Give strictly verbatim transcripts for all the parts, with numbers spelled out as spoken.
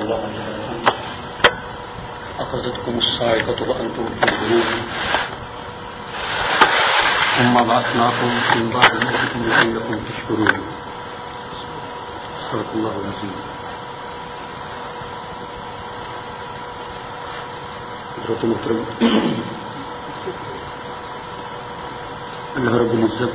الله جهرة أخذتكم الصاعقة وأنتم تنظرون ثم بعثناكم من بعد موتكم لعلكم تشكرون. صدق الله العظيم. حضرت محترم اللہ رب العزت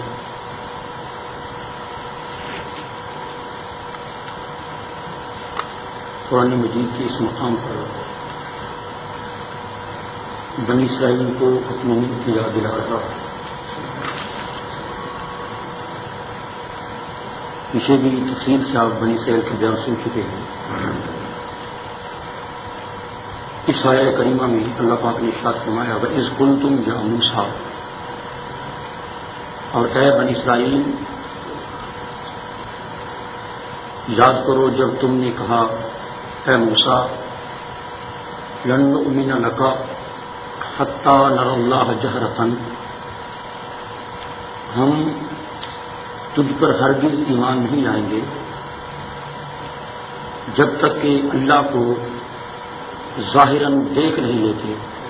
قرآن مجید کے اس مقام پر بنی اسرائیل کو اپنی ملک کی یاد دلا رہا ہے. پیچھے بھی تفصیل سے آپ بنی اسرائیل کے بیان سن چکے ہیں. اس آیہ کریمہ میں اللہ پاک نے ارشاد فرمایا وَإِذْ قُلْتُمْ يَا مُوسَىٰ، اور اے بنی اسرائیل یاد کرو جب تم نے کہا اے موسیٰ لن نؤمن لک حتی نری اللہ جہرۃ، ہم تجھ پر ہرگز ایمان نہیں لائیں گے جب تک کہ اللہ کو ظاہراً دیکھ نہیں لیتے.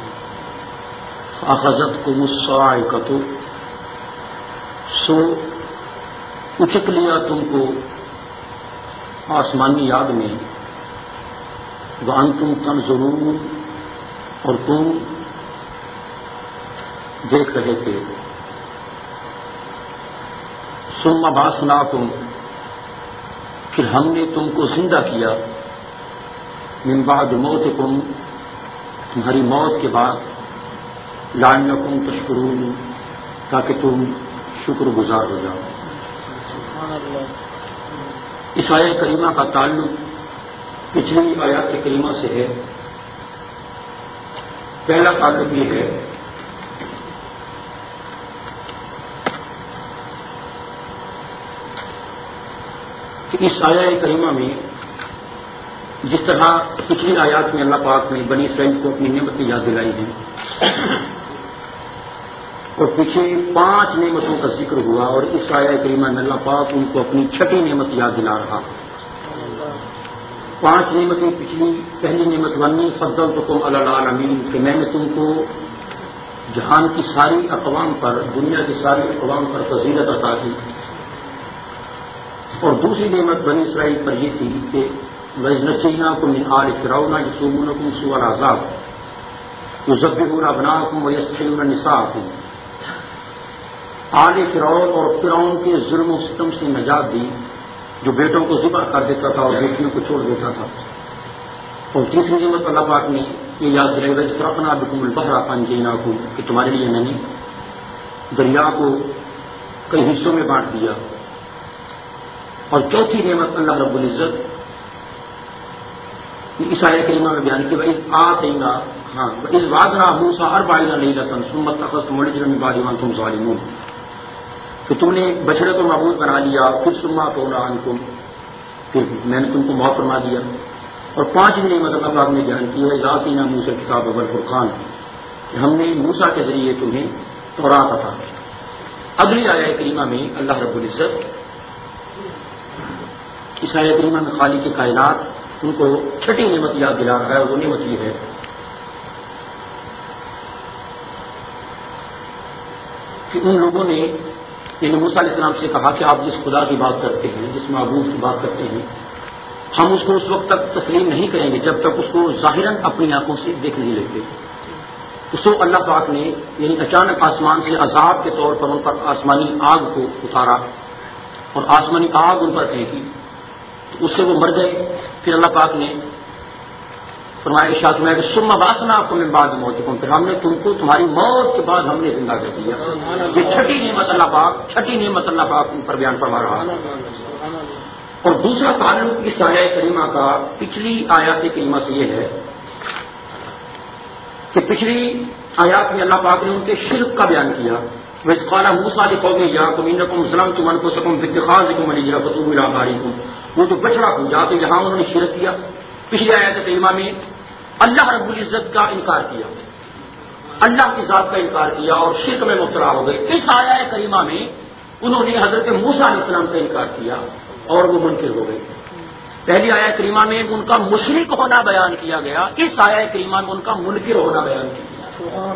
فأخذتکم الصاعقۃ، سو اچک لیا تم کو آسمانی یاد میں، وانتم تنظرون، اور تم دیکھ رہے تھے. ثم بعثناکم، پھر ہم نے تم کو زندہ کیا، من بعد موتکم، تمہاری موت کے بعد، لعلکم تشکرون، تاکہ تم شکر گزار ہو جاؤ. اس آیہ کریمہ کا تعلق پچھلی آیات کریمہ سے ہے. پہلا تعلق یہ ہے کہ اس آیہ کریمہ میں جس طرح پچھلی آیات میں اللہ پاک نے بنی اسرائیل کو اپنی نعمت کی یاد دلائی ہے اور پیچھے پانچ نعمتوں کا ذکر ہوا، اور اس آیہ کریمہ میں اللہ پاک ان کو اپنی چھٹی نعمت یاد دلا رہا. پانچ نعمتیں پچھلی، پہلی نعمت ونی فضلتکم علی العالمین، کہ میں نے تم کو جہان کی ساری اقوام پر، دنیا کی ساری اقوام پر فضیلت عطا کی. اور دوسری نعمت بنی اسرائیل پر یہ تھی کہ وَإِذْ نَجَّيْنَاكُم مِّنْ آلِ فِرْعَوْنَ يَسُومُونَكُمْ سُوءَ الْعَذَابِ يُذَبِّحُونَ أَبْنَاءَكُمْ وَيَسْتَحْيُونَ نِسَاءَكُمْ، آل فرعون اور فرعون کے ظلم و ستم سے نجات دی، جو بیٹوں کو ذبح کر دیتا تھا اور بیٹیوں کو چھوڑ دیتا تھا. اور تیسری نعمت اللہ پاک نے یہ یاد دلائی وَإِذْ فَرَقْنَا بِكُمُ الْبَحْرَ فَأَنجَيْنَاكُمْ، کہ تمہارے لیے میں نے دریا کو کئی حصوں میں بانٹ دیا. اور چوتھی نعمت اللہ رب العزت اس آیہ کریمہ میں بیان کی وَإِذْ آتَيْنَا ہاں وَإِذْ وَعَدْنَا مُوسَىٰ أَرْبَعِينَ لَيْلَةً ثُمَّ اتَّخَذْتُمُ الْعِجْلَ مِن بَعْدِهِ وَأَنتُمْ ظَالِمُونَ، کہ تم نے بچڑے کو معبود بنا لیا، پھر ثُمَّ عَفَوْنَا عَنْكُمْ، پھر میں نے تم کو معاف فرما دیا. اور پانچویں نعمت اللہ پاک نے بیان کی ہے ذاتینا موسیٰ الکتاب والفرقان، کہ ہم نے موسیٰ کے ذریعے تمہیں تورات عطا کی. اگلی آیہ کریمہ میں اللہ رب العزت اس آیہ کریمہ میں خالق کائنات ان کو چھٹی نعمت یاد دلا رہا ہے. وہ نعمت یہ ہے کہ ان لوگوں نے یعنی موسیٰ علیہ السلام سے کہا کہ آپ جس خدا کی بات کرتے ہیں، جس معبود کی بات کرتے ہیں، ہم اس کو اس وقت تک تسلیم نہیں کریں گے جب تک اس کو ظاہراً اپنی آنکھوں سے دیکھ نہیں لیتے. اس کو اللہ پاک نے یعنی اچانک آسمان سے عذاب کے طور پر ان پر آسمانی آگ کو اتارا اور آسمانی آگ ان پر پھینکی، تو اس سے وہ مر گئے. پھر اللہ پاک نے فرمایا ارشاد فرمایا کہ ثم بعثناکم من بعد موتکم، پھر ہم نے تم کو تمہاری موت کے بعد ہم نے زندہ کر دیا. یہ چھٹی نعمت اللہ پاک چھٹی نعمت اللہ پاک ان پر بیان فرما رہا ہے. اور دوسرا تعلق اس آیہ کریمہ کا پچھلی آیات کریمہ سے یہ ہے کہ پچھلی آیات میں اللہ پاک نے ان کے شرک کا بیان کیا. وَإِذْ قَالَ مُوسَىٰ لِقَوْمِهِ يَا قَوْمِ إِنَّكُمْ ظَلَمْتُمْ أَنفُسَكُمْ بِاتِّخَاذِكُمُ الْعِجْلَ فَتُوبُوا إِلَىٰ بَارِئِكُمْ، وہ جو بچڑا پوجا تو یہاں انہوں نے شرک کیا. پچھلی آیات کریمہ میں اللہ رب العزت کا انکار کیا، اللہ کی ذات کا انکار کیا اور شرک میں مبتلا ہو گئے. اس آیہ کریمہ میں انہوں نے حضرت موسیٰ علیہ السلام کا انکار کیا اور وہ منکر ہو گئے. پہلی آیت کریمہ میں ان کا مشرک ہونا بیان کیا گیا، اس آیت کریمہ میں ان کا منکر ہونا بیان کیا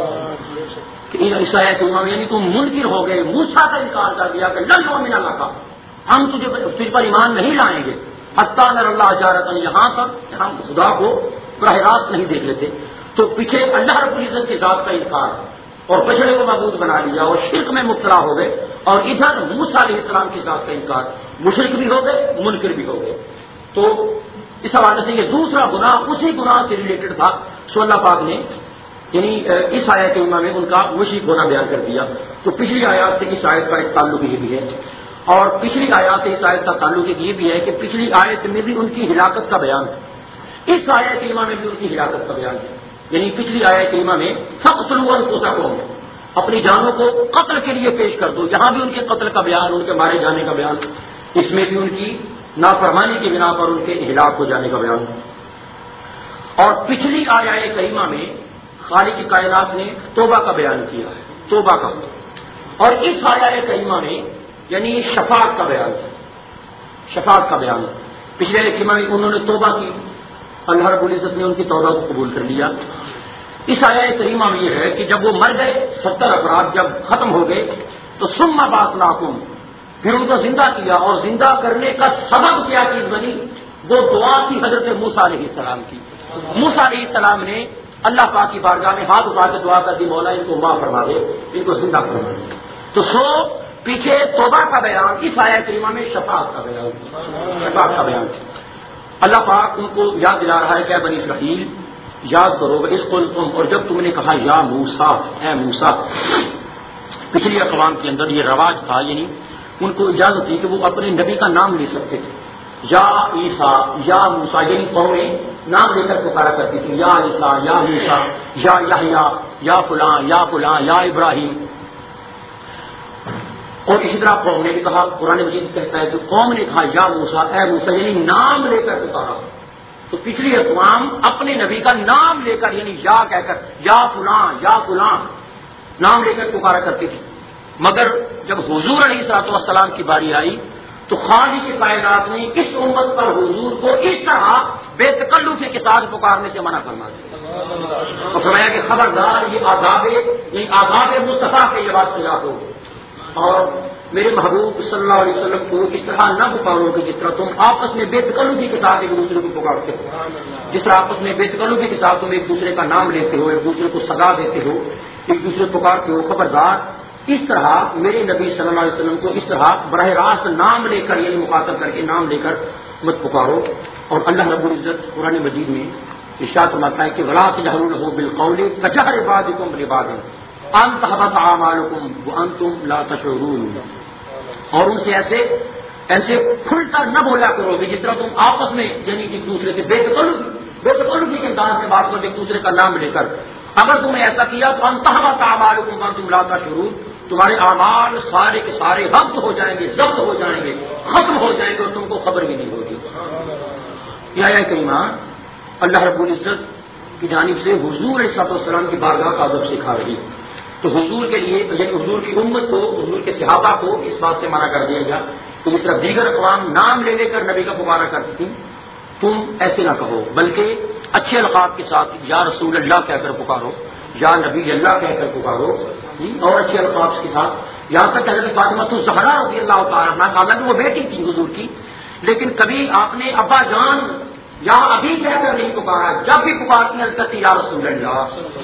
گیا۔ اس آیت کریمہ میں یعنی تم منکر ہو گئے، موسیٰ کا انکار کر دیا کہ لن نؤمن لک، ہم تجھے تجھ پر ایمان نہیں لائیں گے، حتی نری اللہ جہرۃ، یہاں تک ہم خدا کو براہ راست نہیں دیکھ لیتے۔ تو پیچھے اللہ رب العزت کی ذات کا انکار اور بچڑے کو معبود بنا لیا اور شرک میں مبتلا ہو گئے، اور ادھر موسیٰ علیہ السلام کی ذات کا انکار، مشرک بھی ہو گئے، منکر بھی ہو گئے۔ تو اس حوالے سے یہ دوسرا گناہ اسی گناہ سے ریلیٹڈ تھا، سو اللہ پاک نے یعنی اس آیت کریمہ میں ان کا مشرک ہونا بیان کر دیا۔ تو پچھلی آیات سے اس آیت کا ایک تعلق یہ بھی ہے، اور پچھلی آیات سے اس آیت کا تعلق یہ بھی ہے کہ پچھلی آیت میں بھی ان کی ہلاکت کا بیان ہے، اس آیت کریمہ میں بھی ان کی ہلاکت کا بیان ہے۔ یعنی پچھلی آیت کریمہ میں فاقتلوا انفسکم، اپنی جانوں کو قتل کے لیے پیش کر دو، یہاں بھی ان کے قتل کا بیان، ان کے مارے جانے کا بیان، اس میں بھی ان کی نافرمانی کی بنا پر ان کے ہلاک ہو جانے کا بیان۔ اور پچھلی آیت کریمہ میں خالق کائنات نے توبہ کا بیان کیا ہے، توبہ کا، اور اس آیت کریمہ میں یعنی شفاعت کا بیان ہے، شفاعت کا بیان ہے۔ پچھلے آیت کریمہ میں انہوں نے توبہ کی، اللہ رب العزت نے ان کی توبہ کو قبول کر لیا۔ اس آیت کریمہ میں یہ ہے کہ جب وہ مر گئے، ستر افراد جب ختم ہو گئے، تو ثم بعثناکم، پھر ان کو زندہ کیا، اور زندہ کرنے کا سبب کیا چیز بنی؟ وہ دعا کی حضرت موسیٰ علیہ السلام کی۔ موسیٰ علیہ السلام نے اللہ پاک کی بارگاہ میں ہاتھ اٹھا کے دعا کر دی، مولا ان کو معاف فرما دے، ان کو زندہ فرما دے۔ تو سو پیچھے توبہ کا بیان، اس آیت کریمہ میں شفاعت کا بیان، شفاعت کا بیان۔ اللہ پاک ان کو یاد دلا رہا ہے کہ اے بنی اسرائیل یاد کرو اس قلتم، اور جب تم نے کہا یا موسیٰ، اے موسیٰ، پچھلی اقوام کے اندر یہ رواج تھا، یعنی ان کو اجازت تھی کہ وہ اپنے نبی کا نام لے سکتے تھے، یا عیسیٰ یا موسیٰ، یعنی قومیں نام لے کر پکارا کرتی تھی، یا عیسیٰ یا موسیٰ یا یحییٰ یا فلاں یا فلاں یا ابراہیم۔ اور اسی طرح قوم نے بھی کہا، قرآن مجید کہتا ہے کہ قوم نے کہا یا موسیٰ، اے موسیٰ، یعنی نام لے کر پکارا۔ تو پچھلی اقوام اپنے نبی کا نام لے کر، یعنی یا کہہ کر، یا فلاں یا فلاں نام لے کر پکارا کرتی تھی، مگر جب حضور علیہ الصلوۃ والسلام کی باری آئی تو خالق کائنات نے اس امت پر حضور کو اس طرح بے تکلفی کے ساتھ پکارنے سے منع فرما دیا، اور فرمایا کہ خبردار یہ آداب، یہ آداب مصطفیٰ کے یہ بات خلاف ہو، اور میرے محبوب صلی اللہ علیہ وسلم کو اس طرح نہ پکارو کہ جس طرح تم آپس میں بے تکلفی کے ساتھ ایک دوسرے کو پکارتے ہو، جس طرح آپس میں بے تکلفی کے ساتھ تم ایک دوسرے کا نام لیتے ہو، ایک دوسرے کو سزا دیتے ہو، ایک دوسرے کو پکارتے ہو، خبردار اس طرح میرے نبی صلی اللہ علیہ وسلم کو اس طرح براہ راست نام لے کر، یعنی مخاطب کر کے نام لے کر مت پکارو۔ اور اللہ رب العزت قرآن مجید میں ارشاد فرماتا ہے کہ وَلَا تَجْهَرُوا لَهُ بِالْقَوْلِ كَجَهْرِ بَعْضِكُمْ لِبَعْضٍ أَن تَحْبَطَ أَعْمَالُكُمْ وَأَنتُمْ لَا تَشْعُرُونَ، اور ان سے ایسے ایسے کھل کر نہ بولا کرو گے جس طرح تم آپس میں یعنی ایک دوسرے سے بے تکلفی بے تکلفی کے انداز سے بات کرو، ایک دوسرے کا نام لے کر، اگر تم نے ایسا کیا تو ان تحبط اعمالکم وانتم لا تشعرون، تمہارے اعمال سارے کے سارے ضبط ہو جائیں گے، ضبط ہو جائیں گے، ختم ہو جائیں گے، اور تم کو خبر بھی نہیں ہوگی۔ یہ آیت کریمہ اللہ رب العزت کی جانب سے حضور علیہ السلام کی بارگاہ کا ادب سکھا رہی ہے۔ تو حضور کے لیے یعنی حضور کی امت کو، حضور کے صحابہ کو اس بات سے منع کر دیا گیا کہ جس طرح دیگر اقوام نام لے لے کر نبی کا پکارا کرتی تھی، تم ایسے نہ کہو، بلکہ اچھے القاب کے ساتھ یا رسول اللہ کہہ کر پکارو، یا نبی اللہ کہہ کر پکارو، اور اچھے القاب کے ساتھ، یہاں تک حضرت فاطمہ الزہرا رضی اللہ تعالیٰ عنہا، حالانکہ وہ بیٹی تھی حضور کی، لیکن کبھی آپ نے ابا جان یا ابھی کہہ کر نہیں پکارا، جب بھی پکارتی ہیں کرتی یا رسول اللہ،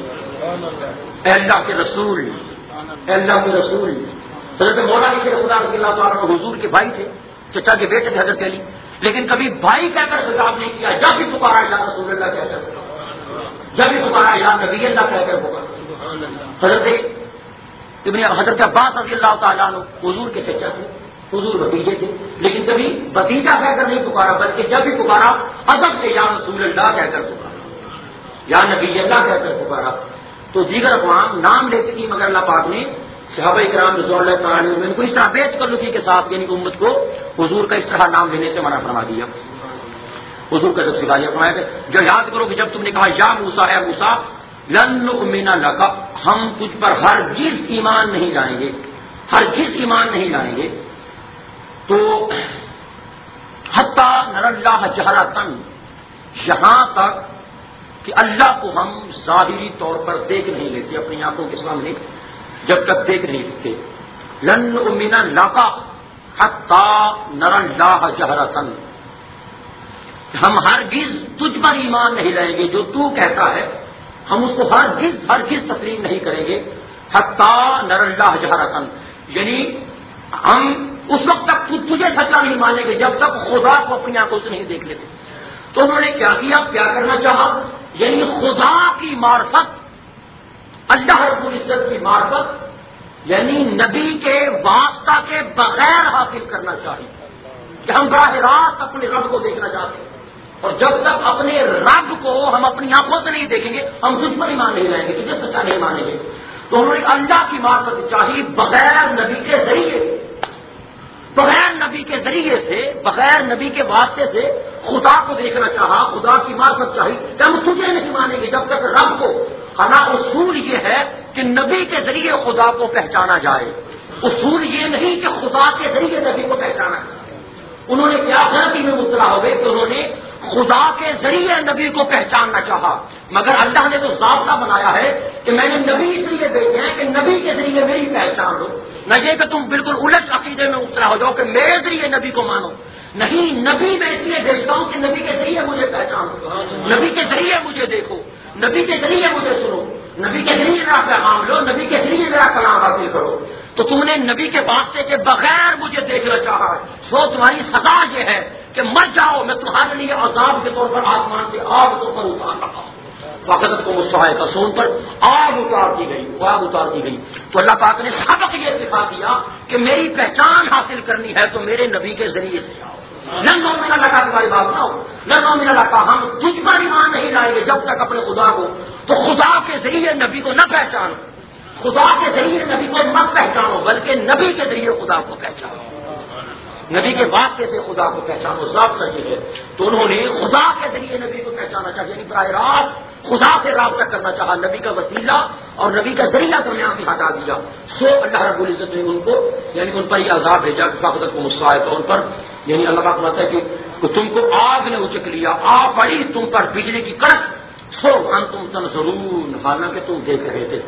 اے اللہ کے رسول، اے اللہ کے رسول۔ حضرت مولانا شیخ خدا رضی اللہ تعالیٰ عنہ حضور کے بھائی تھے، چچا کے بیٹے تھے حضرت علی، لیکن کبھی بھائی کہہ کر خطاب نہیں کیا، جب بھی پکارا یا رسول اللہ کہہ کر، جب بھی پکارا یا نبی اللہ کہہ کر پکارا۔ حضرت ابن حضرت عباس رضی اللہ تعالیٰ عنہ حضور کے چچا تھے، حضور بھتیجے تھے، لیکن کبھی بھتیجا کہہ کر نہیں پکارا، بلکہ جب بھی پکارا ادب سے یا رسول اللہ کہہ کر پکارا، یا نبی اللہ کہہ کر پکارا۔ تو دیگر اقوام نام لیتی تھی، مگر اللہ پاک نے صحابہ کرام رضوان اللہ تعالیٰ عنہم ان کو اس طرح بے تکلفی کے ساتھ یعنی امت کو حضور کا اس طرح نام لینے سے منع فرما دیا، حضور کا جب سکھا دیا، فرمایا کہ جو یاد کرو کہ جب تم نے کہا یا موسیٰ، اے موسیٰ، لن نؤمن لک، ہم تجھ پر ہرگز ایمان نہیں لائیں گے، ہرگز ایمان نہیں لائیں گے، تو حتی نر اللہ جہرتن، یہاں تک کہ اللہ کو ہم ظاہری طور پر دیکھ نہیں لیتے، اپنی آنکھوں کے سامنے جب تک دیکھ نہیں لیتے. لن نؤمن لک حتی نر اللہ جہرتن، ہم ہرگز تجھ پر ایمان نہیں لائیں گے، جو تو کہتا ہے ہم اس کو ہرگز ہرگز تسلیم نہیں کریں گے. حتی نر اللہ جہرتن، یعنی ہم اس وقت تک تجھے سچا نہیں مانیں گے جب تک خدا کو اپنی آنکھوں سے نہیں دیکھ لیتے. تو انہوں نے کیا کیا کیا کرنا چاہا، یعنی خدا کی معرفت، اللہ رب العزت کی معرفت، یعنی نبی کے واسطہ کے بغیر حاصل کرنا چاہیے کہ ہم براہ راست اپنے رب کو دیکھنا چاہتے ہیں. اور جب تک اپنے رب کو ہم اپنی آنکھوں سے نہیں دیکھیں گے ہم تجھ پر ایمان نہیں لائیں گے، تجھے سچا نہیں مانیں گے. تو انہوں نے اللہ کی معرفت چاہیے بغیر نبی کے ذریعے، بغیر نبی کے ذریعے سے، بغیر نبی کے واسطے سے خدا کو دیکھنا چاہا، خدا کی معرفت چاہیے کہ ہم تجھے نہیں مانیں گے جب تک رب کو. ہمارا اصول یہ ہے کہ نبی کے ذریعے خدا کو پہچانا جائے، اصول یہ نہیں کہ خدا کے ذریعے نبی کو پہچانا جائے. انہوں نے کیا غلطی میں مبتلا ہو گئے کہ انہوں نے خدا کے ذریعے نبی کو پہچاننا چاہا، مگر اللہ نے تو ضابطہ بنایا ہے کہ میں نے نبی اس لیے بھیجے ہیں کہ نبی کے ذریعے میری پہچان ہو. نہ یہ کہ تم بالکل الٹ عقیدے میں مبتلا ہو جاؤ کہ میرے ذریعے نبی کو مانو. نہیں، نبی میں اس لیے بھیجتا ہوں کہ نبی کے ذریعے مجھے پہچانو، نبی کے ذریعے مجھے دیکھو، نبی کے ذریعے مجھے سنو، نبی کے ذریعے میرا پیغام لو، نبی کے ذریعے میرا کلام حاصل کرو. تو تم نے نبی کے واسطے کے بغیر مجھے دیکھنا چاہا، سو تمہاری سزا یہ ہے کہ مر جاؤ، میں تمہارے لیے عذاب کے طور پر آسمان سے آگ تو پر اتار رہا ہوں. وقت کو مسائل کا سون پر آگ اتار دی گئی، آگ اتار دی گئی. تو اللہ پاک نے سبق یہ سکھا دیا کہ میری پہچان حاصل کرنی ہے تو میرے نبی کے ذریعے سے آؤ. نہ نومن اللہ کا تمہاری بات نہ ہو، نہ نومن اللہ کا، ہم تجھ پر ایمان نہیں لائیں گے جب تک اپنے خدا کو، تو خدا کے ذریعے نبی کو نہ پہچانو، خدا کے ذریعے نبی کو مت پہچانو، بلکہ نبی کے ذریعے خدا کو پہچانو، نبی کے واسطے سے خدا کو پہچانو. ضابطہ یہ ہے. تو انہوں نے خدا کے ذریعے نبی کو پہچانا چاہا، یعنی براہ راست خدا سے رابطہ کرنا چاہا، نبی کا وسیلہ اور نبی کا ذریعہ درمیان سے ہٹا دیا. سو اللہ رب العزت نے ان کو، یعنی ان پر یہ عذاب بھیجا کہ فقط کو مسائل ان پر، یعنی اللہ کا کہتا ہے کہ تم کو آگ نے اچک لیا، آ پڑی تم پر بجلی کی کڑک، سو ان تم تنظرون، حالانکہ تم دیکھ رہے تھے.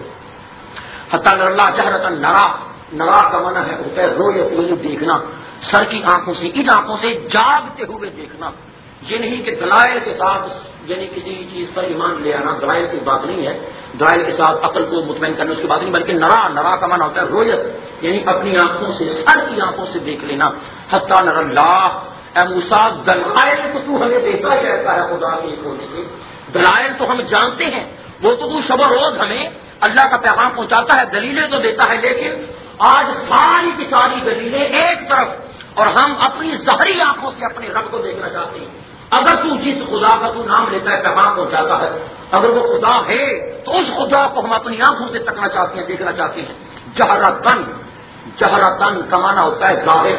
حتی نر اللہ جہرتن، نرا نرا کا معنی ہے ہوتا ہے رویت، یعنی دیکھنا، سر کی آنکھوں سے، ان آنکھوں سے جاگتے ہوئے دیکھنا. یہ نہیں کہ دلائل کے ساتھ یعنی کسی چیز پر ایمان لے آنا، دلائل کی بات نہیں ہے، دلائل کے ساتھ عقل کو مطمئن کرنا اس کی بات نہیں، بلکہ نرا نرا کا معنی ہوتا ہے رویت، یعنی اپنی آنکھوں سے، سر کی آنکھوں سے دیکھ لینا. حتی نر اللہ، اے موسیٰ دلائل تو تو ہمیں دیتا ہی رہتا ہے خدا کے ایک ہونے کے، دلائل تو ہم جانتے ہیں، وہ تو تو شب و روز ہمیں اللہ کا پیغام پہنچاتا ہے، دلیلیں تو دیتا ہے، لیکن آج ساری کی ساری دلیلیں ایک طرف اور ہم اپنی ظاہری آنکھوں سے اپنے رب کو دیکھنا چاہتے ہیں. اگر تو جس خدا کا تو نام لیتا ہے، پیغام پہنچاتا ہے، اگر وہ خدا ہے تو اس خدا کو ہم اپنی آنکھوں سے تکنا چاہتے ہیں، دیکھنا چاہتے ہیں. جہرتن، جہرتن کا معنی ہوتا ہے ظاہر،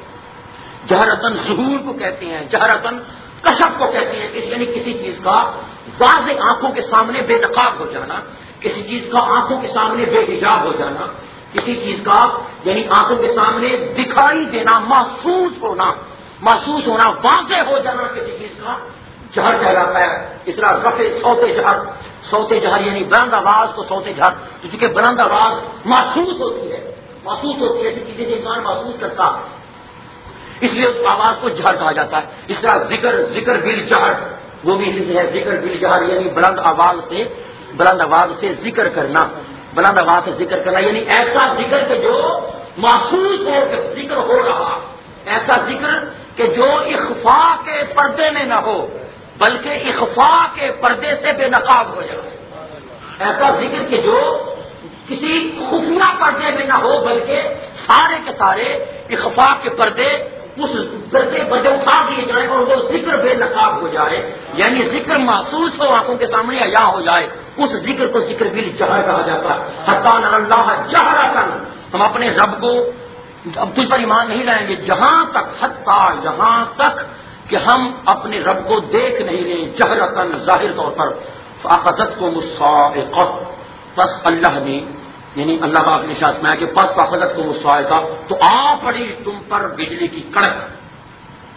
جہرتن ظہور کو کہتے ہیں، جہرتن کشف کو کہتے ہیں، یعنی کسی چیز کا واضح آنکھوں کے سامنے بے نقاب ہو جانا، کسی چیز کا آنکھوں کے سامنے بے حجاب ہو جانا، کسی چیز کا یعنی آنکھوں کے سامنے دکھائی دینا، محسوس ہونا، محسوس ہونا، واضح ہو جانا کسی چیز کا جہر کہلاتا ہے. اس طرح رفع صوت جہر، صوت جہر یعنی بلند آواز کو صوت جہر، کیونکہ بلند آواز محسوس ہوتی ہے، محسوس ہوتی ہے، ایسی چیزیں سے انسان محسوس کرتا ہے، اس لیے اس آواز کو جہر کہا جاتا ہے. اس طرح ذکر، ذکر بل جہر، وہ بھی اسی سے ہے، ذکر بل جہر یعنی بلند آواز سے، بلند آواز سے ذکر کرنا، بلند آواز سے ذکر کرنا، یعنی ایسا ذکر کہ جو محسوس ہو کہ ذکر ہو رہا، ایسا ذکر کہ جو اخفا کے پردے میں نہ ہو بلکہ اخفا کے پردے سے بے نقاب ہو جائے، ایسا ذکر کہ جو کسی خفیہ پردے میں نہ ہو بلکہ سارے کے سارے اخفا کے پردے اس پردے پردے اٹھا دیے جائیں اور وہ ذکر بے نقاب ہو جائے، یعنی ذکر محسوس ہو، آنکھوں کے سامنے عیاں ہو جائے، اس ذکر کو ذکر بل جہر کہا جاتا ہے. حتی نر اللہ جہرتن، ہم اپنے رب کو، اب تجھ پر ایمان نہیں لائیں گے جہاں تک، حتی یہاں تک کہ ہم اپنے رب کو دیکھ نہیں لیں جہرتن ظاہر طور پر. فاخذتکم الصاعقہ، پس اللہ نے یعنی اللہ پاک نے ارشاد فرمایا کہ پس فاخذتکم الصاعقہ، تو آ پڑی تم پر بجلی کی کڑک.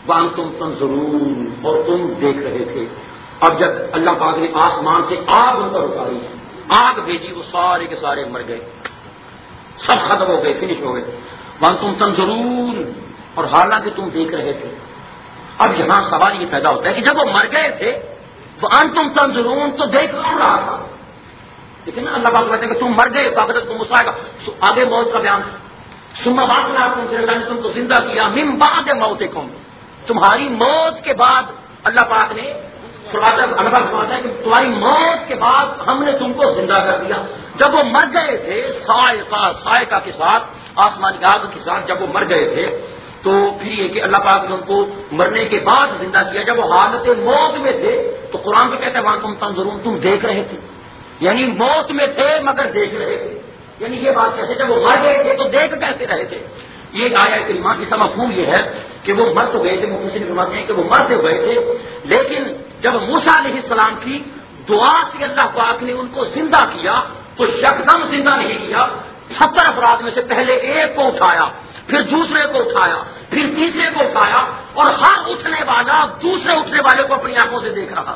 وانتم تنظرون، اور تم دیکھ رہے تھے۔ اب جب اللہ پاک نے آسمان سے آگ ان پر اتاری، آگ بھیجی، وہ سارے کے سارے مر گئے، سب ختم ہو گئے، فنش ہو گئے۔ وانتم تنظرون، اور حالانکہ تم دیکھ رہے تھے۔ اب یہاں سوال یہ پیدا ہوتا ہے کہ جب وہ مر گئے تھے تو انتم تنظرون تو دیکھ کون رہا تھا؟ لیکن اللہ پاک کہتے ہیں کہ تم مر گئے، باقاعدہ تم مسائے گا، آگے موت کا بیان، ثم بعثناکم، پھر اللہ نے تم کو زندہ کیا، من بعد موتکم، تمہاری موت کے بعد اللہ پاک نے اللہ پاک فرماتا ہے کہ تمہاری موت کے بعد ہم نے تم کو زندہ کر دیا۔ جب وہ مر گئے تھے صاعقہ صاعقہ کے ساتھ، آسمان کی آگ کے ساتھ جب وہ مر گئے تھے تو پھر یہ کہ اللہ پاک نے ان کو مرنے کے بعد زندہ کیا۔ جب وہ حالت موت میں تھے تو قرآن پہ کہتے ہیں وہاں تم تنظرون، تم دیکھ رہے تھے، یعنی موت میں تھے مگر دیکھ رہے تھے۔ یعنی یہ بات کیسے، جب وہ مر گئے تھے تو دیکھ کیسے رہے تھے؟ یہ آیا کریمہ اس کا مفہوم یہ ہے کہ وہ مر تو گئے تھے، مفسرین فرماتے ہیں کہ وہ مرتے ہوئے تھے، لیکن جب موسیٰ علیہ السلام کی دعا سے اللہ پاک نے ان کو زندہ کیا تو یکدم زندہ نہیں کیا، ستر افراد میں سے پہلے ایک کو اٹھایا، پھر دوسرے کو اٹھایا، پھر تیسرے کو اٹھایا، اور ہر اٹھنے والا دوسرے اٹھنے والے کو اپنی آنکھوں سے دیکھ رہا۔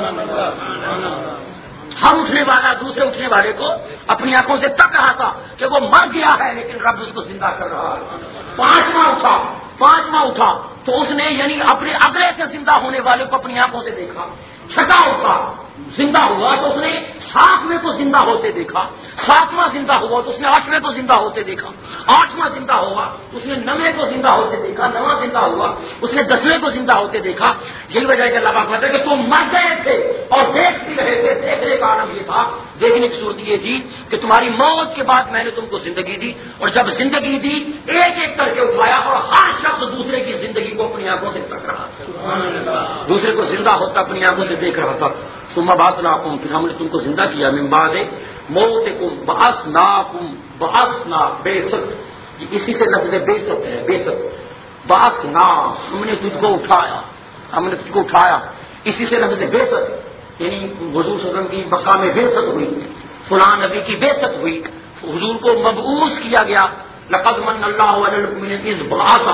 ہر اٹھنے والا دوسرے اٹھنے والے کو اپنی آنکھوں سے تک رہا تھا کہ وہ مر گیا ہے لیکن رب اس کو زندہ کر رہا ہے۔ پانچواں اٹھا پانچواں اٹھا تو اس نے یعنی اپنے اگلے سے زندہ ہونے والے کو اپنی آنکھوں سے دیکھا۔ چھٹا اٹھا زندہ ہوا تو اس نے ساتویں کو زندہ ہوتے دیکھا، ساتواں زندہ ہوا تو اس نے آٹھویں کو زندہ ہوتے دیکھا، آٹھواں زندہ ہوا اس نے نویں کو زندہ ہوتے دیکھا، نواں زندہ ہوا اس نے دسویں کو زندہ ہوتے دیکھا۔ یہی وجہ ہے کہ اللہ پاک کہتا ہے کہ تم مر گئے تھے اور دیکھ بھی رہے تھے۔ دیکھنے کا عالم یہ تھا، دیکھنے کی صورت یہ تھی کہ تمہاری موت کے بعد میں نے تم کو زندگی دی، اور جب زندگی دی ایک ایک کر کے اٹھایا، اور ہر شخص دوسرے کی زندگی کو اپنی آنکھوں سے تک رہا تھا، دوسرے کو زندہ ہوتا اپنی آنکھوں سے دیکھ رہا تھا۔ ثم بعثناکم، پھر ہم نے تم کو زندہ کیا، من بعد موتکم بعثناکم، بعثنا بعثت، اسی سے لفظ بعثت ہے، بعثت، بعثنا ہم نے تجھ کو اٹھایا، ہم نے تجھ کو اٹھایا، اسی سے لفظ بعثت، یعنی حضور صلی اللہ علیہ وسلم کی مقام بعثت ہوئی، فلاں نبی کی بعثت ہوئی، حضور کو مبعوث کیا گیا۔ لقد من اللہ علی المؤمنین اذ بعث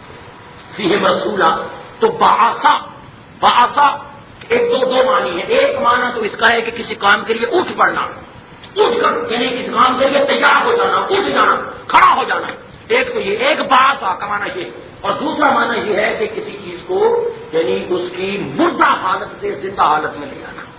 فیہم رسولا، تو بعثا بعثا ایک دو دو معنی ہے۔ ایک معنی تو اس کا ہے کہ کسی کام کے لیے اٹھ پڑنا، اٹھ کر یعنی کسی کام کے لیے تیار ہو جانا، اٹھ جانا، کھڑا ہو جانا، ایک تو یہ ایک بعثا کا معنی یہ، اور دوسرا معنی یہ ہے کہ کسی چیز کو یعنی اس کی مردہ حالت سے زندہ حالت میں لے آنا۔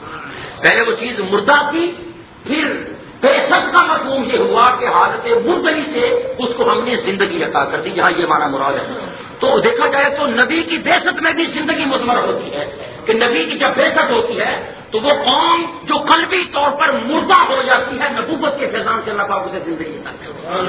پہلے وہ چیز مردہ تھی، پھر بعثت کا مفہوم یہ ہوا کہ حالت مردگی سے اس کو ہم نے زندگی عطا کر دی، جہاں یہ معنی مراد ہے۔ تو دیکھا جائے تو نبی کی بعثت میں بھی زندگی مضمر ہوتی ہے کہ نبی کی جب بعثت ہوتی ہے تو وہ قوم جو قلبی طور پر مردہ ہو جاتی ہے، نبوت کے فیضان سے اللہ پاک اسے زندگی عطا کرتا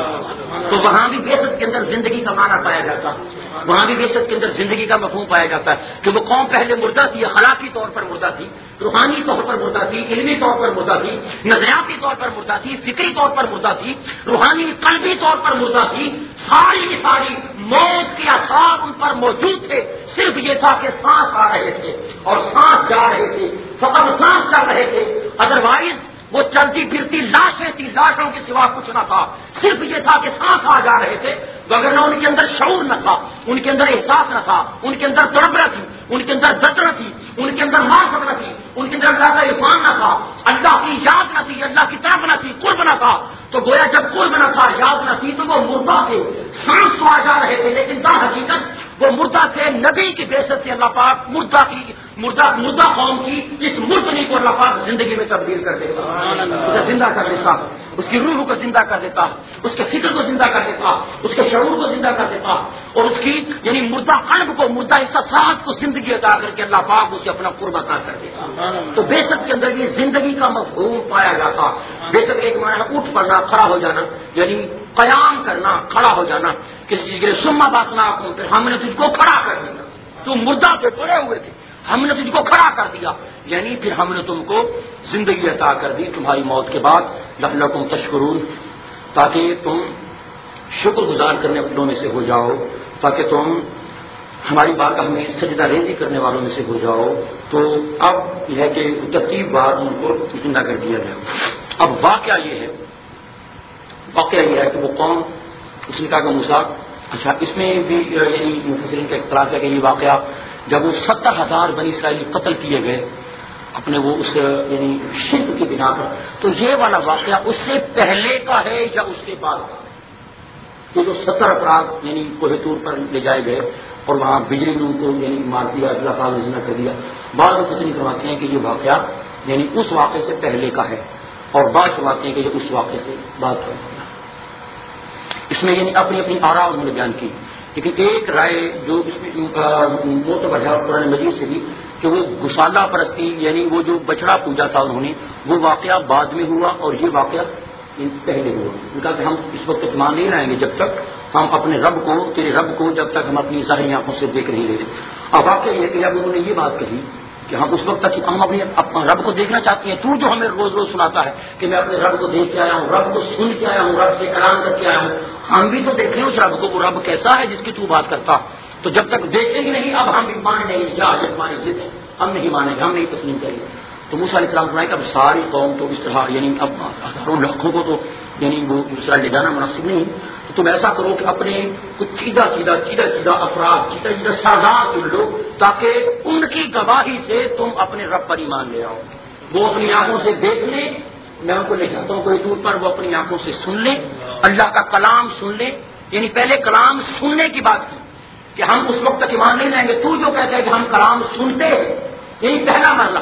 ہے، تو وہاں بھی بعثت کے اندر زندگی کا معنی پایا جاتا ہے، وہاں بھی بعثت کے اندر زندگی کا مفہوم پایا جاتا ہے کہ وہ قوم پہلے مردہ تھی، اخلاقی طور پر مردہ تھی، روحانی طور پر مردہ تھی، علمی طور پر مردہ تھی، نظریاتی طور پر مردہ تھی، فکری طور پر مردہ تھی، روحانی قلبی طور پر مردہ تھی، ساری کی ساری موت کے آثار ان پر موجود تھے، صرف یہ تھا کہ سانس آ رہے تھے اور سانس جا رہے تھے، فقط سانس چل رہے تھے، ادروائز وہ چلتی پھرتی لاشیں تھی، لاشوں کے سوا کچھ نہ تھا، صرف یہ تھا کہ سانس آ جا رہے تھے، وگرنہ ان کے اندر شعور نہ تھا، ان کے اندر احساس نہ تھا، ان کے اندر تڑپ نہ تھی، ان کے اندر درد نہ تھی، ان کے اندر معرفت نہ تھی، ان کے اندر اللہ کا عرفان نہ تھا، اللہ کی یاد نہ تھی، اللہ کی طرف نہ تھی، قرب نہ تھا۔ تو گویا جب قرب نہ تھا، یاد نہ تھی، تو وہ مردہ تھے، سانس تو آ جا رہے تھے، لیکن در حقیقت وہ مردہ تھے۔ نبی کی بعثت سے اللہ پاک مردہ کی مردہ مردہ قوم کی اس مردنی کو اللہ پاک زندگی میں تبدیل کر دیتا، اسے زندہ کر دیتا، اس کی روح کو زندہ کر دیتا، اس کے فکر کو زندہ کر دیتا، اس کے شعور کو زندہ کر دیتا، اور اس کی یعنی مردہ قلب کو، مردہ احساسات کو زندگی عطا کر کے اللہ پاک اسے اپنا قرب عطا کر دیتا۔ تو بعثت کے اندر یہ زندگی کا مفہوم پایا جاتا۔ بعثت ایک معنی ہے اٹھ پڑنا، کھڑا ہو جانا، یعنی قیام کرنا، کھڑا ہو جانا کسی چیز کے لیے۔ ثم بعثناکم، پھر ہم نے تجھ کو کھڑا کر دیا، تم مردہ پہ پڑے ہوئے تھے، ہم نے تجھ کو کھڑا کر دیا، یعنی پھر ہم نے تم کو زندگی عطا کر دی تمہاری موت کے بعد، لعلکم تشکرون، تاکہ تم شکر گزار کرنے والوں میں سے ہو جاؤ، تاکہ تم ہماری بارگاہ میں سجدہ ریزی کرنے والوں میں سے ہو جاؤ۔ تو اب یہ ہے کہ ترتیب بار ان کو زندہ کر دیا گیا۔ اب واقعہ یہ ہے واقعہ یہ ہے کہ وہ قوم اس نے کہا کہ موسیٰ اچھا، اس میں بھی یعنی مفسرین کا اختلاف ہے کہ یہ واقعہ جب وہ ستر ہزار بنی اسرائیلی قتل کیے گئے اپنے وہ اس یعنی شرک کی بنا پر، تو یہ والا واقعہ اس سے پہلے کا ہے یا اس سے بعد کا ہے؟ تو جو ستر افراد یعنی کوہ طور پر لے جائے گئے اور وہاں بجلی نے ان کو یعنی مار دیا، اللہ تعالیٰ نے کر دیا، بعض مفسرین فرماتے ہیں کہ یہ واقعہ یعنی اس واقعے سے پہلے کا ہے، اور بعض فرماتے ہیں کہ یہ اس واقعے سے بعد کا ہے۔ اس میں یعنی اپنی اپنی آراء انہوں نے بیان کی، لیکن ایک رائے جو اس میں معتبر ہے قرآن مجید سے بھی کہ وہ گسالہ پرستی یعنی وہ جو بچڑا پوجا تھا انہوں نے، وہ واقعہ بعد میں ہوا اور یہ واقعہ پہلے ہوا۔ ان کا کہ ہم اس وقت ایمان نہیں لائیں گے جب تک ہم اپنے رب کو تیرے رب کو جب تک ہم اپنی ظاہری آنکھوں سے دیکھ نہیں رہے۔ اب واقعہ یہ کہ جب انہوں نے یہ بات کہی کہ ہم اس وقت تک ہم اپنے اپنے رب کو دیکھنا چاہتے ہیں، تو جو ہمیں روز روز سناتا ہے کہ میں اپنے رب کو دیکھ کے آیا ہوں، رب کو سن کے آیا ہوں، رب سے کلام کر کے آیا ہوں، ہم بھی تو دیکھیں اس رب کو، وہ رب کیسا ہے جس کی تو بات کرتا، تو جب تک دیکھیں گے نہیں اب ہم بھی مان لیں گے، یا ہماری ضد ہے ہم نہیں مانیں گے، ہم نہیں تسلیم کریں گے۔ تو موسیٰ علیہ السلام فرمائے کہ اب ساری قوم تو اس طرح یعنی اب ہزاروں لاکھوں کو تو یعنی وہ دوسرا لے جانا مناسب نہیں، تو تم ایسا کرو کہ اپنے کچھ چیدہ چیدہ چیدہ چیدہ افراد چیدہ چیدہ سردار چن لو تاکہ ان کی گواہی سے تم اپنے رب پر ایمان لے آؤ، وہ اپنی آنکھوں سے دیکھ لیں، میں ان کو لے جاتا ہوں کوئی دور پر، وہ اپنی آنکھوں سے سن لیں، اللہ کا کلام سن لیں، یعنی پہلے کلام سننے کی بات کی کہ ہم اس وقت تک ایمان نہیں لائیں گے، تو جو کہتا ہے کہ ہم کلام سنتے ہیں، یہی پہلا مرحلہ،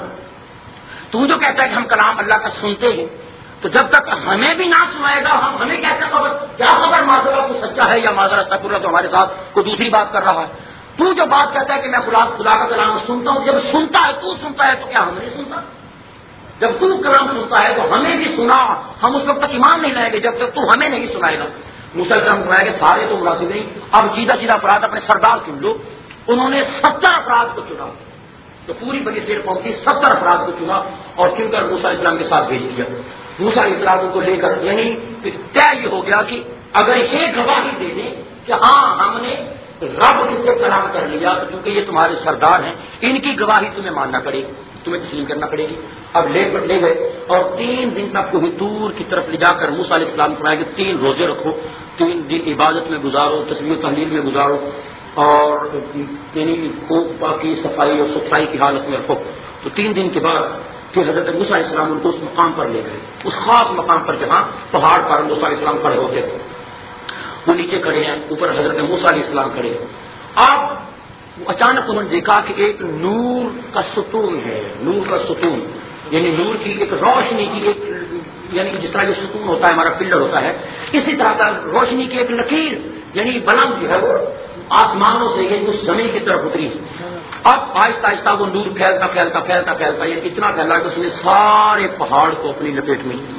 تو جو کہتا ہے کہ ہم کلام اللہ کا سنتے ہیں، تو جب تک ہمیں بھی نہ سنائے گا ہم ہمیں کہتا خبر کیا خبر معذرہ کو سچا ہے یا معذرہ تکبر تو ہمارے ساتھ کوئی دوسری بات کر رہا ہے۔ تو جو بات کہتا ہے کہ میں خلاص خدا کا کلام سنتا ہوں، جب سنتا ہے تو سنتا ہے تو کیا ہم نہیں سنتا؟ جب تو کلام سنتا ہے تو ہمیں بھی سنا، ہم اس وقت تک ایمان نہیں لائیں گے جب تک تو ہمیں نہیں سنائے گا۔ موسیٰ علیہ السلام فرمایا کہ سارے تو مناسب نہیں، اب سیدھا سیدھا افراد اپنے سردار چن لو۔ انہوں نے ستر افراد کو چنا، تو پوری بنی اسرائیل قوم کی ستر افراد کو چنا اور چن کر موسیٰ علیہ السلام کے ساتھ بھیج دیا۔ موسیٰ علیہ السلام کو لے کر یعنی طے یہ ہو گیا کہ اگر یہ گواہی دے دیں کہ ہاں ہم نے رب سے کلام کر لیا، تو چونکہ یہ تمہارے سردار ہیں ان کی گواہی تمہیں ماننا پڑے گی، تمہیں تسلیم کرنا پڑے گی۔ اب لے کر لے گئے اور تین دن تک کوہ طور کی طرف لے جا کر موسیٰ علیہ السلام فرمایا کہ تین روزے رکھو، تین دن عبادت میں گزارو، تسبیح و تحلیل میں گزارو، اور یعنی خوب پاکی صفائی اور ستھرائی کی حالت میں رکھو۔ تو تین دن کے بعد پھر حضرت موسیٰ علیہ السلام ان کو اس مقام پر لے گئے، اس خاص مقام پر جہاں پہاڑ پر موسیٰ علیہ السلام کھڑے ہوتے تھے، وہ نیچے کھڑے ہیں، اوپر حضرت موسیٰ علیہ السلام کھڑے ہیں۔ اب اچانک انہوں نے دیکھا کہ ایک نور کا ستون ہے، نور کا ستون یعنی نور کی ایک روشنی کی ایک یعنی جس طرح یہ ستون ہوتا ہے ہمارا پلر ہوتا ہے، اسی طرح کا روشنی کی ایک لکیر یعنی بلند جو ہے وہ آسمانوں سے یہ اس زمین کی طرف اتری۔ اب آہستہ آہستہ وہ نور پھیلتا پھیلتا پھیلتا پھیلتا یہ اتنا پھیلا کہ اس نے سارے پہاڑ کو اپنی لپیٹ میں لی،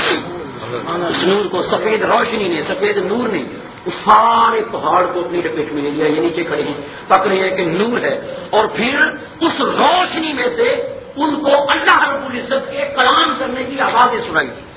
اس نور کو سفید روشنی نے سفید نور نے اس سارے پہاڑ کو اپنی لپیٹ میں لے لیا۔ یہ نیچے کھڑے ہیں تک نہیں ہے کہ نور ہے، اور پھر اس روشنی میں سے ان کو اللہ رب العزت کے کلام کرنے کی آوازیں سنائی دی،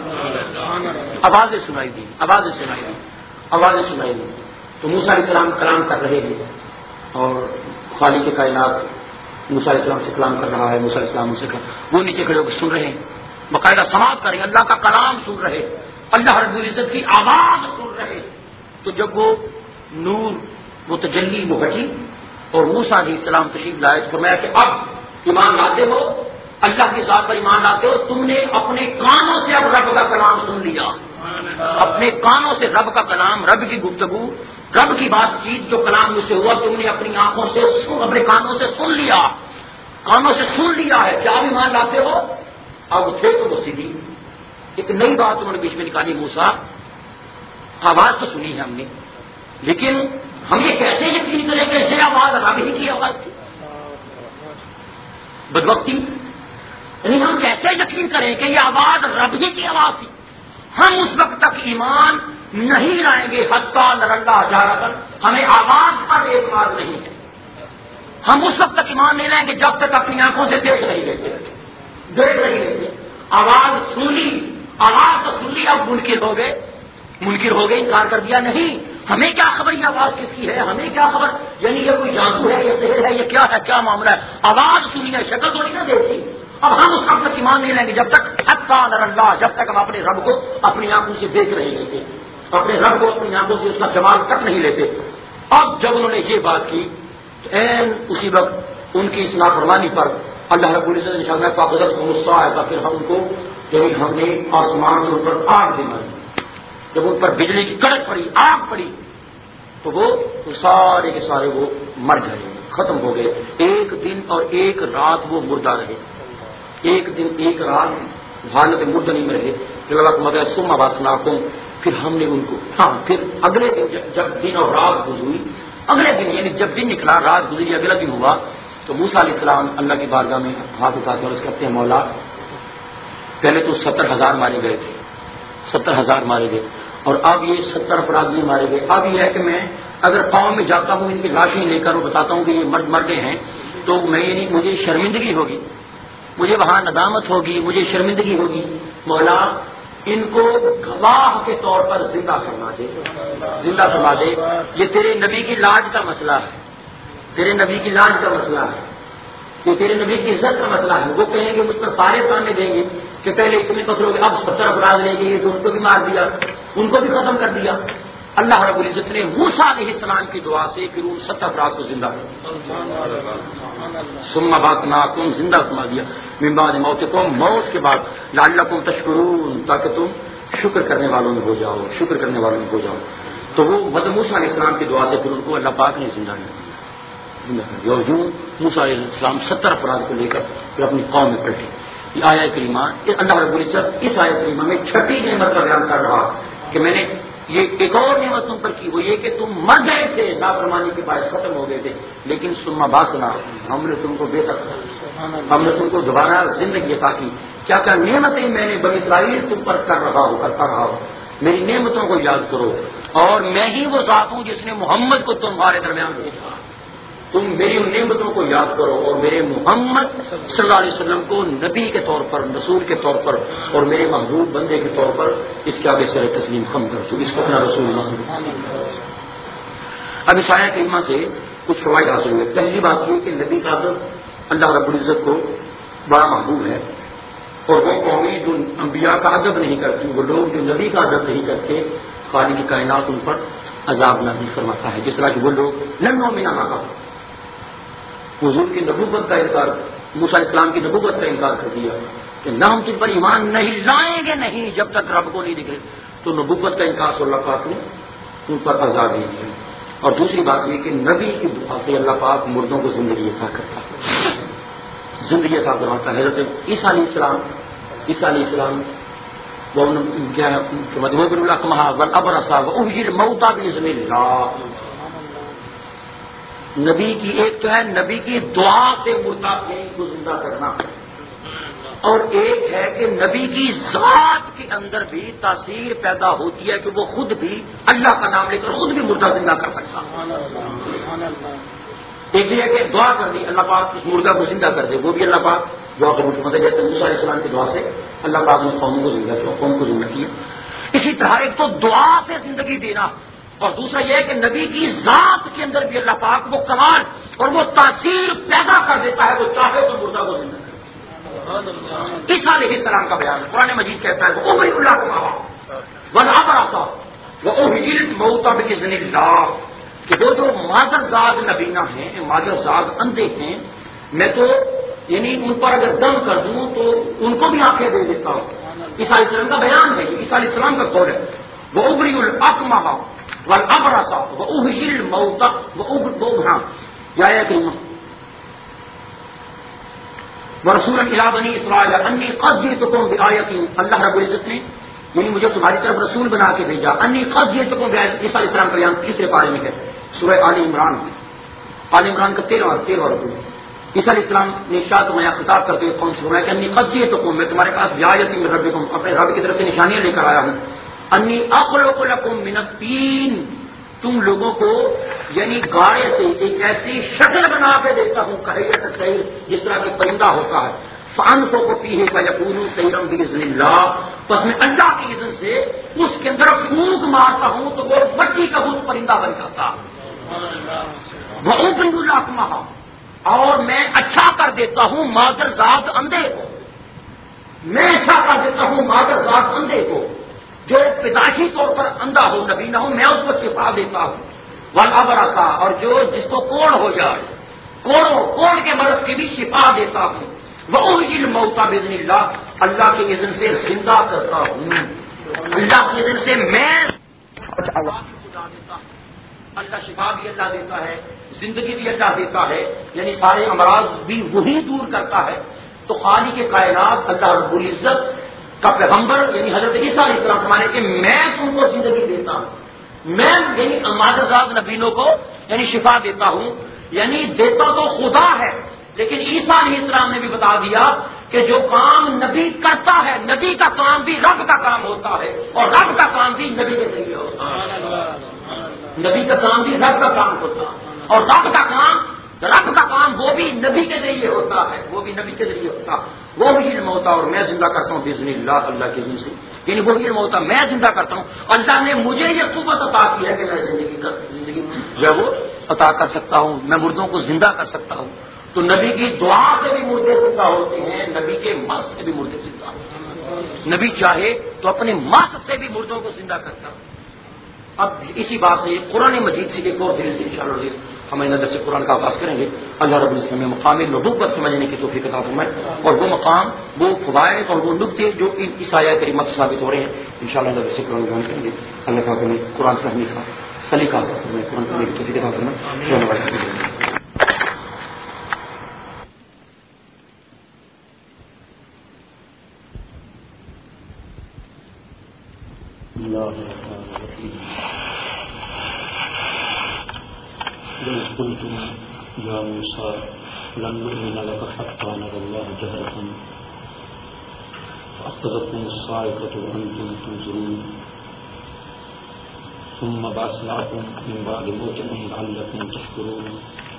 آوازیں سنائی دی آوازیں سنائی دی آوازیں سنائی دی تو موسیٰ علیہ السلام کلام کر رہے ہیں اور خالق کائنات موسیٰ علیہ السلام سے کلام کر رہا ہے، موسیٰ علیہ السلام سے وہ نیچے کھڑے ہو کے سن رہے ہیں، باقاعدہ سماعت کریں، اللہ کا کلام سن رہے، اللہ رب العزت کی آواز سن رہے۔ تو جب وہ نور وہ تجلی وہ ہٹی اور موسیٰ علیہ السلام تشریف لائے تو فرمایا کہ اب ایمان لاتے ہو، اللہ کی ذات پر ایمان لاتے ہو، تم نے اپنے کانوں سے اب رب کا کلام سن لیا، اپنے کانوں سے رب کا کلام، رب کی گفتگو، رب کی بات چیت جو کلام مجھ سے ہوا تم نے اپنی آنکھوں سے اپنے کانوں سے سن لیا، کانوں سے سن لیا ہے، کیا بھی مان لاتے ہو؟ اب تھے تو وہ سیدھی ایک نئی بات انہوں نے بیچ میں نکالی، موسیٰ آواز تو سنی ہے ہم نے، لیکن ہم یہ کیسے یقین کریں کہ یہ آواز رب ہی کی آواز تھی؟ بدبختی، یعنی ہم کیسے یقین کریں کہ یہ آواز رب ہی کی آواز تھی؟ ہم اس وقت تک ایمان نہیں لائیں گے حتیٰ نر اللہ جہرۃ، ہمیں آواز پر اعتماد نہیں ہے، ہم اس وقت تک ایمان نہیں لائیں گے جب تک اپنی آنکھوں سے دیکھ نہیں لیتے دیکھ نہیں لیتے آواز سن لی، آواز تو سن لی، اب منکر ہو گئے منکر ہو گئے انکار کر دیا، نہیں ہمیں کیا خبر یہ آواز کس کی ہے، ہمیں کیا خبر، یعنی یہ کوئی جادو ہے، یہ سحر ہے، یہ کیا ہے، کیا معاملہ ہے، آواز سنی ہے، شکل تھوڑی نہ دیکھی۔ اب ہم اس وقت تک ایمان نہیں لیں گے جب تک حتیٰ نر اللہ، جب تک ہم اپنے رب کو اپنی آنکھوں سے دیکھ رہے ہیں۔ اپنے رب کو اپنی آنکھوں سے اس کا جمال تک نہیں لیتے. اب جب انہوں نے یہ بات کی تو این اسی وقت ان کی اس نافرمانی پر اللہ رب العزت نے فرمایا فاخذت کو غصہ آیا تھا. پھر ہم ان کو یعنی ہم نے آسمان سے اوپر آگ دے ماری. جب ان پر بجلی کی کڑک پڑی, آگ پڑی, تو وہ سارے کے سارے وہ مر گئے, ختم ہو گئے. ایک دن اور ایک رات وہ مردہ رہے, ایک دن ایک رات حالت مردہ نہیں رہے. مگر سما باسناکم, پھر ہم نے ان کو ہاں پھر اگلے دن جب دن اور رات گزری, اگلے دن یعنی جب دن نکلا رات گزری اگلا دن ہوا تو موسیٰ علیہ السلام اللہ کی بارگاہ میں ہاتھ اٹھا کر کرتے ہیں مولا پہلے تو ستر ہزار مارے گئے تھے, ستر ہزار مارے گئے اور اب یہ ستر افراد نہیں مارے گئے. اب یہ ہے کہ میں اگر قوم میں جاتا ہوں ان کی لاشیں لے کر اور بتاتا ہوں کہ یہ مرد مر گئے ہیں تو میں یعنی مجھے شرمندگی ہوگی, مجھے وہاں ندامت ہوگی, مجھے شرمندگی ہوگی. مولا ان کو گواہ کے طور پر زندہ کرنا دے, زندہ کروا دے. یہ تیرے نبی کی لاج کا مسئلہ ہے, تیرے نبی کی لاج کا مسئلہ ہے, یہ تیرے نبی کی عزت کا مسئلہ ہے. وہ کہیں گے مجھ پر سارے تانے دیں گے کہ پہلے اتنے پتھروں کے اب ستر افراد لے گئے تو ان کو بھی مار دیا, ان کو بھی ختم کر دیا. اللہ رب العزت نے موسیٰ علیہ السلام کی دعا سے پھر ان ستر افراد کو زندہ کیا, ثم بعثناکم, زندہ فرما دیا. من بعد موتکم, موت کے بعد, لعلکم تشکرون, تاکہ تم شکر کرنے والوں میں ہو جاؤ, شکر کرنے والوں میں ہو جاؤ. تو وہ مطلب موسیٰ علیہ السلام کی دعا سے پھر ان کو اللہ پاک نے زندہ کیا, زندہ کر دیا. اور یوں موسیٰ علیہ السلام ستر افراد کو لے کر پھر اپنی قوم میں پلٹے. یہ آیت کریمہ اللہ رب العزت اس آیت کریمہ میں چھٹی نعمت کا بیان کر رہا کہ میں نے یہ ایک اور نعمت تم پر کی, وہ یہ کہ تم مر گئے تھے, نافرمانی کے باعث ختم ہو گئے تھے, لیکن ثم بعثنا, ہم نے تم کو بے سکتا, ہم نے تم کو دوبارہ زندگی عطا کی. کیا کیا نعمتیں میں نے بنی اسرائیل تم پر کر رہا ہوں کرتا رہا ہوں, میری نعمتوں کو یاد کرو. اور میں ہی وہ ذات ہوں جس نے محمد کو تمہارے درمیان بھیجا, تم میری ان نعمتوں کو یاد کرو اور میرے محمد صلی اللہ علیہ وسلم کو نبی کے طور پر, رسول کے طور پر اور میرے محبوب بندے کے طور پر اس کے آگے سر تسلیم خم کر, تو اس کو اپنا رسول محمد. اب اس آیت کریمہ سے کچھ فوائد حاصل ہوئے. پہلی بات یہ کہ نبی کا ادب اللہ رب العزت کو بڑا محبوب ہے, اور وہ قومی جو انبیاء کا ادب نہیں کرتی, وہ لوگ جو نبی کا ادب نہیں کرتے, خالق کی کائنات ان پر عذاب نازل فرماتا ہے. جس طرح کہ وہ لوگ لنو میں نہ کا حضور کی نبوت کا انکار, موسیٰ علیہ السلام کی نبوت کا انکار کر دیا کہ نہ ہم تم پر ایمان نہیں لائیں گے نہیں جب تک رب کو نہیں دکھے, تو نبوت کا انکار سے اللہ پاک نے ان پر عذاب نہیں دیا. اور دوسری بات یہ کہ نبی کی دعا سے اللہ پاک مردوں کو زندگی عطا کرتا ہے, زندگی عطا کرواتا ہے. حضرت عیسیٰ علیہ السلام عیسیٰ علیہ السلام وہ کیا موتا بإذن اللہ, نبی کی ایک تو ہے نبی کی دعا سے مردہ کو زندہ کرنا, اور ایک ہے کہ نبی کی ذات کے اندر بھی تاثیر پیدا ہوتی ہے کہ وہ خود بھی اللہ کا نام لے کر خود بھی مردہ زندہ کر سکتا. ایک یہ ہے کہ دعا کر دی اللہ پاک اس مردہ کو زندہ کر دے, وہ بھی اللہ پاک دعا قبول کرتا ہے, جیسے موسیٰ علیہ السلام کی دعا سے اللہ پاک نے قوموں کو زندہ کیا, قوم کو زندہ کیا. اسی طرح ایک تو دعا سے زندگی دینا, اور دوسرا یہ ہے کہ نبی کی ذات کے اندر بھی اللہ پاک وہ کمال اور وہ تاثیر پیدا کر دیتا ہے, وہ چاہے تو مردہ کو زندہ کرے. عیسیٰ علیہ السلام کا بیان قرآن مجید کہتا ہے وہ عمر اللہ کو کہا ورنہ براسا وہ احیل موتا بإذن اللہ, کہ وہ جو مادر زاد نبینا ہیں, مادر زاد اندھے ہیں, میں تو یعنی ان پر اگر دم کر دوں تو ان کو بھی آنکھیں دے دیتا ہوں. عیسیٰ علیہ السلام کا بیان ہے, عیسیٰ علیہ السلام کا قول ہے. وہ ابری الاکمہ والابرص واحیی الموتى وابرئ یا ہے کہ ورسولا الی بنی اسرائیل انی قد جئتکم بآیۃ, اللہ رب العزت نے یعنی مجھے تمہاری طرف رسول بنا کے بھیجا. انی قد جئتکم بآیۃ, عیسیٰ علیہ السلام کا بیان تیسرے پارے میں ہے سورہ آل عمران, آل عمران کا تیرہواں تیرہواں رکوع. عیسیٰ علیہ السلام نے ارشاد فرمایا خطاب کرتے ہوئے قوم سے فرمایا کہ انی قد جئتکم, میں تمہارے پاس بآیۃ من ربکم, اپنے رب کی طرف سے نشانیاں لے کر آیا ہوں. انی اخلق لکم من الطین, تم لوگوں کو یعنی گاڑے سے ایک ایسی شکل بنا کے دیتا ہوں کہیت الطیر, جس طرح کہ پرندہ ہوتا ہے. فانفخ فیہ فیکون طیرا بإذن اللہ, پس میں اللہ کی اذن سے اس کے اندر پھونک مارتا ہوں تو وہ مٹی کا بت پرندہ بن جاتا. وأبرئ الأكمہ, اور میں اچھا کر دیتا ہوں مادر زاد اندھے کو, میں اچھا کر دیتا ہوں مادر زاد اندھے کو. جو پیدائشی طور پر اندھا ہو نبی نہ ہو میں اس کو شفا دیتا ہوں، والابرص اور جو جس کو کوڑ ہو جائے کوڑوں کوڑ کے مرض کی بھی شفا دیتا ہوں، وأحيي الموتى بإذن اللہ اللہ کے اذن سے زندہ کرتا ہوں، اللہ کے اذن سے میں خدا دیتا ہوں، اللہ شفا بھی اللہ دیتا ہے، زندگی بھی اللہ دیتا ہے، یعنی سارے امراض بھی وہی دور کرتا ہے۔ تو خالق کے کائنات اللہ رب العزت کا پیغمبر یعنی حضرت عیسیٰ علیہ السلام فرمانے کہ میں تم کو زندگی دیتا ہوں، میں یعنی معجزات نبیوں کو یعنی شفا دیتا ہوں، یعنی دیتا تو خدا ہے، لیکن عیسیٰ علیہ السلام نے بھی بتا دیا کہ جو کام نبی کرتا ہے، نبی کا کام بھی رب کا کام ہوتا ہے، اور رب کا کام بھی نبی کے ذریعے ہوتا ہے، نبی کا کام بھی رب کا کام ہوتا ہے، اور رب کا کام رب کا کام وہ بھی نبی کے ذریعے ہوتا ہے، وہ بھی نبی کے ذریعے ہوتا ہے۔ وہ بھی علم ہوتا اور میں زندہ کرتا ہوں باذن اللہ، اللہ کے اذن سے، یعنی وہ علم ہوتا میں زندہ کرتا ہوں، اللہ نے مجھے یہ قوت عطا کی ہے کہ میں زندگی کا زندگی جو وہ عطا کر سکتا ہوں، میں مردوں کو زندہ کر سکتا ہوں۔ تو نبی کی دعا سے بھی مردے زندہ ہوتے ہیں، نبی کے مس سے بھی مردے زندہ ہوتے ہیں، نبی چاہے تو اپنے مس سے بھی مردوں کو زندہ کرتا ہے۔ اب اسی بات سے قرآن مجید سے ایک اور دل سے انشاءاللہ ہم آئندہ درس قرآن کا آغاز کریں گے۔ اللہ رب العزت میں مقام نبوت سمجھنے کی توفیق عطا فرمائے، اور وہ مقام وہ فوائد اور وہ نکتے جو اس آیت کریمہ سے ثابت ہو رہے ہیں انشاءاللہ اللہ درس قرآن بیان کریں گے۔ اللہ تعالیٰ ہمیں قرآن پڑھنے کا سلیقہ عطا فرمائے، قرآن پڑھنے کی توفیق عطا فرمائے۔ قلتم يا موسى لن نؤمن لك حتى نرى الله جهرة فأخذتكم الصاعقة وأنتم تنظرون ثم بعثناكم من بعد موتكم لعلكم تشكرون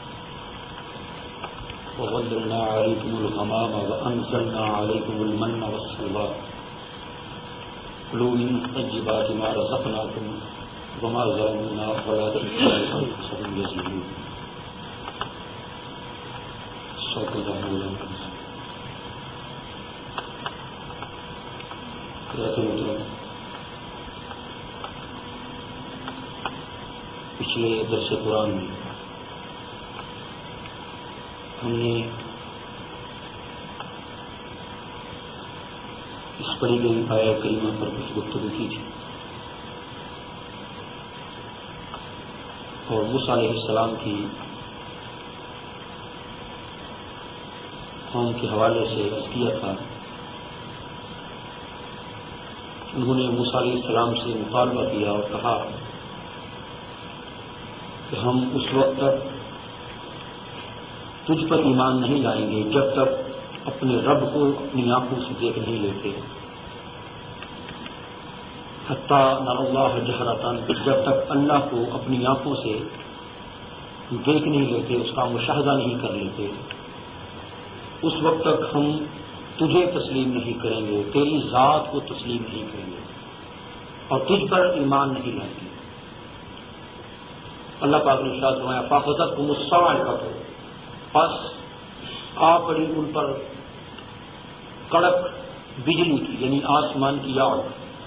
وظللنا عليكم الغمام وأنزلنا عليكم المن والسلوى كلوا من طيبات ما رزقناكم وما ظلمونا ولكن كانوا أنفسهم يظلمون۔ صدق الله العظيم۔ حضرت محترم، پچھلے درس قرآن میں ہم نے اس پڑھی گئی آیت کریمہ پر کچھ گفتگو کی تھی، اور موسیٰ علیہ السلام کی قوم کے حوالے سے عرض کیا تھا، انہوں نے موسیٰ علیہ السلام سے مطالبہ کیا اور کہا کہ ہم اس وقت تک تجھ پر ایمان نہیں لائیں گے جب تک اپنے رب کو اپنی آنکھوں سے دیکھ نہیں لیتے، حتیٰ نر اللہ جہرتاً، جب تک اللہ کو اپنی آنکھوں سے دیکھ نہیں لیتے، اس کا مشاہدہ نہیں کر لیتے، اس وقت تک ہم تجھے تسلیم نہیں کریں گے، تیری ذات کو تسلیم نہیں کریں گے اور تجھ پر ایمان نہیں لائیں گے۔ اللہ پاک نے ارشاد فرمایا فاخذتکم الصاعقۃ، پس آ پڑی ان پر کڑک بجلی کی، یعنی آسمان کی آگ۔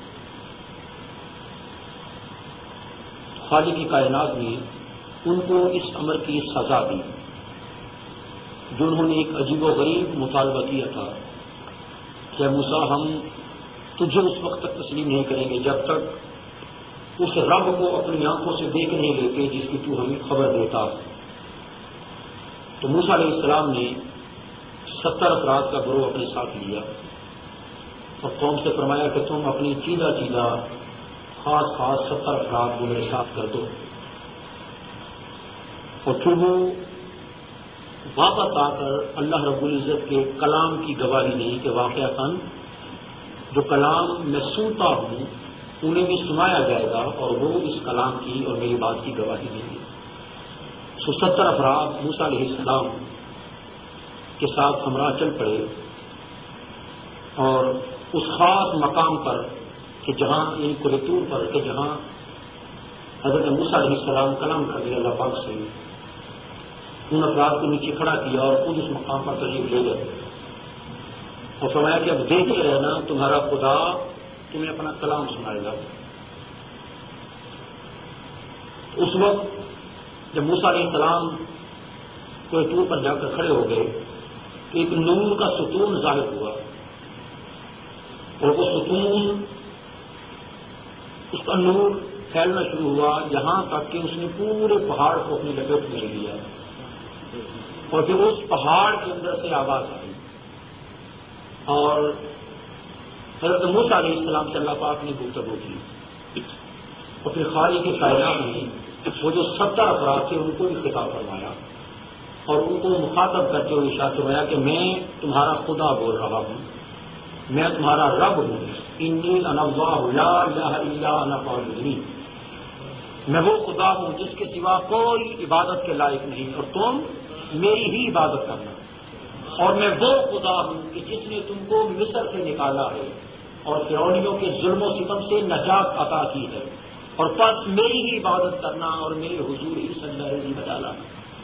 خالق کی کائنات نے ان کو اس امر کی سزا دی جو انہوں نے ایک عجیب و غریب مطالبہ کیا تھا کہ موسیٰ ہم تجھے اس وقت تک تسلیم نہیں کریں گے جب تک اس رب کو اپنی آنکھوں سے دیکھ نہیں لیتے جس کی تو ہمیں خبر دیتا۔ تو موسیٰ علیہ السلام نے ستر افراد کا گروہ اپنے ساتھ لیا اور قوم سے فرمایا کہ تم اپنی چیدہ چیدہ خاص خاص ستر افراد کو میرے ساتھ کر دو، اور پھر وہ واپس آ کر اللہ رب العزت کے کلام کی گواہی دیں کہ واقعتاً جو کلام میں سنتا ہوں انہیں بھی سنایا جائے گا اور وہ اس کلام کی اور میری بات کی گواہی دیں گے۔ سو ستر افراد موسیٰ علیہ السلام کے ساتھ ہمراہ چل پڑے اور اس خاص مقام پر کہ جہاں یعنی کوہ پر کہ جہاں حضرت موسیٰ علیہ السلام کلام کر دیا اللہ پاک سے، ان افراد کو نیچے کھڑا کیا اور خود اس مقام پر تشریف لے گئے اور فرمایا کہ اب دیکھتے رہنا تمہارا خدا تمہیں اپنا کلام سنائے گا. اس وقت جب موسیٰ علیہ السلام کوئی طور پر جا کر کھڑے ہو گئے تو ایک نور کا ستون ظاہر ہوا، اور وہ ستون اس کا نور پھیلنا شروع ہوا یہاں تک کہ اس نے پورے پہاڑ کو اپنی لپیٹ میں لے لیا، اور پھر اس پہاڑ کے اندر سے آواز آئی، اور حضرت موسیٰ علیہ السلام سے اللہ پاک نے گفتگو کی، اور پھر خالق کے کائنات میں وہ جو ستر افراد تھے ان کو بھی خطاب فرمایا اور ان کو مخاطب کرتے ہوئے ارشاد فرمایا کہ میں تمہارا خدا بول رہا ہوں، میں تمہارا رب ہوں، انی انا اللہ لا الہ الا انا فاعبدنی، میں وہ خدا ہوں جس کے سوا کوئی عبادت کے لائق نہیں اور تم میری ہی عبادت کرنا، اور میں وہ خدا ہوں کہ جس نے تم کو مصر سے نکالا ہے اور فرعونیوں کے ظلم و ستم سے نجات عطا کی ہے، اور پس میری ہی عبادت کرنا اور میرے حضور ہی سجدہ ریزی بتانا.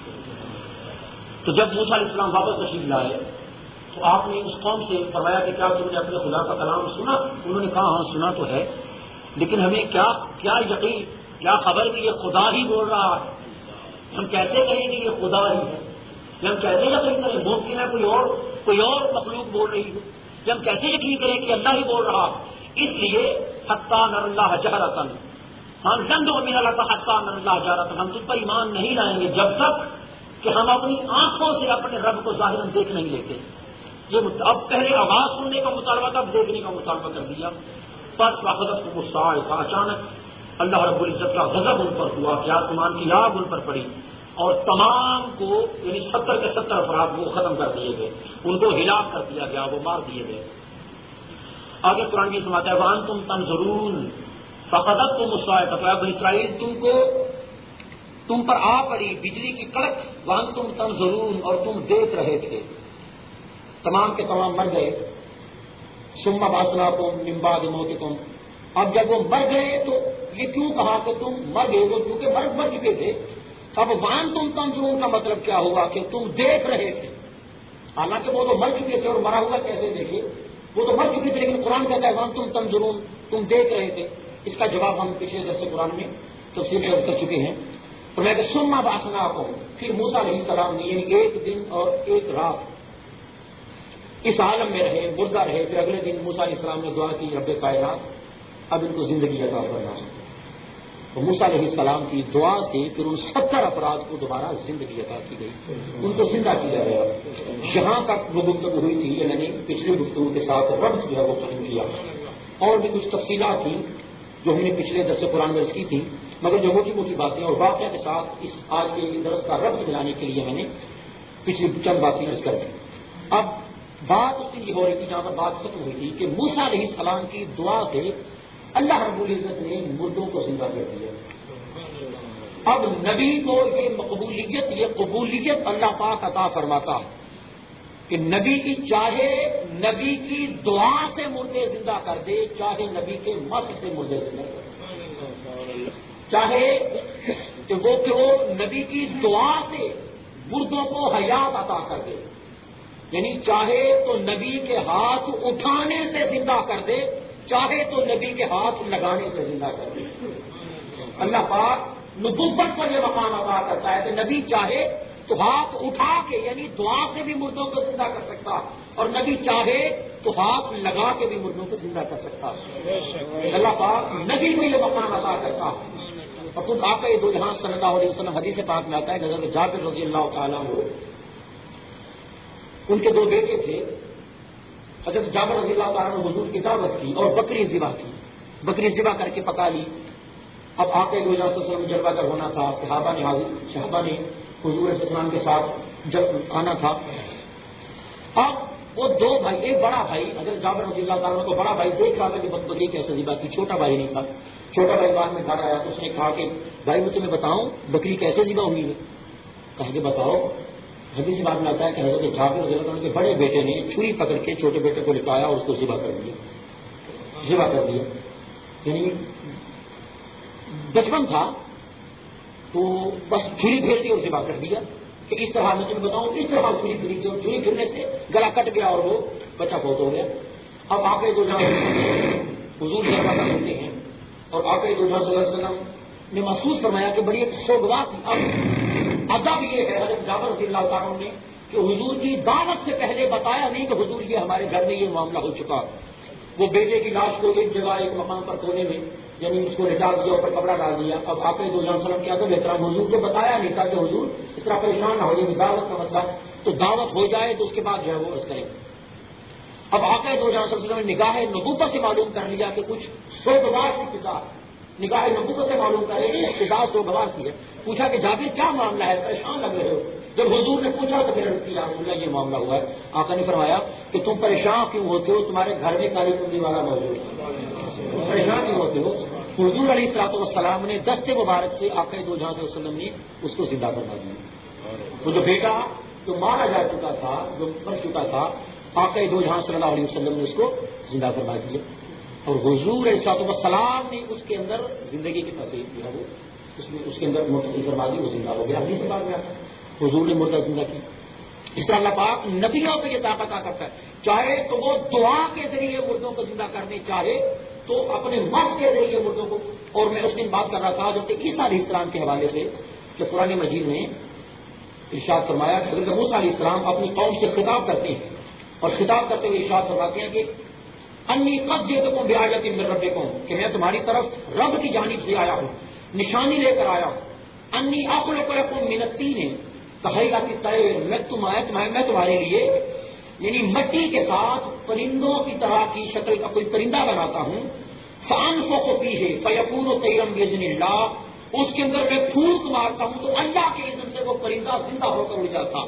تو جب موسیٰ علیہ السلام واپس تشریف لائے تو آپ نے اس قوم سے فرمایا کہ کیا تم نے اپنے خدا کا کلام سنا؟ انہوں نے کہا ہاں سنا تو ہے، لیکن ہمیں کیا کیا یقین، کیا خبر کہ یہ خدا ہی بول رہا ہے، ہم کیسے کہیں گے یہ خدا ہی ہے، کہ ہم کیسے یقین کریں ممکن ہے کوئی اور کوئی اور مخلوق بول رہی ہو، کہ ہم کیسے یقین کریں کہ اللہ ہی بول رہا. اس لیے حتی نر اللہ جہرۃ، ہم لن نؤمن لک حتی نر اللہ جہرۃ، ہم تجھ پر ایمان نہیں لائیں گے جب تک کہ ہم اپنی آنکھوں سے اپنے رب کو ظاہراً دیکھ نہیں لیتے. یہ اب پہلے آواز سننے کا مطالبہ تھا، اب دیکھنے کا مطالبہ کر دیا. بس واخذتہم الصاعقہ، اچانک اللہ رب العزت کا غضب ان پر ہوا کہ آسمان کی آگ ان پر پڑی اور تمام کو یعنی ستر کے ستر افراد وہ ختم کر دیے گئے، ان کو ہلاک کر دیا گیا، وہ مار دیے گئے. آگے قرآن کی سماعت ہے وانتم تنظرون فاخذتکم الصاعقہ، اب اسرائیل تم کو تم پر آ پڑی بجلی کی کڑک، وانتم تنظرون، اور تم دیکھ رہے تھے. تمام کے تمام مر گئے. ثم بعثناکم من بعد موتکم، اب جب وہ مر گئے تو یہ کیوں کہا کہ تم مر گئے ہو؟ کیونکہ مر مر چکے تھے. اب وانتم تنظرون کا مطلب کیا ہوا کہ تم دیکھ رہے تھے، حالانکہ وہ تو مر چکے تھے اور مرا ہوا کیسے دیکھے؟ وہ تو مر چکے تھے، لیکن قرآن کہتا ہے وانتم تنظرون، تم دیکھ رہے تھے. اس کا جواب ہم پچھلے درس قرآن میں تفصیل سے کر چکے ہیں. اور میں کہ ثم بعثناکم، پھر موسیٰ علیہ السلام نے یعنی ایک دن اور ایک رات اس عالم میں رہے، مردہ رہے. پھر اگلے دن موسیٰ علیہ السلام نے دعا کی رب کائنات اب ان کو زندگی عطا کرنا. تو موسیٰ علیہ السلام کی دعا سے پھر ان ستر افراد کو دوبارہ زندگی عطا کی گئی، ان کو زندہ کیا گیا. جہاں تک وہ گفتگو ہوئی تھی یہ میں نے پچھلی گفتگو کے ساتھ ربط جو ہے وہ قائم کیا. اور بھی کچھ تفصیلات تھیں جو ہم نے پچھلے درس قرآن میں کی تھی، مگر جو موٹی موٹی باتیں اور واقعہ کے ساتھ اس آج کے درس کا ربط ملانے کے لیے میں نے پچھلی چند باتیں عرض کر دی. اب بات اس کی ہو رہی تھی جہاں پر بات ختم ہوئی تھی کہ موسیٰ علیہ السلام کی دعا سے اللہ رب العزت نے مردوں کو زندہ کر دیا. اب نبی کو یہ مقبولیت یہ قبولیت اللہ پاک عطا فرماتا کہ نبی کی چاہے نبی کی دعا سے مردے زندہ کر دے، چاہے نبی کے مس سے مردے زندہ کر دے، چاہے کہ وہ کہ وہ نبی کی دعا سے مردوں کو حیات عطا کر دے، یعنی چاہے تو نبی کے ہاتھ اٹھانے سے زندہ کر دے، چاہے تو نبی کے ہاتھ لگانے سے زندہ کر دے. اللہ پاک نبوت پر یہ مقام عطا کرتا ہے کہ نبی چاہے تو ہاتھ اٹھا کے یعنی دعا سے بھی مردوں کو زندہ کر سکتا، اور نبی چاہے تو ہاتھ لگا کے بھی مردوں کو زندہ کر سکتا. اللہ پاک نبی کو یہ مقام عطا کرتا. اور خود آپ کا یہ دو جہاں صلی اللہ علیہ وسلم حدیث پاک میں آتا ہے کہ حضرت جابر رضی اللہ تعالیٰ عنہ ان کے دو بیٹے تھے. حضرت جابر رضی اللہ تعالیٰ نے حضور کی دعوت کی اور بکری ذبح کی، بکری ذبح کر کے پکا لی. اب آپ کے روزہ وسلم جلوہ گر ہونا تھا، صحابہ نے حاضر صحابہ نے حضور صلی اللہ علیہ وسلم کے ساتھ جب کھانا تھا. اب وہ دو بھائی، ایک بڑا بھائی حضرت جابر رضی اللہ تعالیٰ کو بڑا بھائی دیکھ رہا تھا کہ بکری کیسے ذبح کی، چھوٹا بھائی نہیں تھا. چھوٹا بھائی بعد میں گھر آیا تو اس نے کہا کہ بھائی میں تمہیں بتاؤں بکری کیسے ذبح ہوئی ہے؟ کہا کہ بتاؤ. حدیث بات میں آتا ہے کہ حضرت جابر رضی اللہ عنہ کے بڑے بیٹے نے چھری پکڑ کے چھوٹے بیٹے کو لٹایا اور اس کو ذبح کر دیا، ذبح کر دیا. یعنی بچپن تھا تو بس چھری پھیر دی اور ذبح کر دیا کہ اس طرح میں تمہیں بتاؤں اس طرح چھری پھری تھی اور چھری پھرنے سے گلا کٹ گیا اور وہ بچہ فوت ہو گیا. اب آپ کو جہاں حضور یہ بات ہوتے ہیں اور آقا دو جہاں صلی اللہ علیہ وسلم نے محسوس فرمایا کہ بڑی ایک سوگوار تھی. اب ادب یہ ہے حضرت جابر رضی اللہ تعالیٰ نے کہ حضور کی دعوت سے پہلے بتایا نہیں کہ حضور یہ ہمارے گھر میں یہ معاملہ ہو چکا. وہ بیٹے کی لاش کو ایک جگہ ایک مقام پر کونے میں یعنی اس کو لٹا دیا اوپر کپڑا ڈال دیا. اب آپ دو جہاں وسلم کیا تو بہترام حضور کو بتایا نہیں تھا کہ حضور اس طرح پریشان نہ ہو جائے دعوت کا مسئلہ تو دعوت ہو جائے تو اس کے بعد جو ہے وہ اس کریں. اب آقا دو جہاں وسلم نے نگاہ نبوت سے معلوم کر لیا کہ کچھ سوگوار کی فضا نگاہ نبوت سے معلوم کرے کہ فضا سوگوار کی ہے. پوچھا کہ جابر کیا معاملہ ہے پریشان لگ رہے ہو. جب حضور نے پوچھا تو پھر رسول اللہ یہ معاملہ ہوا ہے. آقا نے فرمایا کہ تم پریشان کیوں ہوتے ہو تمہارے گھر میں کالی کنڈی والا موجود ہے. پریشان کیوں ہوتے ہو. حضور علیہ الصلوۃ والسلام نے دست مبارک سے آقا دو جہاں وسلم نے اس کو زندہ کروا دیا. وہ جو بیٹا جو مارا جا چکا تھا جو مر چکا تھا آقا دو جہاں صلی اللہ علیہ وسلم نے اس کو زندہ کروا دیا. اور حضور علیہ الصلوۃ والسلام نے اس کے اندر زندگی کی تصدیق کی ہے. وہ اس میں اس کے اندر منتقل فرما دی وہ زندہ ہو گیا. حدیث سے بات میں آتا حضور نے مردہ زندہ کی. اس طرح اللہ پاک نبیوں کو یہ طاقت عطا کرتا ہے. چاہے تو وہ دعا کے ذریعے مردوں کو زندہ کر دے چاہے تو اپنے مرض کے ذریعے مردوں کو. اور میں اس دن بات کر رہا تھا حضرت عیسیٰ علیہ السلام کے حوالے سے کہ قرآن مجید میں ارشاد فرمایا کہ حضرت موسیٰ علیہ السلام اپنی قوم سے خطاب کرتے ہیں اور خطاب کرتے ہوئے ارشاد فرماتے ہیں کہ انی قد جئتکم بآیۃ من ربکم کہ میں تمہاری طرف رب کی جانب سے آیا ہوں نشانی لے کر آیا ہوں. انی اخلق لکم من الطین کہیئۃ الطیر میں تمہیں میں تمہارے لیے یعنی مٹی کے ساتھ پرندوں کی طرح کی شکل کا کوئی پرندہ بناتا ہوں. فانفخ فیہ فیکون طیرا باذن اللہ اس کے اندر میں پھونک مارتا ہوں تو اللہ کے اذن سے وہ پرندہ زندہ ہو کر اڑ جاتا.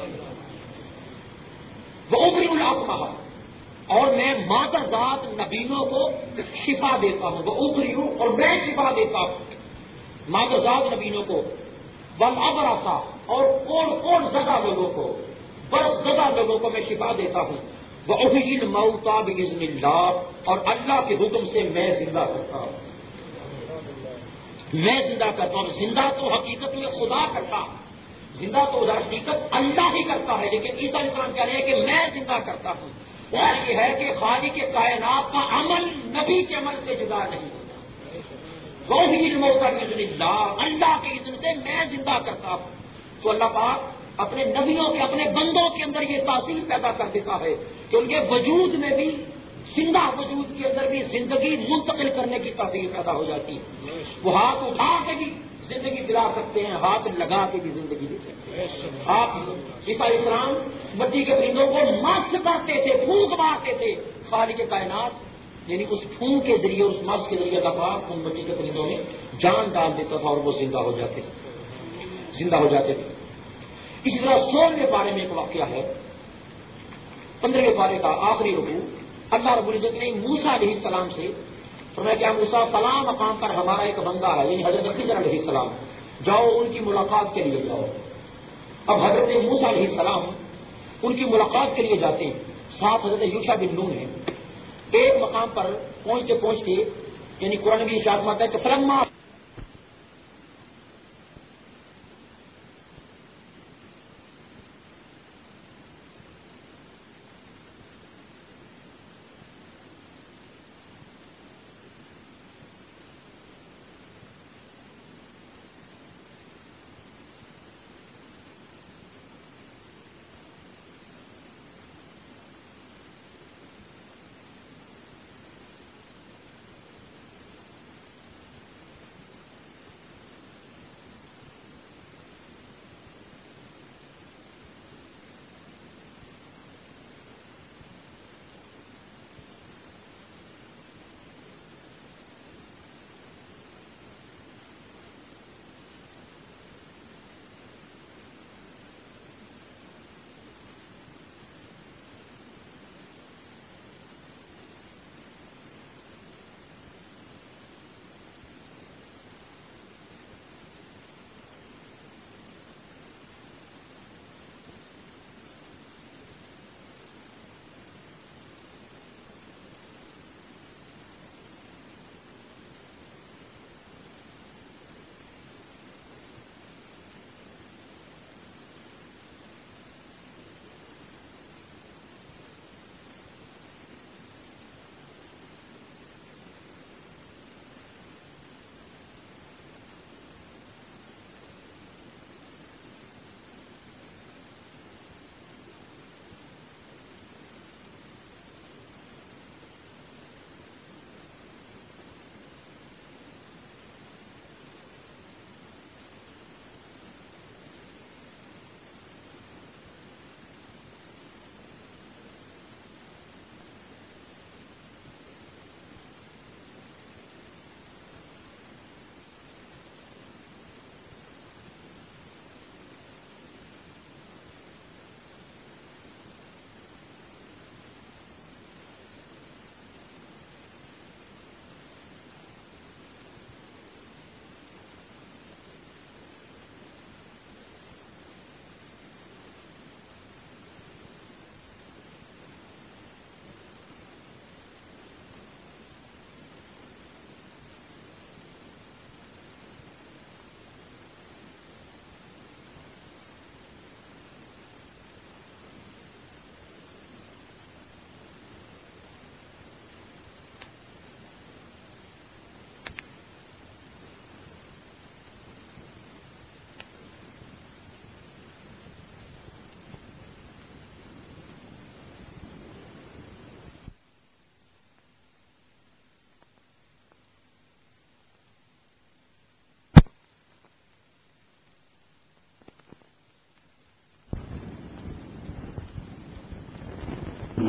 وابرئ الاکمہ اور میں مادر ذات نبینوں کو شفا دیتا ہوں. وابرئ اور میں شفا دیتا ہوں مادر ذات نبینوں کو. والابرص اور کوڑ کوڑ زدہ لوگوں کو برس زدہ لوگوں کو میں شفا دیتا ہوں. وأحيي الموتى بإذن اللہ اور اللہ کے حکم سے میں زندہ کرتا ہوں. میں زندہ کرتا ہوں. زندہ تو حقیقت میں خدا کرتا زندہ تو حقیقت اللہ ہی کرتا ہے لیکن عیسیٰ علیہ السلام کہہ رہے ہیں کہ میں زندہ کرتا ہوں. اور یہ ہے کہ خالق کے کائنات کا عمل نبی کے عمل سے جدا نہیں ہوتا. وأحيي الموتى بإذن اللہ اللہ کے اذن سے میں زندہ کرتا ہوں. تو اللہ پاک اپنے نبیوں کے اپنے بندوں کے اندر یہ تاثیر پیدا کر دیتا ہے کہ ان کے وجود میں بھی زندہ وجود کے اندر بھی زندگی منتقل کرنے کی تاثیر پیدا ہو جاتی ہے. وہ ہاتھ اٹھا کے بھی زندگی دلا سکتے ہیں ہاتھ لگا کے بھی زندگی دے سکتے ہیں. آپ عیسیٰ علیہ السلام مٹی کے پرندوں کو مس کرتے تھے پھونک مارتے تھے. خالق کائنات یعنی اس پھونک کے ذریعے اس مس کے ذریعے دفعہ ان مٹی کے پرندوں میں جان ڈال دیتا تھا اور وہ زندہ ہو جاتے تھے زندہ ہو جاتے تھے. اسی طرح سولہویں پارے میں ایک واقعہ ہے پندرہویں پارے کا آخری رکوع. اللہ رب العزت نے موسیٰ علیہ السلام سے فرمایا کہ موسیٰ فلاں مقام پر ہمارا ایک بندہ ہے یعنی حضرت خضر علیہ السلام جاؤ ان کی ملاقات کے لیے جاؤ. اب حضرت موسیٰ علیہ السلام ان کی ملاقات کے لیے جاتے ہیں. ساتھ حضرت یوشع بن نون ہیں. ایک مقام پر پہنچتے پہنچتے یعنی قرآن بھی ارشاد فرماتا ہے کہ فلما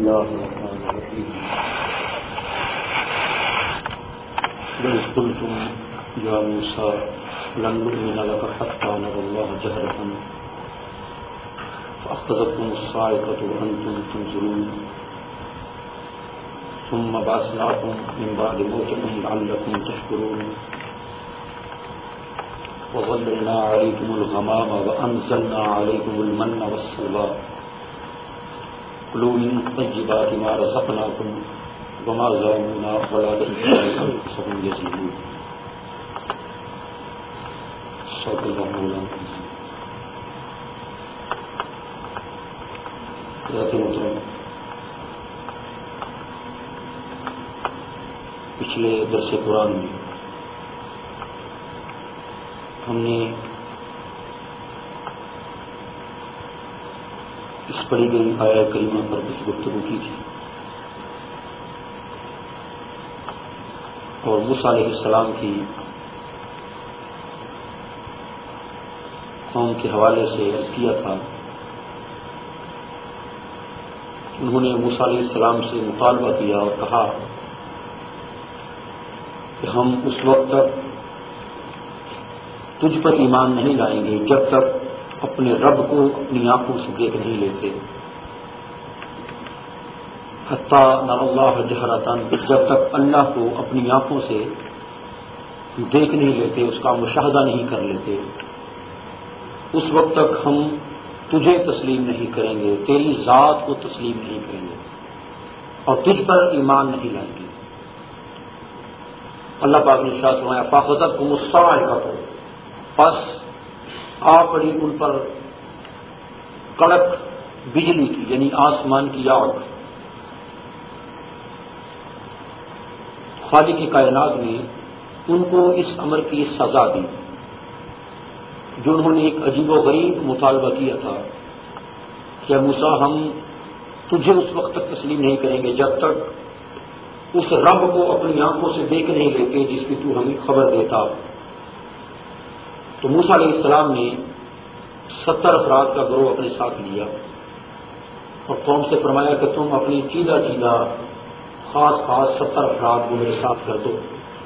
الله الرحمن الرحيم بل قلتم يا موسى لن نؤمن لك حتى نرى الله جهرة فأخذتكم الصاعقة وأنتم تنظرون ثم بعثناكم من بعد موتكم لعلكم تشكرون وظللنا عليكم الغمام وأنزلنا عليكم المن والسلوى كلوا من طيبات ما رزقناكم وما ظلمونا ولكن أنفسهم يظلمون صدق الله مولانا حضرت محترم پچھلے درس قرآن میں ہم نے اس پڑھی گئی آیہ کریمہ پر کچھ گفتگو کی تھی اور موسیٰ علیہ السلام کی قوم کے حوالے سے عرض کیا تھا انہوں نے موسیٰ علیہ السلام سے مطالبہ کیا اور کہا کہ ہم اس وقت تک تجھ پر ایمان نہیں لائیں گے جب تک اپنے رب کو اپنی آنکھوں سے دیکھ نہیں لیتے، حتیٰ نر اللہ جہرتاً، جب تک اللہ کو اپنی آنکھوں سے دیکھ نہیں لیتے، اس کا مشاہدہ نہیں کر لیتے، اس وقت تک ہم تجھے تسلیم نہیں کریں گے، تیری ذات کو تسلیم نہیں کریں گے اور تجھ پر ایمان نہیں لائیں گے۔ اللہ پاک نے ارشاد فرمایا فَأَخَذَتْهُمُ الصَّاعِقَةُ، پس آ پڑی ان پر کڑک بجلی کی، یعنی آسمان کی آگ۔ خالق کی کائنات نے ان کو اس امر کی سزا دی جو انہوں نے ایک عجیب و غریب مطالبہ کیا تھا کہ موسیٰ ہم تجھے اس وقت تک تسلیم نہیں کریں گے جب تک اس رب کو اپنی آنکھوں سے دیکھ نہیں لیتے جس کی تو ہمیں خبر دیتا۔ تو موسیٰ علیہ السلام نے ستر افراد کا گروہ اپنے ساتھ لیا اور قوم سے فرمایا کہ تم اپنی چیدہ چیدہ خاص خاص ستر افراد کو میرے ساتھ کر دو،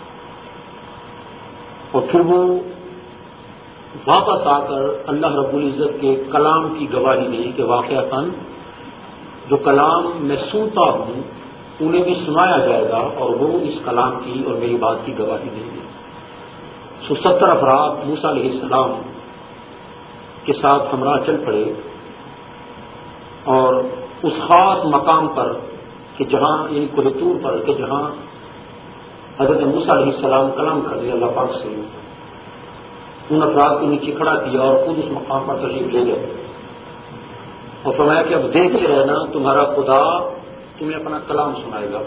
اور پھر وہ واپس آ کر اللہ رب العزت کے کلام کی گواہی دیں کہ واقعتاً جو کلام میں سنتا ہوں انہیں بھی سنایا جائے گا اور وہ اس کلام کی اور میری بات کی گواہی دیں گے۔ سو ستر افراد موسیٰ علیہ السلام کے ساتھ ہمراہ چل پڑے اور اس خاص مقام پر کہ جہاں یعنی کوہ طور پر کہ جہاں حضرت موسیٰ علیہ السلام کلام کر دیا اللہ پاک سے، ان افراد کو نیچے کھڑا کیا اور خود اس مقام پر تشریف لے گئے اور فرمایا کہ اب دیکھتے رہنا تمہارا خدا تمہیں اپنا کلام سنائے گا۔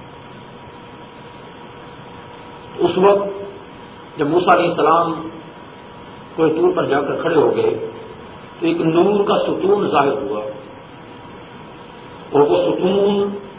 اس وقت جب موسیٰ علیہ السلام کوہ طور پر جا کر کھڑے ہو گئے تو ایک نور کا ستون ظاہر ہوا اور وہ ستون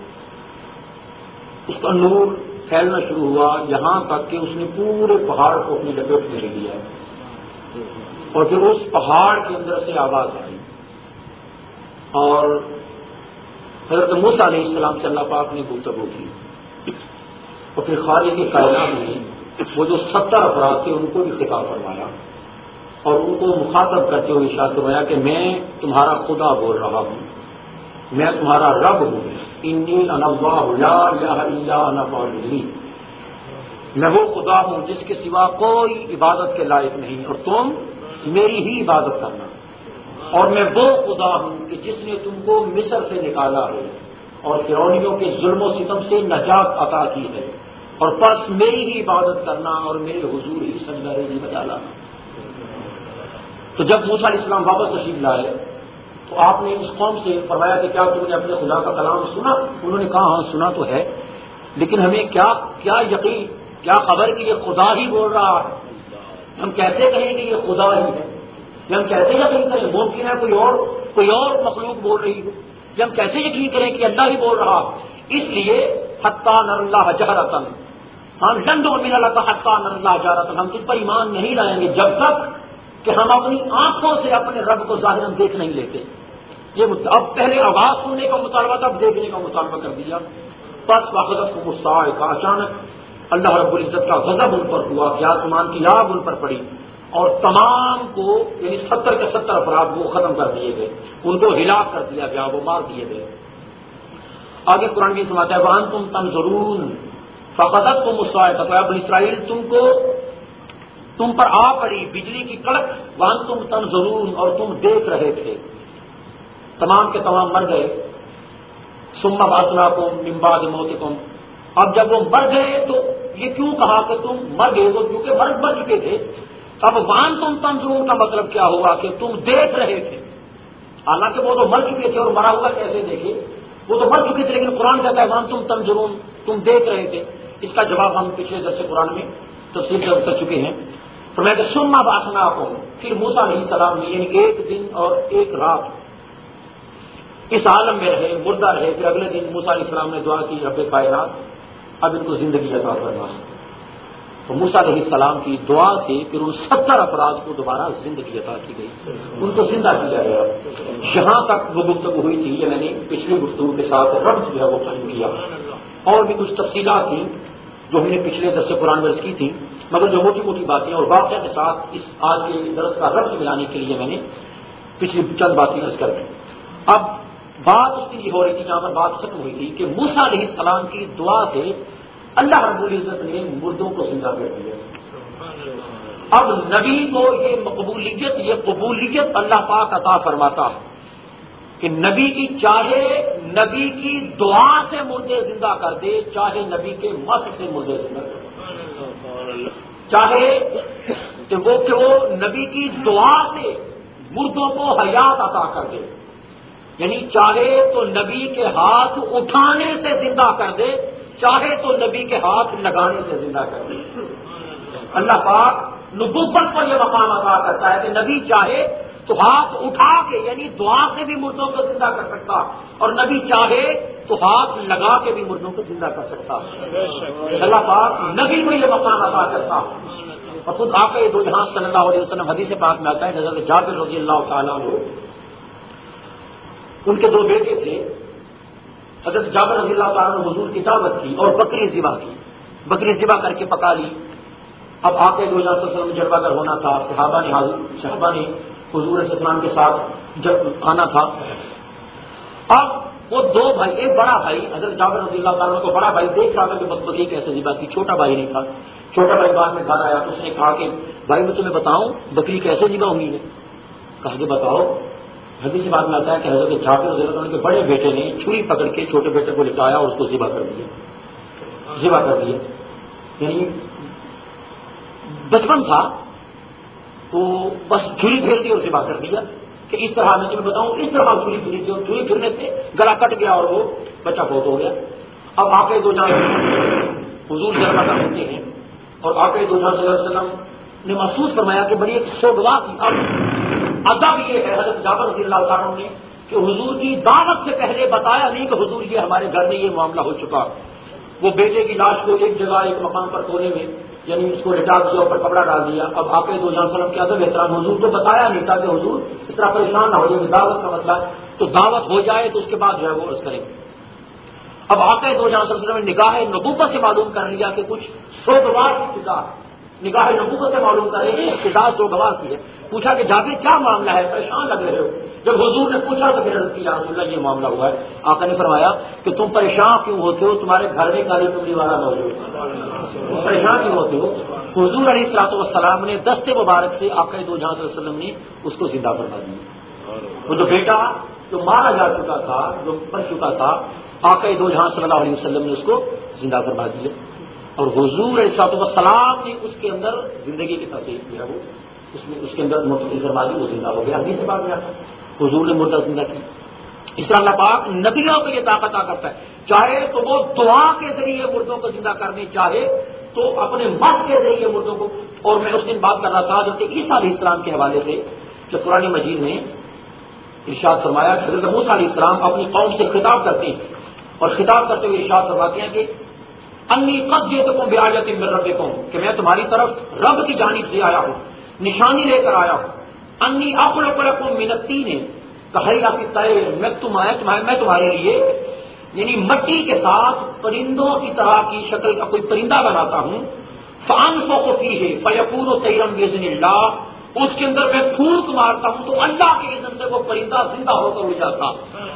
اس کا نور پھیلنا شروع ہوا یہاں تک کہ اس نے پورے پہاڑ کو اپنی لپیٹ میں لے لیا اور پھر اس پہاڑ کے اندر سے آواز آئی اور حضرت موسیٰ علیہ السلام سے اللہ پاک نے گفتگو کی اور پھر خالق کی کائنات نے وہ جو ستر افراد تھے ان کو بھی خطاب فرمایا اور ان کو مخاطب کرتے ہوئے ارشاد فرمایا کہ میں تمہارا خدا بول رہا ہوں، میں تمہارا رب ہوں، انی انا اللہ لا الہ الا انا فاعبدنی، میں وہ خدا ہوں جس کے سوا کوئی عبادت کے لائق نہیں اور تم میری ہی عبادت کرنا، اور میں وہ خدا ہوں کہ جس نے تم کو مصر سے نکالا ہے اور فرعونیوں کے ظلم و ستم سے نجات عطا کی ہے، اور پس میری ہی عبادت کرنا اور میرے حضور ہی سجدہ ریزی بجا لانا۔ تو جب موسیٰ علیہ السلام واپس تشریف لائے تو آپ نے اس قوم سے فرمایا کہ کیا تم نے اپنے خدا کا کلام سنا؟ انہوں نے کہا ہاں سنا تو ہے، لیکن ہمیں کیا کیا یقین کیا خبر کہ یہ خدا ہی بول رہا ہے؟ ہم کیسے کہیں کہ یہ خدا ہی ہے؟ ہم کیسے یقین کریں؟ ممکن ہے کوئی اور کوئی اور مخلوق بول رہی ہو؟ ہم کیسے یقین کریں کہ اللہ ہی بول رہا؟ اس لیے حتیٰ نر اللہ جہرتاً، ہم لن نؤمن لک حتیٰ نر اللہ جہرتاً، ہم تجھ پر ایمان نہیں لائیں گے جب تک کہ ہم اپنی آنکھوں سے اپنے رب کو ظاہراً دیکھ نہیں لیتے۔ یہ اب پہلے آواز سننے کا مطالبہ تھا، اب دیکھنے کا مطالبہ کر دیا. بس واقعات الصاعقہ، اچانک اللہ رب العزت کا غضب ان پر ہوا کہ آسمان کی آگ ان پر پڑی اور تمام کو یعنی ستر کے ستر افراد وہ ختم کر دیے گئے، ان کو ہلاک کر دیا گیا، وہ مار دیے گئے. آگے قرآن کی سماعت ہے وَأَنْتُمْ تَنْظُرُونَ فَأَخَذَتْكُمُ الصَّاعِقَةُ، ابن اسرائیل تم کو تم پر آ پڑی بجلی کی کڑک، وَأَنْتُمْ تَنْظُرُونَ اور تم دیکھ رہے تھے. تمام کے تمام مر گئے. ثُمَّ بَعَثْنَاكُمْ مِنْ بَعْدِ مَوْتِكُمْ، اب جب وہ مر گئے تو یہ کیوں کہا کہ تم مر گئے ہو؟ کیونکہ مر مر چکے تھے. اب وَأَنْتُمْ تَنْظُرُونَ کا مطلب کیا ہوا کہ تم دیکھ رہے تھے. حالانکہ وہ تو مر چکے تھے اور مرا ہوا کیسے دیکھے؟ وہ تو مر چکے تھے، لیکن قرآن کہتا ہے وَأَنْتُمْ تَنْظُرُونَ، تم دیکھ رہے تھے. اس کا جواب ہم پچھلے درس قرآن میں تفصیل سے کر چکے ہیں. فرمایا کہ ثُمَّ بَعَثْنَاكُمْ، پھر موسیٰ علیہ السلام نے یعنی ایک دن اور ایک رات اس عالم میں رہے، مردہ رہے. پھر اگلے دن موسیٰ علیہ السلام نے دعا کی رب کائنات اب ان کو زندگی عطا کرنا. تو موسیٰ علیہ السلام کی دعا سے پھر ان ستر افراد کو دوبارہ زندگی عطا کی گئی، ان کو زندہ کیا گیا. یہاں تک وہ گفتگو ہوئی تھی، یہ میں نے پچھلی گفتگو کے ساتھ ربط جو ہے وہ قائم کیا. اور بھی کچھ تفصیلات تھیں جو ہم نے پچھلے درس قرآن ورز کی تھی، مگر جو موٹی موٹی باتیں اور واقعہ کے ساتھ اس آج کے درس کا ربط ملانے کے لیے میں نے پچھلی چند باتیں عرض کر دی. اب بات اس کی ہو رہی تھی جہاں پر بات ختم ہوئی تھی کہ موسیٰ علیہ السلام کی دعا سے اللہ رب العزت نے مردوں کو زندہ کر دیا. اب نبی کو یہ مقبولیت یہ قبولیت اللہ پاک عطا فرماتا ہے کہ نبی کی چاہے نبی کی دعا سے مردے زندہ کر دے، چاہے نبی کے مس سے مردے زندہ کر دے، چاہے کہ وہ کہ وہ نبی کی دعا سے مردوں کو حیات عطا کر دے، یعنی چاہے تو نبی کے ہاتھ اٹھانے سے زندہ کر دے، چاہے تو نبی کے ہاتھ لگانے سے زندہ کر دے. اللہ پاک نبوت پر یہ مقام عطا کرتا ہے کہ نبی چاہے تو ہاتھ اٹھا کے یعنی دعا سے بھی مردوں کو زندہ کر سکتا، اور نبی چاہے تو ہاتھ لگا کے بھی مردوں کو زندہ کر سکتا. اللہ پاک نبی کو یہ مقام عطا کرتا. اور خود آقا دو جہاں صلی اللہ علیہ وسلم حدیث پاک میں آتا ہے حضرت جابر رضی اللہ تعالیٰ عنہ، ان کے دو بیٹے تھے. حضرت جابر رضی اللہ تعالیٰ نے حضور کی دعوت کی اور بکری ذبح کی، بکری ذبح کر کے پکا لی. اب آقا دو جہاں صلی اللہ علیہ وسلم جلوہ گر ہونا تھا، صحابہ نے حاضر صحابہ نے حضور صلی اللہ علیہ وسلم کے ساتھ جب آنا تھا. اب وہ دو بھائی، ایک بڑا بھائی حضرت جابر رضی اللہ تعالیٰ کو بڑا بھائی دیکھ رہا تھا کہ بکری کیسے ذبح کی. چھوٹا بھائی نہیں تھا. چھوٹا بھائی بعد میں گھر آیا تو اس نے کہا کہ بھائی میں تمہیں بتاؤں بکری کیسے ذبح ہوئی ہے؟ کہا کہ بتاؤ. حدیث سے بات میں آتا ہے کہ حضرت جابر رضی اللہ عنہ کے بڑے بیٹے نے چھری پکڑ کے چھوٹے بیٹے کو لٹایا اور اس کو ذبح کر دیا. ذبح کر دیا یعنی بچپن تھا تو بس چھری پھیر دی اور ذبح کر دیا کہ اس طرح میں تمہیں بتاؤں اس طرح چھری پھری تھی اور چھری پھرنے سے گلا کٹ گیا اور وہ بچہ فوت ہو گیا. اب آقا دو جہاں حضور جلوہ گر ہوتے ہیں اور آقا دو جہاں صلی اللہ علیہ وسلم نے محسوس فرمایا کہ بڑی ایک سوگوار تھی. اب ادب یہ ہے حضرت جابر رضی اللہ تعالیٰ نے کہ حضور کی دعوت سے پہلے بتایا نہیں کہ حضور یہ ہمارے گھر میں یہ معاملہ ہو چکا. وہ بیٹے کی لاش کو ایک جگہ ایک مقام پر کونے میں یعنی اس کو لٹا دیا، اوپر کپڑا ڈال دیا. اب آپ دو جہاں وسلم کے ادب احترام حضور کو بتایا نہیں تھا کہ حضور اس طرح پریشان نہ ہو جائے، دعوت کا مسئلہ تو دعوت ہو جائے تو اس کے بعد جو ہے وہ عرض کریں. اب آقا دو جہاں وسلم نے نگاہ نبوت سے معلوم کر لیا کہ کچھ سوگوار کی ابتدا، نگاہ نبوت سے معلوم کریں گے ابتدا سوگوار کی ہے. پوچھا کہ جابر کیا معاملہ ہے، پریشان لگ رہے ہو؟ جب حضور نے پوچھا تو پھر عرض کی یا رسول اللہ یہ معاملہ ہوا ہے. آقا نے فرمایا کہ تم پریشان کیوں ہوتے ہو؟ تمہارے گھر میں کالی ٹمڑی والا موجود ہے، پریشان کیوں ہوتے ہو؟ حضور علیہ الصلوۃ والسلام نے دستے مبارک سے آقا دو جہاں صلی اللہ علیہ وسلم نے اس کو زندہ فرما دیا. وہ جو بیٹا جو مارا جا چکا تھا، جو مر چکا تھا، آقا دو جہاں صلی اللہ علیہ وسلم نے اس کو زندہ فرما دیا. اور حضور علیہ الصلوۃ والسلام نے اس کے اندر زندگی کی تاثیر جو ہے وہ اس میں اس کے اندر منتقل فرما دی، وہ زندہ ہو گیا. حدیث سے بات میں آتا حضور نے مردہ زندہ کی. اس طرح اللہ پاک نبیوں کو یہ طاقت عطا کرتا ہے، چاہے تو وہ دعا کے ذریعے مردوں کو زندہ کرنے، چاہے تو اپنے مس کے ذریعے مردوں کو. اور میں اس دن بات کر رہا تھا جب کہ عیسیٰ علیہ السلام کے حوالے سے جو قرآن مجید نے ارشاد فرمایا کہ حضرت موسیٰ علیہ السلام اپنی قوم سے خطاب کرتے ہیں اور خطاب کرتے ہوئے ارشاد فرماتے ہیں کہ انی قد جئتکم بآیۃ من ربکم، کہ میں تمہاری طرف رب کی جانب سے آیا ہوں، نشانی لے کر آیا ہوں. انی اخلق لکم من الطین، کہیا کی طیر میں تمہارے میں تمہارے لیے یعنی مٹی کے ساتھ پرندوں کی طرح کی شکل کا کوئی پرندہ بناتا ہوں، فانفخ فیہ فیکون طیرا باذن اللہ، اس کے اندر میں پھونک مارتا ہوں تو اللہ کے اذن سے وہ پرندہ زندہ ہو کر اڑ جاتا،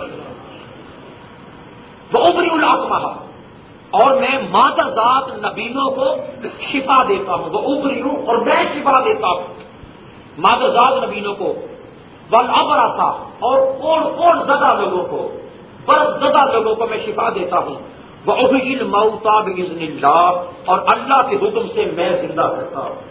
وابرئ الاکمہ، اور میں مادر ذات نبینوں کو شفا دیتا ہوں، وابرئ، اور میں شفا دیتا ہوں مادر ذات نبینوں کو، والابرص، اور کوڑ کوڑ زدہ لوگوں کو، برس زدہ لوگوں کو میں شفا دیتا ہوں، وأحيي الموتى بإذن اللہ، اور اللہ کے حکم سے میں زندہ کرتا ہوں،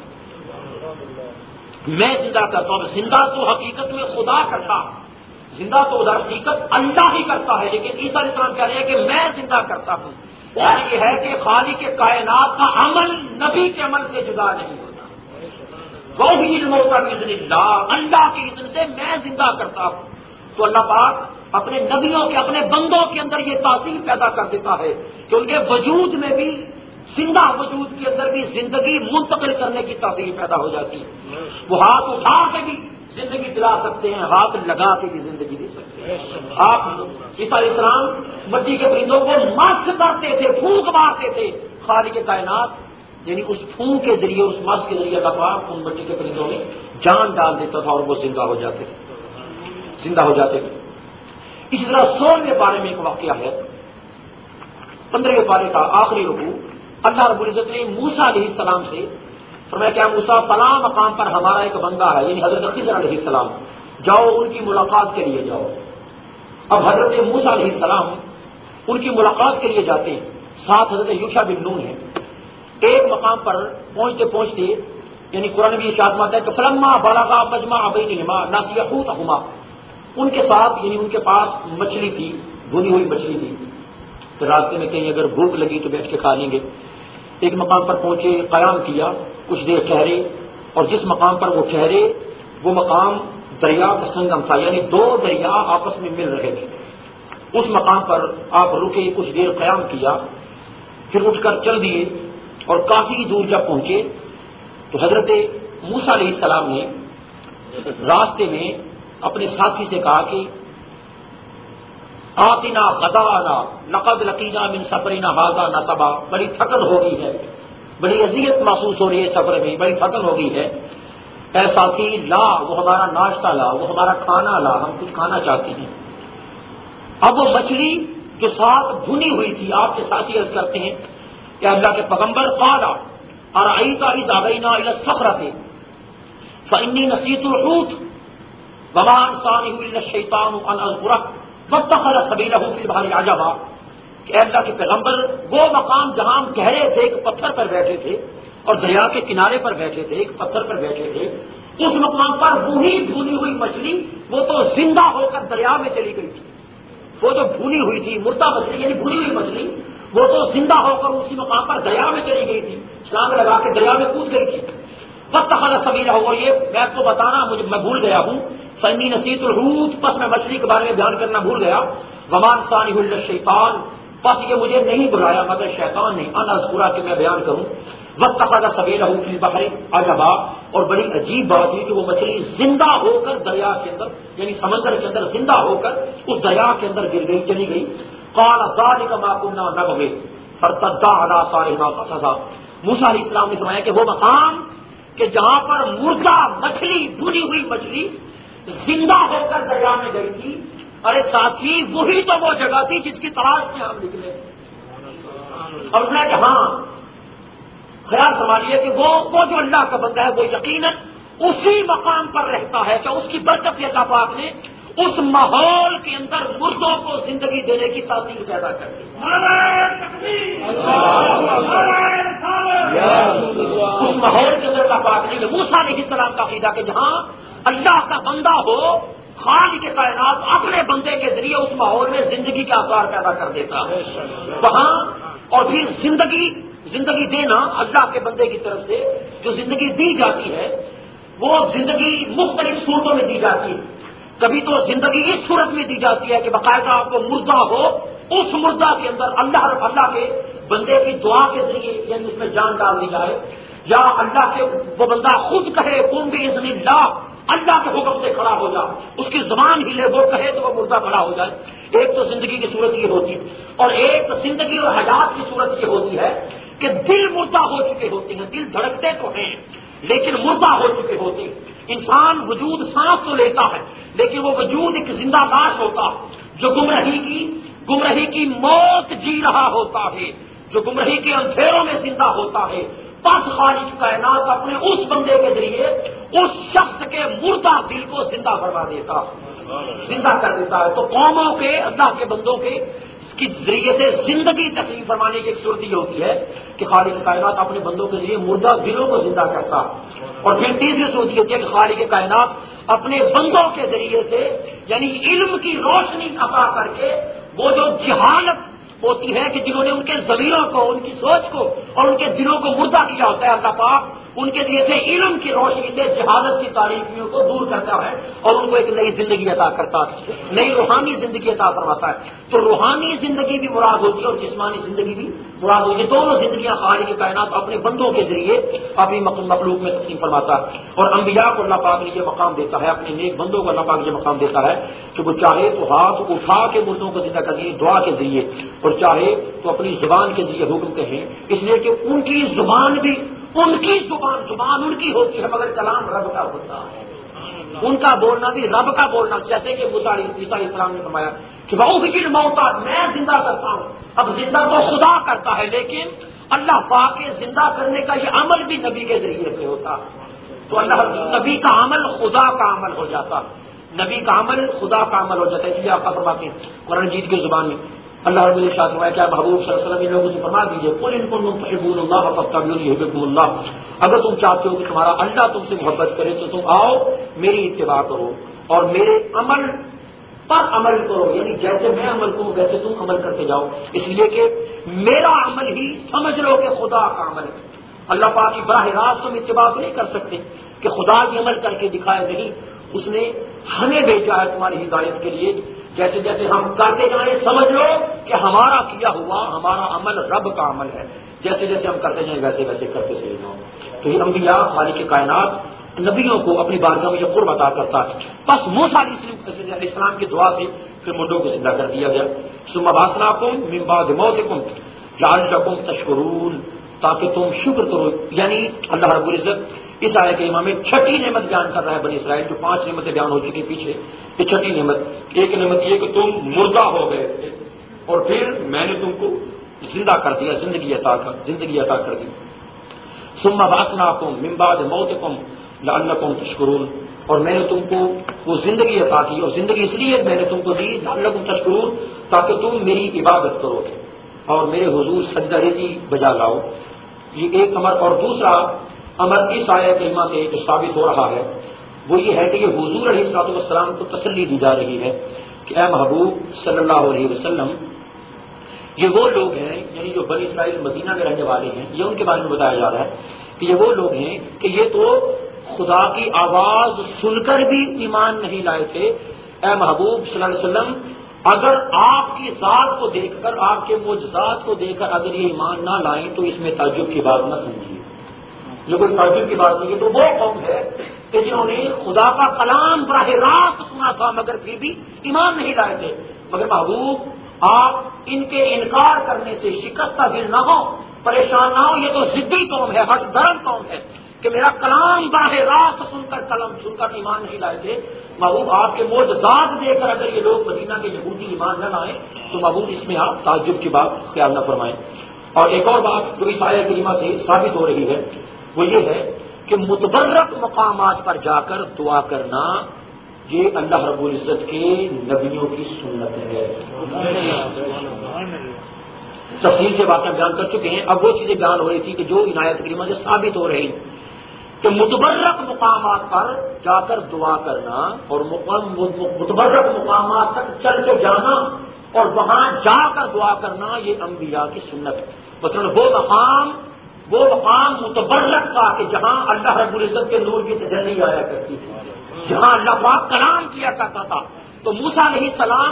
میں زندہ کرتا ہوں۔ زندہ تو حقیقت میں خدا کرتا، زندہ تو حقیقت اللہ ہی کرتا ہے، لیکن عیسیٰ علیہ السلام کہہ رہے ہیں کہ میں زندہ کرتا ہوں، اور یہ ہے کہ خالق کائنات کا عمل نبی کے عمل سے جدا نہیں ہوتا۔ وأحيي الموتى بإذن اللہ، اللہ کے اذن سے میں زندہ کرتا ہوں۔ تو اللہ پاک اپنے نبیوں کے اپنے بندوں کے اندر یہ تاثیر پیدا کر دیتا ہے کہ ان کے وجود میں بھی، زندہ وجود کے اندر بھی زندگی منتقل کرنے کی تاثیر پیدا ہو جاتی ہے۔ وہ ہاتھ اٹھا کے بھی زندگی دلا سکتے ہیں، ہاتھ لگا کے بھی زندگی دے سکتے ہیں۔ آپ عیسیٰ علیہ السلام مٹی کے پرندوں کو مس کرتے تھے، پھونک مارتے تھے، خالق کائنات یعنی اس پھونک کے ذریعے، اس مس کے ذریعے اللہ پاک ان مٹی کے پرندوں میں جان ڈال دیتا تھا اور وہ زندہ ہو جاتے زندہ ہو جاتے تھے۔ اسی طرح سولہویں پارے میں ایک واقعہ ہے، پندرہویں پارے کا آخری رکوع، اللہ رب العزت نے موسیٰ علیہ السلام سے فرمایا کہ موسیٰ فلاں مقام پر ہمارا ایک بندہ ہے، یعنی حضرت خضر علیہ السلام، جاؤ ان کی ملاقات کے لیے جاؤ۔ اب حضرت موسیٰ علیہ السلام ان کی ملاقات کے لیے جاتے ہیں، ساتھ حضرت یوشع بن نون ہے۔ ایک مقام پر پہنچتے پہنچتے یعنی قرآن بھی ارشاد آتا ہے کہ فلما بلغا مجمع بینہما نسیا حوتہما، ان کے ساتھ یعنی ان کے پاس مچھلی تھی، بھنی ہوئی مچھلی تھی، تو راستے میں کہیں اگر بھوک لگی تو بیٹھ کے کھا لیں گے۔ ایک مقام پر پہنچے، قیام کیا، کچھ دیر ٹھہرے، اور جس مقام پر وہ ٹھہرے وہ مقام دریا کا سنگم تھا، یعنی دو دریا آپس میں مل رہے تھے۔ اس مقام پر آپ رکے، کچھ دیر قیام کیا، پھر اٹھ کر چل دیے، اور کافی دور جب پہنچے تو حضرت موسیٰ علیہ السلام نے راستے میں اپنے ساتھی سے کہا کہ آتنا غدانا لقد لقینا من سفرنا ھذا نصبا، بڑی تھکن ہو گئی ہے، بڑی اذیت محسوس ہو رہی ہے سفر میں، بڑی تھکن ہو گئی ہے، اے ساتھی لا، وہ ہمارا ناشتہ لا، وہ ہمارا کھانا لا، ہم کچھ کھانا چاہتے ہیں۔ اب وہ مچھلی جو ساتھ بھنی ہوئی تھی، آپ کے ساتھی عرض کرتے ہیں کہ اللہ کے پیغمبر قال ارأیت اذ اوینا الی الصخرۃ فانی نسیت الحوت وما انسانہ الا الشیطان ان اذکرہ واتخذ سبیلہ فی البحر عجبا، کہ اللہ کے پیغمبر وہ مقام جہاں ہم ٹھہرے تھے، ایک پتھر پر بیٹھے تھے اور دریا کے کنارے پر بیٹھے تھے، ایک پتھر پر بیٹھے تھے، اس مقام پر وہی بھونی ہوئی مچھلی وہ تو زندہ ہو کر دریا میں چلی گئی تھی، وہ جو بھونی ہوئی تھی مردہ مچھلی یعنی بھونی ہوئی مچھلی وہ تو زندہ ہو کر اسی مقام پر دریا میں چلی گئی تھی، چھلانگ لگا کے دریا میں کود گئی تھی۔ واتخذ سبیلہ، اور یہ میں آپ کو بتانا مجھے میں بھول گیا ہوں، فانی نسیت الحوت، پس میں مچھلی کے بارے میں بیان کرنا بھول گیا، وما انسانہ الا الشیطان، پس یہ مجھے نہیں بلایا مگر شیطان نے، ان اذکرہ کہ میں بیان کروں، واتخذ سبیلہ فی البحر عجبا، اور بڑی عجیب بات ہے کہ وہ مچھلی زندہ ہو کر دریا کے اندر یعنی سمندر کے اندر زندہ ہو کر اس دریا کے اندر گر گئی، چلی گئی۔ قال ذلک ما كنا نبغي فارتدا على آثارهما قصصا، موسیٰ علیہ السلام نے فرمایا کہ وہ مقام کہ جہاں پر مردہ مچھلی، بھنی ہوئی مچھلی زندہ ہو کر دریا میں گئی تھی، ارے ساتھی وہی تو وہ جگہ تھی جس کی تلاش میں ہم نکلے، اور اس نے کہ ہاں خیال سنبھالیے کہ وہ وہ جو اللہ کا بندہ ہے وہ یقیناً اسی مقام پر رہتا ہے کہ اس کی برکت سے اللہ پاک نے اس ماحول کے اندر مردوں کو زندگی دینے کی تاثیر پیدا کر دی۔ اس ماحول کے اندر اللہ پاک نے موسیٰ علیہ السلام کا عقیدہ کہ جہاں اللہ کا بندہ ہو، خالق کے کائنات اپنے بندے کے ذریعے اس ماحول میں زندگی کے آثار پیدا کر دیتا ہے وہاں، اور پھر زندگی زندگی دینا اللہ کے بندے کی طرف سے جو زندگی دی جاتی ہے وہ زندگی مختلف صورتوں میں دی جاتی ہے۔ کبھی تو زندگی اس صورت میں دی جاتی ہے کہ باقاعدہ آپ کو مردہ ہو، اس مردہ کے اندر اللہ اللہ کے بندے کی دعا کے ذریعے یعنی اس میں جان ڈال دی جائے، یا اللہ کے وہ بندہ خود کہے قم باذن اللہ اللہ کے حکم سے کھڑا ہو جا، اس کی زبان ہلے، وہ کہے تو وہ مردہ کھڑا ہو جائے. ایک تو زندگی کی صورت یہ ہوتی ہے، اور ایک زندگی اور حیات کی صورت یہ ہوتی ہے کہ دل مردہ ہو چکے ہوتے ہیں. دل دھڑکتے تو ہیں لیکن مردہ ہو چکے ہوتے ہیں. انسان وجود سانس تو لیتا ہے لیکن وہ وجود ایک زندہ لاش ہوتا ہے جو گمراہی کی گمراہی کی موت جی رہا ہوتا ہے، جو گمراہی کے اندھیروں میں زندہ ہوتا ہے. پس خالق کائنات اپنے اس بندے کے ذریعے اس شخص کے مردہ دل کو زندہ کروا دیتا زندہ کر دیتا ہے. تو قوموں کے اللہ کے بندوں کے اس کے ذریعے سے زندگی تقسیم فرمانے کی ایک صورت یہ ہوتی ہے کہ خالق کائنات اپنے بندوں کے ذریعے مردہ دلوں کو زندہ کرتا. اور پھر تیسری صورت یہ ہوتی ہے کہ خالق کائنات اپنے بندوں کے ذریعے سے یعنی علم کی روشنی عطا کر کے وہ جو جہالت ہوتی ہے کہ جنہوں نے ان کے ضمیروں کو، ان کی سوچ کو اور ان کے دلوں کو مردہ کیا ہوتا ہے، اللہ پاک ان کے لیے سے علم کی روشنی سے جہالت کی تاریکیوں کو دور کرتا ہے اور ان کو ایک نئی زندگی عطا کرتا ہے، نئی روحانی زندگی عطا کرواتا ہے. تو روحانی زندگی بھی مراد ہوتی ہے اور جسمانی زندگی بھی مراد ہوتی ہے. دونوں زندگیاں خالق کائنات اپنے بندوں کے ذریعے اپنی مخلوق میں تقسیم فرماتا ہے. اور انبیاء کو اللہ پاک نے یہ مقام دیتا ہے، اپنے نیک بندوں کو اللہ پاک یہ مقام دیتا ہے کہ وہ چاہے تو ہاتھ اٹھا کے مردوں کو زندہ کر دیے دعا کے ذریعے، اور چاہے تو اپنی زبان کے ذریعے حکم کہیں، اس لیے کہ ان کی زبان بھی ان کی زبان زبان ان کی ہوتی ہے مگر کلام رب کا ہوتا ہے. ان کا بولنا بھی رب کا بولنا، جیسے کہ موسیٰ علیہ السلام نے فرمایا کہ وَأُحْيِي الْمَوْتَى، میں زندہ کرتا ہوں. اب زندہ تو خدا کرتا ہے لیکن اللہ پاک کے زندہ کرنے کا یہ عمل بھی نبی کے ذریعے سے ہوتا ہے. تو اللہ نبی کا عمل خدا کا عمل ہو جاتا، نبی کا عمل خدا کا عمل ہو جاتا ہے. اس لیے آپ کا فرماتے ہیں قرآن مجید کی زبان میں اللہ رب العزت فرمایا کیا محبوب صلی اللہ علیہ وسلم ان لوگوں سے فرما دیجیے قل ان کنتم تحبون اللہ فاتبعونی یحببکم اللہ، اگر تم چاہتے ہو کہ تمہارا اللہ تم سے محبت کرے تو تم آؤ میری اتباع کرو اور میرے عمل پر عمل کرو، یعنی جیسے میں عمل کروں ویسے تم عمل کرتے جاؤ. اس لیے کہ میرا عمل ہی سمجھ لو کہ خدا کا عمل ہے. اللہ پاک کی براہ راست تم اتباع نہیں کر سکتے کہ خدا کی عمل کر کے دکھائے نہیں، اس نے ہمیں بھیجا ہے تمہاری ہدایت کے لیے. جیسے جیسے ہم کرتے جائیں سمجھ لو کہ ہمارا کیا ہوا ہمارا عمل رب کا عمل ہے، جیسے جیسے ہم کرتے جائیں ویسے ویسے کرتے چلے جاؤ. تو یہ انبیاء خالق کائنات نبیوں کو اپنی بارگاہ میں یہ قرب عطا کرتا ہے. بس موسیٰ علیہ السلام کی دعا سے پھر منڈوں کو زندہ کر دیا گیا. ثم بعثناکم من بعد موتکم لعلکم تشکرون، تاکہ تم شکر کرو. یعنی اللہ رب العزت اس آیت کے امام میں چھٹی نعمت بیان کر رہا ہے بنی اسرائیل، جو پانچ نعمتیں بیان ہو چکی پیچھے، یہ چھٹی نعمت. ایک نعمت یہ کہ تم مردہ ہو گئے تھے اور پھر میں نے تم کو زندہ کر دیا، زندگی عطا کر زندگی عطا کر دی. ثم بعثناکم من بعد موتکم لعلکم تشکرون، اور میں نے تم کو وہ زندگی عطا کی، اور زندگی اس لیے میں نے تم کو دی لعلکم تشکرون تاکہ تم میری عبادت کرو اور میرے حضور سجدہ ریزی بجا لاؤ. یہ ایک امر. اور دوسرا امر اس آیت کریمہ سے جو ثابت ہو رہا ہے وہ یہ ہے کہ یہ حضور علیہ الصلوۃ والسلام کو تسلی دی جا رہی ہے کہ اے محبوب صلی اللہ علیہ وسلم، یہ وہ لوگ ہیں یعنی جو بنی اسرائیل مدینہ میں رہنے والے ہیں، یہ ان کے بارے میں بتایا جا رہا ہے کہ یہ وہ لوگ ہیں کہ یہ تو خدا کی آواز سن کر بھی ایمان نہیں لائے تھے. اے محبوب صلی اللہ علیہ وسلم، اگر آپ کی ذات کو دیکھ کر آپ کے معجزات کو دیکھ کر اگر یہ ایمان نہ لائیں تو اس میں تعجب کی بات نہ سمجھیے. جو کوئی تعجب کی بات نہیں ہے تو وہ قوم ہے کہ جنہوں نے خدا کا کلام براہ راست سنا تھا مگر پھر بھی ایمان نہیں لائے تھے. مگر محبوب آپ ان کے انکار کرنے سے شکستہ دل نہ ہو، پریشان نہ ہو. یہ تو ضدی قوم ہے، ہٹ درم قوم ہے کہ میرا کلام براہ راست سن کر کلام سن کر ایمان نہیں لائے تھے. محبوب آپ کے معجزات دے کر اگر یہ لوگ مدینہ کے یہودی ایمان نہ لائیں تو محبوب اس میں آپ تعجب کی بات خیال نہ فرمائیں. اور ایک اور بات جو اس آیت کریمہ سے ثابت ہو رہی ہے وہ یہ ہے کہ متبرک مقامات پر جا کر دعا کرنا یہ اللہ رب العزت کے نبیوں کی سنت ہے. تفصیل سے باتیں بیان کر چکے ہیں. اب وہ چیزیں بیان ہو رہی تھی کہ جو عنایت کریمہ سے ثابت ہو رہی کہ متبرک مقامات پر جا کر دعا کرنا اور متبرک مقامات تک چل کے جانا اور وہاں جا کر دعا کرنا یہ انبیاء کی سنت ہے. مثلا وہ مقام وہ مقام متبرک کا کہ جہاں اللہ رب العزت کے نور کی تجلی آیا کرتی تھی، جہاں اللہ پاک کلام کیا کرتا تھا. تو موسیٰ علیہ السلام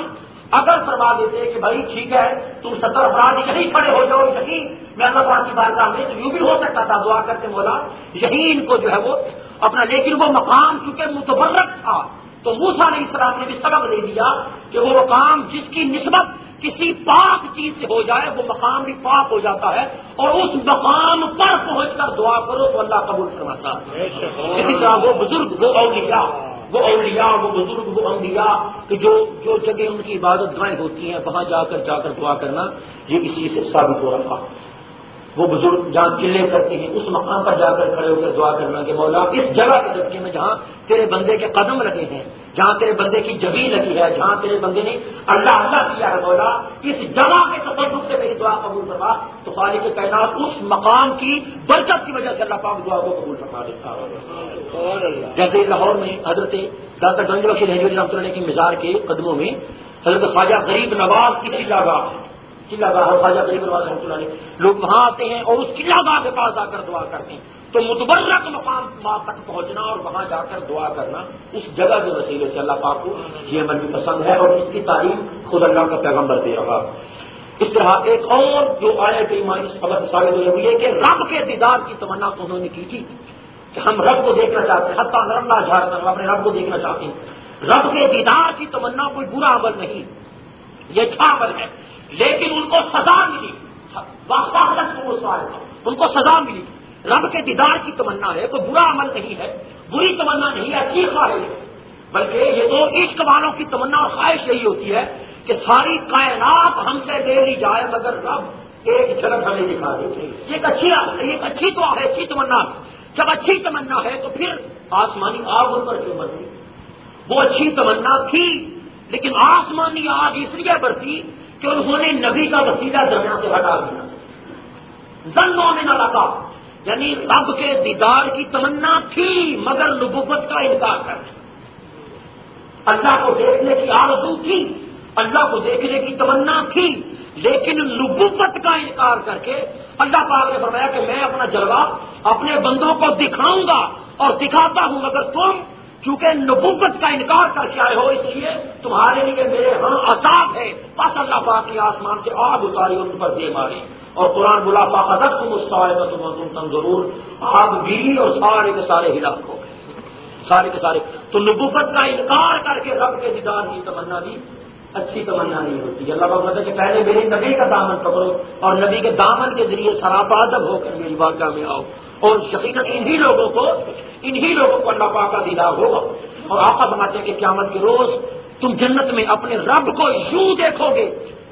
اگر فرما دیتے کہ بھائی ٹھیک ہے تم ستر افراد یہیں کھڑے ہو جاؤ یہیں میں اللہ تعالیٰ کی بارگاہ میں، تو یوں بھی ہو سکتا تھا دعا کرتے مولا یہیں ان کو جو ہے وہ اپنا، لیکن وہ مقام چونکہ متبرک تھا تو موسیٰ علیہ السلام نے بھی سبق دے دیا کہ وہ مقام جس کی نسبت کسی پاک چیز سے ہو جائے وہ مقام بھی پاک ہو جاتا ہے، اور اس مقام پر پہنچ کر دعا کرو تو اللہ قبول فرماتا ہے۔ اسی طرح وہ بزرگ، وہ اولیاء وہ اولیاء وہ بزرگ وہ انبیاء کہ جو جو جگہ ان کی عبادت گاہیں ہوتی ہیں وہاں جا کر جا کر دعا کرنا، یہ اسی سے ثابت ہو رہا۔ وہ بزرگ جہاں چلے کرتے ہیں اس مقام پر جا کر کھڑے ہو کر دعا کرنا کہ مولا اس جگہ کے صدقے میں جہاں تیرے بندے کے قدم لگے ہیں، جہاں تیرے بندے کی جبین لگی ہے، جہاں تیرے بندے نے اللہ اللہ کیا ہے، مولا اس جگہ کے تصرف سے میری دعا قبول کروا، تو خالق کائنات اس مقام کی برکت کی وجہ سے اللہ پاک دعا کو قبول فرما دیتا ہے۔ جیسے لاہور میں حضرت ڈاکٹر گنج بخش رحمۃ اللہ علیہ کی مزار کے قدموں میں حضرت خواجہ غریب نواز کی چلا گاہ چلا گاہ اور خواجہ غریب نواز رحمۃ اللہ علیہ لوگ وہاں آتے ہیں اور اس چلا گاہ کے پاس آ کر دعا کرتے ہیں، تو متبرک مقام وہاں تک پہنچنا اور وہاں جا کر دعا کرنا اس جگہ کے وسیلے سے اللہ پاک کو یہ عمل بھی پسند ہے، اور اس کی تعلیم خود اللہ کا پیغمبر دے رہا۔ اس طرح ایک اور جو آیت ایمان اس خبر سے ثابت ہوئی ہے کہ رب کے دیدار کی تمنا تو انہوں نے کی تھی کہ ہم رب کو دیکھنا چاہتے ہیں، حتیٰ اللہ جھاڑ کر اپنے رب کو دیکھنا چاہتے ہیں۔ رب کے دیدار کی تمنا کوئی برا عمل نہیں، یہ اچھا عمل ہے، لیکن ان کو سزا ملی، ان کو سزا ملی۔ رب کے دیدار کی تمنا ہے، کوئی برا عمل نہیں ہے، بری تمنا نہیں ہے، اچھی خواہش ہے، بلکہ یہ تو عشق والوں کی تمنا اور خواہش یہی ہوتی ہے کہ ساری کائنات ہم سے لے لی جائے مگر رب ایک جھلک ہمیں دکھا دے۔ یہ ایک اچھی ایک اچھی تو ہے، اچھی تمنا۔ جب اچھی تمنا ہے تو پھر آسمانی آگ ان پر کیوں برسی؟ وہ اچھی تمنا تھی، لیکن آسمانی آگ اس لیے برسی کہ انہوں نے نبی کا وسیلہ درمیان سے ہٹا دیا۔ ظنوں میں نہ لگا، یعنی رب کے دیدار کی تمنا تھی مگر نبوت کا انکار کر دیا۔ اللہ کو دیکھنے کی آرزو تھی، اللہ کو دیکھنے کی تمنا تھی، لیکن نبوت کا انکار کر کے اللہ پاک نے فرمایا کہ میں اپنا جلوہ اپنے بندوں کو دکھاؤں گا اور دکھاتا ہوں، مگر تم چونکہ نبوت کا انکار کر کے آئے ہو اس لیے تمہارے لیے میرے ہاں عذاب ہے۔ بس اللہ پاک نے آسمان سے آگ اتاری اور ان پر دے ماری، اور قرآن بلا پاک تم اس تم ضرور آگ گری اور سارے کے سارے ہلاک ہو گئے، سارے کے سارے۔ تو نبوت کا انکار کر کے رب کے دیدار کی تمنا بھی اچھی تمنا نہیں ہوتی۔ اللہ پاک کہتا ہے کہ پہلے میرے نبی کا دامن پکڑو اور نبی کے دامن کے ذریعے سراپادب ہو کر میری بارگاہ میں آؤ، اور یقیناً انہی لوگوں کو انہی لوگوں کو اللہ پاک کا دیدار ہوگا۔ اور آقا فرماتے ہیں کہ قیامت کے روز تم جنت میں اپنے رب کو یوں دیکھو گے،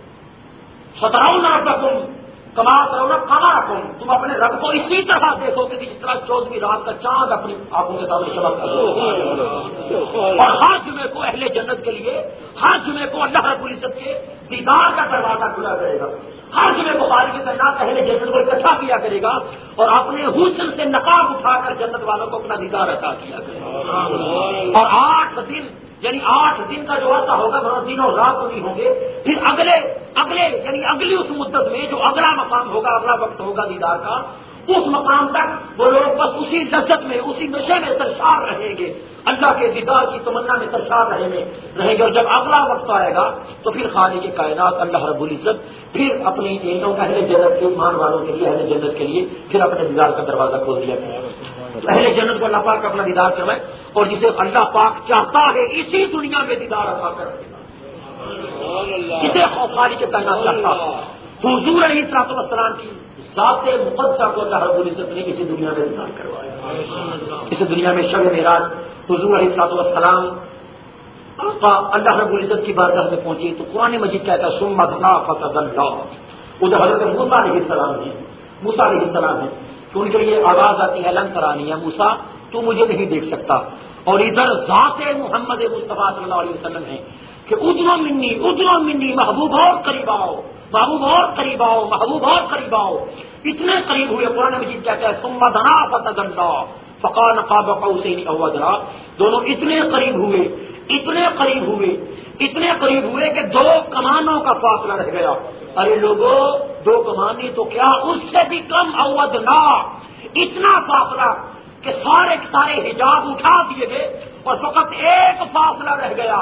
ستراؤن ربکم کما ترون قمرکم، تم اپنے رب کو اسی طرح دیکھو گے جس طرح چودہویں رات کا چاند اپنی آنکھوں کے سامنے چمکتا ہے۔ اور ہر جمعے کو اہل جنت کے لیے ہر جمعے کو اللہ رب العزت کے دیدار کا دروازہ کھلا کرے گا، ہر جمعے کو خالق کی تعینات اہل جنت کو اکٹھا کیا کرے گا اور اپنے حسن سے نقاب اٹھا کر جنت والوں کو اپنا دیدار عطا کیا کرے گا۔ اور آٹھ دن یعنی آٹھ دن کا جو عرصہ ہوگا وہ دن اور رات نہیں ہوں گے، پھر اگلے اگلے یعنی اگلی اس مدت میں جو اگلا مقام ہوگا، اگلا وقت ہوگا دیدار کا، اس مقام تک وہ لوگ بس اسی لذت میں اسی نشے میں سرشار رہیں گے، اللہ کے دیدار کی تمنا میں سرشار رہیں گے رہیں گے اور جب اگلا وقت آئے گا تو پھر خالق کائنات اللہ رب العزت پھر اپنی اہل جنت کے ایمان والوں کے لیے اہل جنت کے لیے پھر اپنے دیدار کا دروازہ کھول دیا گیا۔ تو اہل جنت کو اللہ پاک اپنا دیدار کروائے، اور جسے اللہ پاک چاہتا ہے اسی دنیا میں دیدار عطا کر دے گا، اسے خالق کائنات چاہتا ہے۔ حضور علیہ الصلوۃ والسلام کی ذات مقدسہ کو اللہ رب العزت نے اسی دنیا میں دیدار کروایا۔ اس دنیا میں شب معراج حضور علیہ الصلوۃ والسلام آقا اللہ رب العزت کی بارگاہ میں پہنچی تو قرآن مجید کہتا ہے ثم دنا فتدلى، ادھر حضرت موسیٰ علیہ السلام ہے موسیٰ علیہ السلام ہے تو ان کے لیے آواز آتی ہے لن ترانی یا موسیٰ تو مجھے نہیں دیکھ سکتا، اور ادھر ذات محمد مصطفیٰ صلی اللہ علیہ وسلم ہے کہ ادنو منی ادنو منی محبوب اور قریب آؤ، محبوب اور قریب آؤ، محبوب اور قریب آؤ، اتنے قریب ہوئے۔ قرآن مجید کہتا ہے ثم دنا فتدلى فقال قاب قوسین او ادنی، دونوں اتنے قریب ہوئے اتنے قریب ہوئے اتنے قریب ہوئے کہ دو کمانوں کا فاصلہ رہ گیا۔ ارے لوگوں، دو کمانی تو کیا اس سے بھی کم، او ادنی، اتنا فاصلہ کہ سارے سارے حجاب اٹھا دیے گئے اور فقط ایک فاصلہ رہ گیا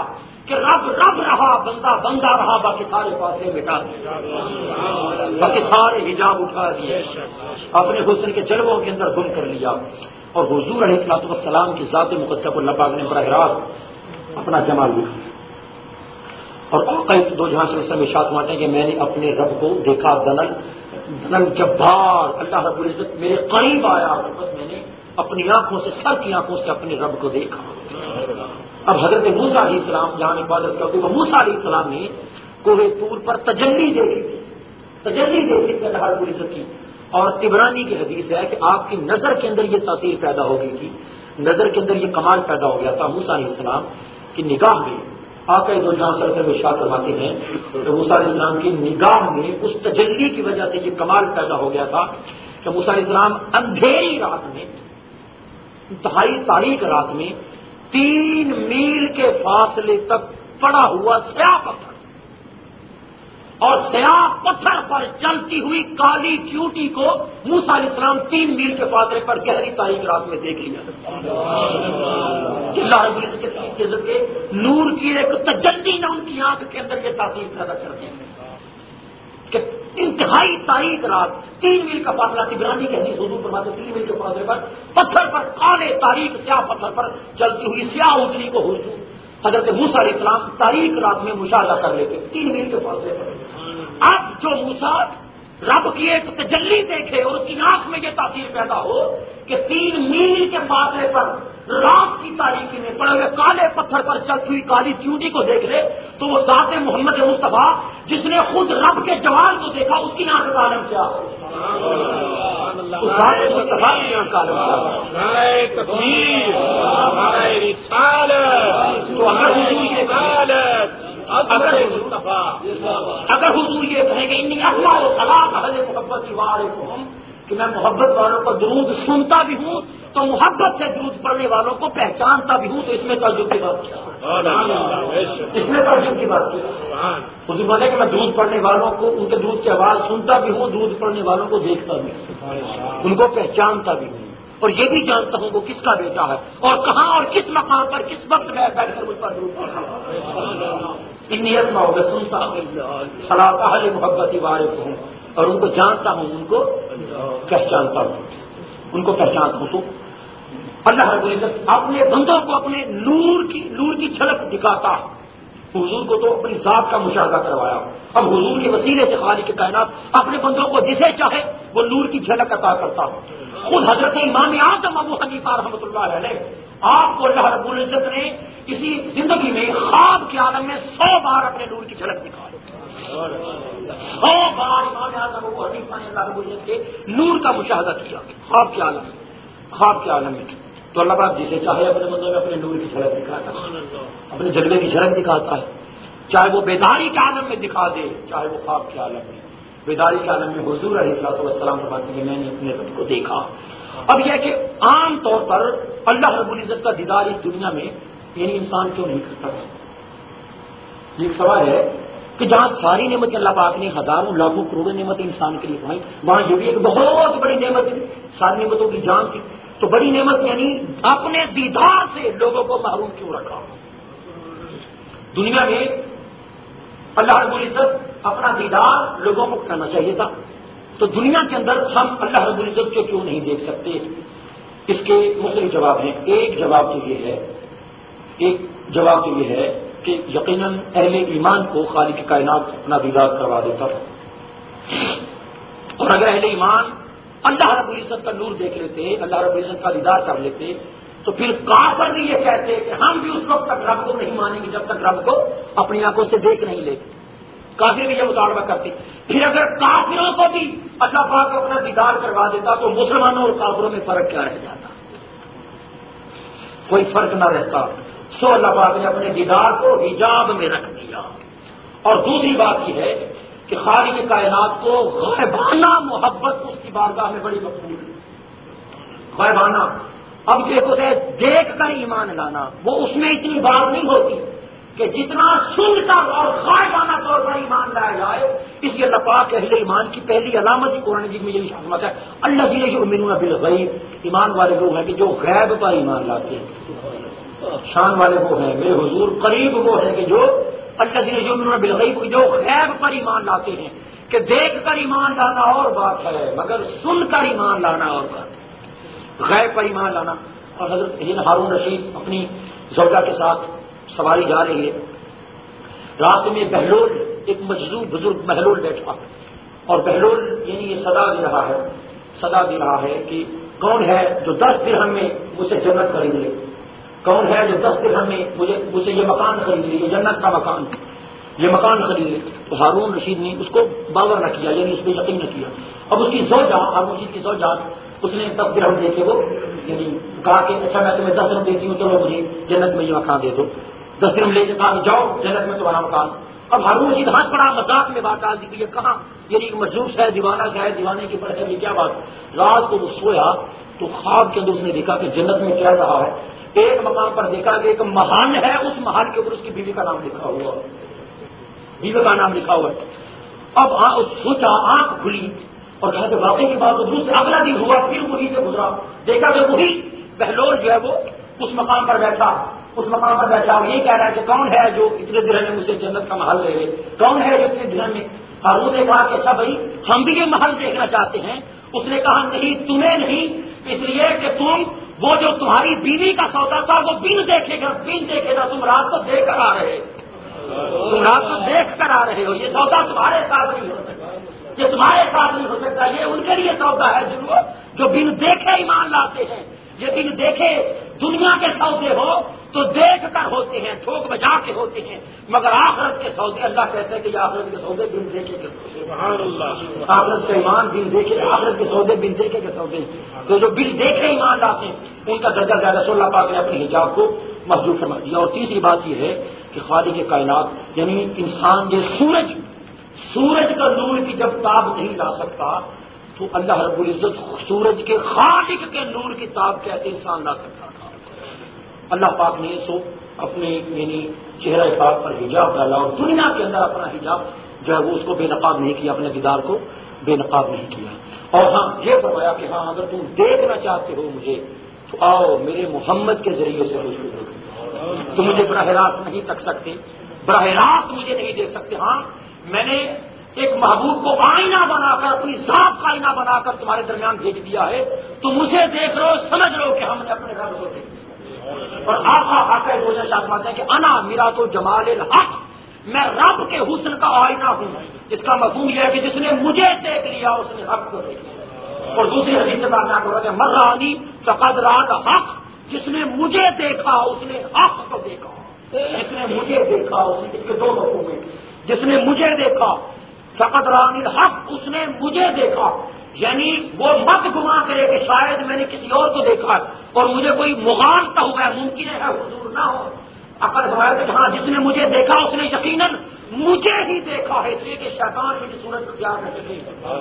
کہ رب رب رہا بندہ بندہ رہا، باقی سارے فاصلے مٹا دیے، باقی سارے حجاب اٹھا دیے، اپنے حسن کے جلووں کے اندر گم کر لیا، اور حضور علیہ الصلوۃ والسلام کی ذات مقدسہ کو اللہ پاک نے براہ راست اپنا جمال دکھایا۔ اور آقا دو جہاں سے وسلم ارشاد فرماتے ہیں کہ میں نے اپنے رب کو دیکھا، دنل دنل جبار، اللہ رب العزت میرے قریب آیا، بس میں نے اپنی آنکھوں سے، سر کی آنکھوں سے اپنے رب کو دیکھا۔ اب حضرت موسیٰ علیہ السلام جہاں عبادت کرتے وہ موسیٰ علیہ السلام نے کوہ طور پر تجلی دیکھی تھی، تجلی دیکھی تھی اللہ رب العزت کی، اور طبرانی کی حدیث ہے کہ آپ کی نظر کے اندر یہ تاثیر پیدا ہو گئی تھی، نظر کے اندر یہ کمال پیدا ہو گیا تھا موسیٰ علیہ السلام کی نگاہ میں۔ آقا دو جہاں صلی اللہ علیہ وسلم ارشاد فرماتے ہیں کہ موسیٰ علیہ السلام کی نگاہ میں اس تجلی کی وجہ سے یہ کمال پیدا ہو گیا تھا کہ موسیٰ علیہ السلام اندھیری رات میں، انتہائی تاریک رات میں، تین میل کے فاصلے تک پڑا ہوا سیاہ پتھر اور سیاہ پتھر پر چلتی ہوئی کالی چیوٹی کو موسیٰ علیہ السلام تین میل کے فاصلے پر گہری تاریک رات میں دیکھ لیا۔ اللہ رب العزت کے نور کی ایک تجلی نہ ان کی آنکھ کے اندر یہ تاثیر پیدا کرتے ہیں کہ انتہائی تاریک رات، تین میل کا فاصلہ، طبرانی کی حدیث حضور فرماتے تین میل کے فاصلے پر پتھر پر، کالے تاریک سیاہ پتھر پر چلتی ہوئی سیاہ اونٹنی کو حضور حضرت موسیٰ علیہ السلام تاریک رات میں مشاہدہ کر لیتے تین میل کے فاصلے پر۔ اب جو موسیٰ رب کی ایک تجلی دیکھے اور اس کی آنکھ میں یہ تاثیر پیدا ہو کہ تین میل کے فاصلے پر رات کی تاریکی میں پڑے ہوئے کالے پتھر پر چلتی ہوئی کالی چیوٹی کو دیکھ لے، تو وہ ذات محمد مصطفیٰ جس نے خود رب کے جوال کو دیکھا اس کی آنکھ کا عالم کیا ہو، اس ذات مصطفیٰ کی آنکھ کا عالم کیا ہو۔ تو اگر حضور یہ اگر اگر حضور یہ کہیں گے انی اسمع صلاۃ اہل محبت وعارفہم، کہ میں محبت والوں کا درود سنتا بھی ہوں تو محبت سے درود پڑھنے والوں کو پہچانتا بھی ہوں، تو اس میں تعجب کی بات کیا؟ اس میں تعجب کی بات کیا؟ حضور بولے کہ میں درود پڑھنے والوں کو، ان کے درود کی آواز سنتا بھی ہوں، درود پڑھنے والوں کو دیکھتا بھی ہوں، ان کو پہچانتا بھی ہوں، اور یہ بھی جانتا ہوں وہ کس کا بیٹا ہے اور کہاں اور کس مقام پر کس وقت میں بیٹھ کر مجھ پر درود پڑھ رہا ہوں۔ نیت میں ہوگا سنتا صلاۃ اہل محبت وارث ہوں، اور ان کو جانتا ہوں، ان کو پہچانتا ہوں، ان کو پہچانتا ہوں۔ تو اللہ رب العزت اپنے بندوں کو اپنے نور کی نور کی جھلک دکھاتا، حضور کو تو اپنی ذات کا مشاہدہ کروایا، اب حضور کے وسیلے سے خالق کائنات اپنے بندوں کو جسے چاہے وہ نور کی جھلک عطا کرتا ہوں۔ خود حضرت امام اعظم ابو حنیفہ رحمۃ اللہ علیہ، آپ کو اللہ رب العزت نے اسی زندگی میں خواب کے عالم میں سو بار اپنے نور کی جھلک دکھائی، سو بار امام اعظم ابو حنیفہ نے اللہ رب العزت کے نور کا مشاہدہ کیا خواب کے عالم میں، خواب کے عالم میں۔ تو اللہ پاک جسے چاہے اپنے بندوں میں اپنے نور کی جھلک دکھاتا ہے، اپنے جلوے کی جھلک دکھاتا ہے، چاہے وہ بیداری کے عالم میں دکھا دے، چاہے وہ خواب کے عالم میں۔ بیداری کے عالم میں حضور علیہ الصلوۃ والسلام فرماتے ہیں میں نے اپنے رب کو دیکھا۔ اب یہ کہ عام طور پر اللہ رب العزت کا دیدار اس دنیا میں یعنی انسان کیوں نہیں کر سکتا؟ یہ سوال ہے کہ جہاں ساری نعمتیں اللہ پاک نے ہزاروں لاکھوں کروڑوں نعمتیں انسان کے لیے فرمائی، وہاں یہ بھی ایک بہت بڑی نعمت تھی، ساری نعمتوں کی جان تھی، تو بڑی نعمت یعنی اپنے دیدار سے لوگوں کو محروم کیوں رکھا؟ دنیا میں اللہ رب العزت اپنا دیدار لوگوں کو کرنا چاہیے تھا، تو دنیا کے اندر ہم اللہ رب العزت کو کیوں نہیں دیکھ سکتے؟ اس کے مختلف جواب ہیں۔ ایک جواب تو یہ ہے ایک جواب تو یہ ہے کہ یقیناً اہل ایمان کو خالق کائنات اپنا دیدار کروا دیتا ہے، اور اگر اہل ایمان اللہ رب العزت کا نور دیکھ لیتے، اللہ رب العزت کا دیدار کر لیتے، تو پھر کافر بھی یہ کہتے کہ ہم بھی اس وقت تک رب کو نہیں مانیں گے جب تک رب کو اپنی آنکھوں سے دیکھ نہیں لیتے۔ کافر بھی یہ مطالبہ کرتے۔ پھر اگر کافروں کو بھی اللہ پاک اپنا دیدار کروا دیتا تو مسلمانوں اور کافروں میں فرق کیا رہ جاتا؟ کوئی فرق نہ رہتا۔ سو اللہ پاک نے اپنے دیدار کو حجاب میں رکھ دیا۔ اور دوسری بات یہ ہے کہ خالق کائنات کو غائبانہ محبت اس کی بارگاہ میں بڑی مقبول ہے، غائبانہ۔ اب دیکھو دیکھ کر ایمان لانا، وہ اس میں اتنی بات نہیں ہوتی کہ جتنا سن کر اور غائبانہ طور پر ایمان لایا جائے۔ اس لیے اللہ پاک اہل ایمان کی پہلی علامت ہی قرآن مجید میں یہی علامت ہے، الذین یؤمنون بالغیب، ایمان والے لوگ ہیں کہ جو غیب پر ایمان لاتے ہیں۔ شان والے وہ ہیں میرے حضور، قریب وہ ہیں کہ جو الذین یؤمنون بالغیب، جو غیب پر ایمان لاتے ہیں، کہ دیکھ کر ایمان لانا اور بات ہے مگر سن کر ایمان لانا اور بات ہے، غیب پر ایمان لانا۔ اور حضرت ہارون رشید اپنی زوجہ کے ساتھ سواری جا رہی ہے، راستے میں بہلول ایک مجذوب بزرگ بہلول بیٹھا، اور بہلول یعنی یہ صدا دے رہا ہے صدا دے رہا ہے کہ کون ہے جو دس درہم میں مجھ سے جنت خرید لے، کون ہے جو دس درہم میں مجھے مجھ سے یہ مکان خرید لے، یہ جنت کا مکان، یہ مکان خرید لے۔ تو ہارون رشید نے اس کو باور نہ کیا، یعنی اس پہ یقین نہ کیا۔ اب اس کی زوجہ، ہارون رشید کی زوجہ، اس نے دس درہم دے کے وہ یعنی کہا کہ اچھا میں تمہیں دس درہم دیتی ہوں، چلو مجھے جنت میں یہ مکان دے دو۔ دس درہم لے کے کہا کہ جاؤ جنت میں تمہارا مکان۔ اب ہارون رشید ہنس پڑا، مذاق میں بات آ دی کہ یہ کہاں، یعنی مجذوب ہے، دیوانہ ہے، دیوانے کی پڑھ ہے، یہ کیا بات۔ رات کو وہ سویا تو خواب کے اندر اس نے دیکھا کہ جنت میں کیا رہا ہے، ایک مقام پر دیکھا کہ ایک محل ہے، اس محل کے اوپر اس کی بیوی کا نام لکھا ہوا، بیوی کا نام لکھا ہوا ہے۔ اب سوچا، آنکھ کھلی اور کہا کہ واقعی کی بات، دوسرے اگلا دن ہوا، پھر وہی سے گزرا، دیکھا کہ وہی بہلول جو ہے وہ اس مقام پر بیٹھا اس مقام پر بیٹھا وہ یہی کہہ رہا ہے کہ کون ہے جو اتنے درہم میں مجھے جنت کا محل لے لے، کون ہے جو اتنے درہم میں۔ ہارون نے کہا کہ اچھا بھائی ہم بھی یہ محل دیکھنا چاہتے ہیں۔ اس نے کہا نہیں، تمہیں نہیں، اس لیے کہ تم وہ جو تمہاری بیوی کا سودا تھا وہ بن دیکھے گا بن دیکھے گا تم رات کو دیکھ کر آ رہے تم رات کو دیکھ کر آ رہے ہو، یہ سودا تمہارے ساتھ نہیں ہو سکتا، یہ تمہارے ساتھ نہیں ہو سکتا، یہ ان کے لیے سودا ہے جو جو بن دیکھے ایمان لاتے ہیں۔ یہ بن دیکھے دنیا کے سودے ہو تو دیکھ کر ہوتے ہیں، ٹھوک بجا کے ہوتے ہیں، مگر آخرت کے سودے اللہ کہتے ہیں کہ یہ آخرت کے سودے بن دیکھے کے سبحان اللہ، آخرت کا ایمان بن دیکھے، آخرت کے سودے بن دیکھے کے سودے، تو جو بن دیکھے ایمان لاتے ہیں ان کا درجہ زیادہ۔ اللہ پاک نے اپنے حجاب کو محجوب فرما دیا۔ اور تیسری بات یہ ہے کہ خالق کائنات یعنی انسان یہ سورج سورج کا نور کی جب تاب نہیں لا سکتا تو اللہ رب العزت سورج کے خالق کے نور کی تاب کیسے انسان لا سکتا تھا۔ اللہ پاک نے سو اپنے یعنی چہرہ پاک پر حجاب ڈالا اور دنیا کے اندر اپنا حجاب جو ہے وہ اس کو بے نقاب نہیں کیا، اپنے دیدار کو بے نقاب نہیں کیا۔ اور ہاں یہ فرمایا کہ ہاں اگر تم دیکھنا چاہتے ہو مجھے تو آؤ میرے محمد کے ذریعے سے مجھ کو دیکھو۔ تم مجھے براہ راست نہیں تک سکتے، براہ راست مجھے نہیں دیکھ سکتے۔ ہاں میں نے ایک محبوب کو آئینہ بنا کر، اپنی ذات کا آئینہ بنا کر تمہارے درمیان بھیج دیا ہے، تم اسے دیکھ لو، سمجھ لو کہ ہم نے اپنے رب کو دیکھ لیا۔ اور آقا آقا روزہ شاہماتے ہیں کہ انا میرا تو جمال الحق، میں رب کے حسن کا آئینہ ہوں۔ اس کا مفہوم یہ ہے کہ جس نے مجھے دیکھ لیا اس نے حق کو دیکھ لیا۔ اور دوسری حدیث میں بات کر رہا ہے مرانی فقد رات حق، جس نے مجھے دیکھا اس نے حق کو دیکھا۔ جس نے مجھے دیکھا اس نے، اس کے دو مفہوم ہیں، جس نے مجھے دیکھا فقط رانی الحق، اس نے مجھے دیکھا، یعنی وہ مت گما کرے کہ شاید میں نے کسی اور کو دیکھا اور مجھے کوئی مغالطہ ہوا ہے، ممکن ہے حضور نہ ہو۔ عقل فرمایا کہ ہاں جس نے مجھے دیکھا اس نے یقیناً مجھے ہی دیکھا ہے، اس لیے کہ شیطان کی صورت اختیار کر سکے۔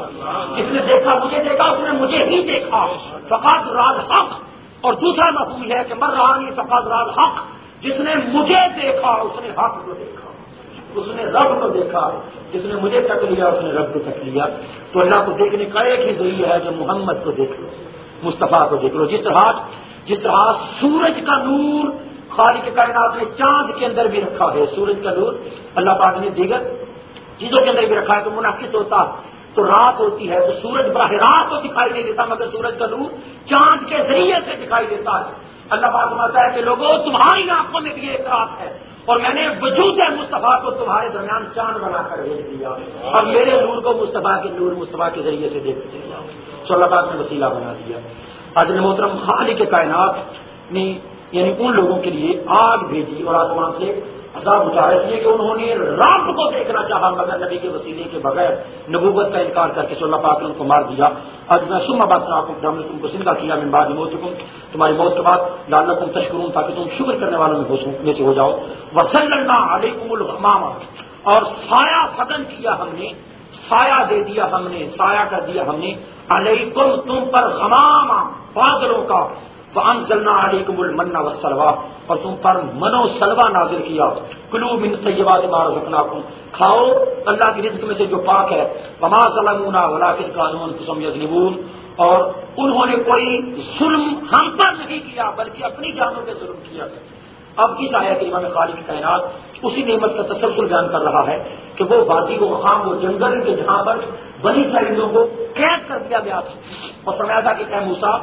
جس نے دیکھا مجھے دیکھا اس نے مجھے ہی دیکھا، فقط رات حق۔ اور دوسرا مفہوم ہے کہ مر رانی فقط رات حق، جس نے مجھے دیکھا اس نے حق کو دیکھا، اس نے رب کو دیکھا، جس نے مجھے تک لیا اس نے رب کو تک لیا۔ تو اللہ کو دیکھنے کا ایک ہی ذریعہ ہے جو محمد کو دیکھ لو، مصطفیٰ کو دیکھ لو۔ جس طرح جس طرح سورج کا نور خالق کائنات نے چاند کے اندر بھی رکھا ہے، سورج کا نور اللہ پاک نے دیگر چیزوں کے اندر بھی رکھا ہے، تو منعکس ہوتا تو رات ہوتی ہے تو سورج براہ راست تو دکھائی نہیں دیتا، مگر سورج کا نور چاند کے ذریعے سے دکھائی دیتا ہے۔ اللہ پاک فرماتا ہے کہ لوگوں تمہاری آنکھوں میں بھی ایک رات ہے اور میں نے وجود مصطفیٰ کو تمہارے درمیان چاند بنا کر بھیج دیا اور میرے نور کو مصطفیٰ کے نور مصطفیٰ کے ذریعے سے دیکھ دیا، تو اللہ پاک نے وسیلہ بنا دیا۔ آج محترم خالق کائنات نے یعنی ان لوگوں کے لیے آگ بھیجی اور آسمان سے عذاب اتارا، اس لیے کہ انہوں نے رب کو دیکھنا چاہا مگر نبی کے وسیلے کے بغیر نبوت کا انکار کر کے اللہ پاک نے ان کو مار دیا۔ آج میں سما بات ہم نے تم کو زندہ کیا من بعد موتکم، تمہاری موت کے بعد لعلکم تشکرون، تاکہ تم شکر کرنے والوں میں سے ہو جاؤ۔ وَظَلَّلْنَا عَلَيْكُمُ الْغَمَامَ، اور سایہ فضل کیا ہم نے، سایہ دے دیا ہم نے، سایہ کر دیا ہم نے، علیکم تم پر غمامہ بادلوں کا، وَأَنزَلْنَا عَلَيْكُمُ الْمَنَّ وَالسَّلْوَىٰ، اور تم پر من و سلوہ نازل کیا، کلوا من طیبات ما رزقناکم، کھاؤ اللہ کی رزق میں سے جو پاک ہے، وما ظلمونا ولکن كانوا انفسهم یظلمون، اور انہوں نے کوئی ظلم ہم پر نہیں کیا بلکہ اپنی جانوں پہ ظلم کیا، اب اس آیت کریمہ میں خالق کائنات اسی نعمت کا تسلسل بیان کر رہا ہے کہ وہ وادی و مقام وہ جنگل کے جہاں پر بنی اسرائیلیوں کو قید کر دیا گیا تھا اور فرمایا تھا کہ اے موسیٰ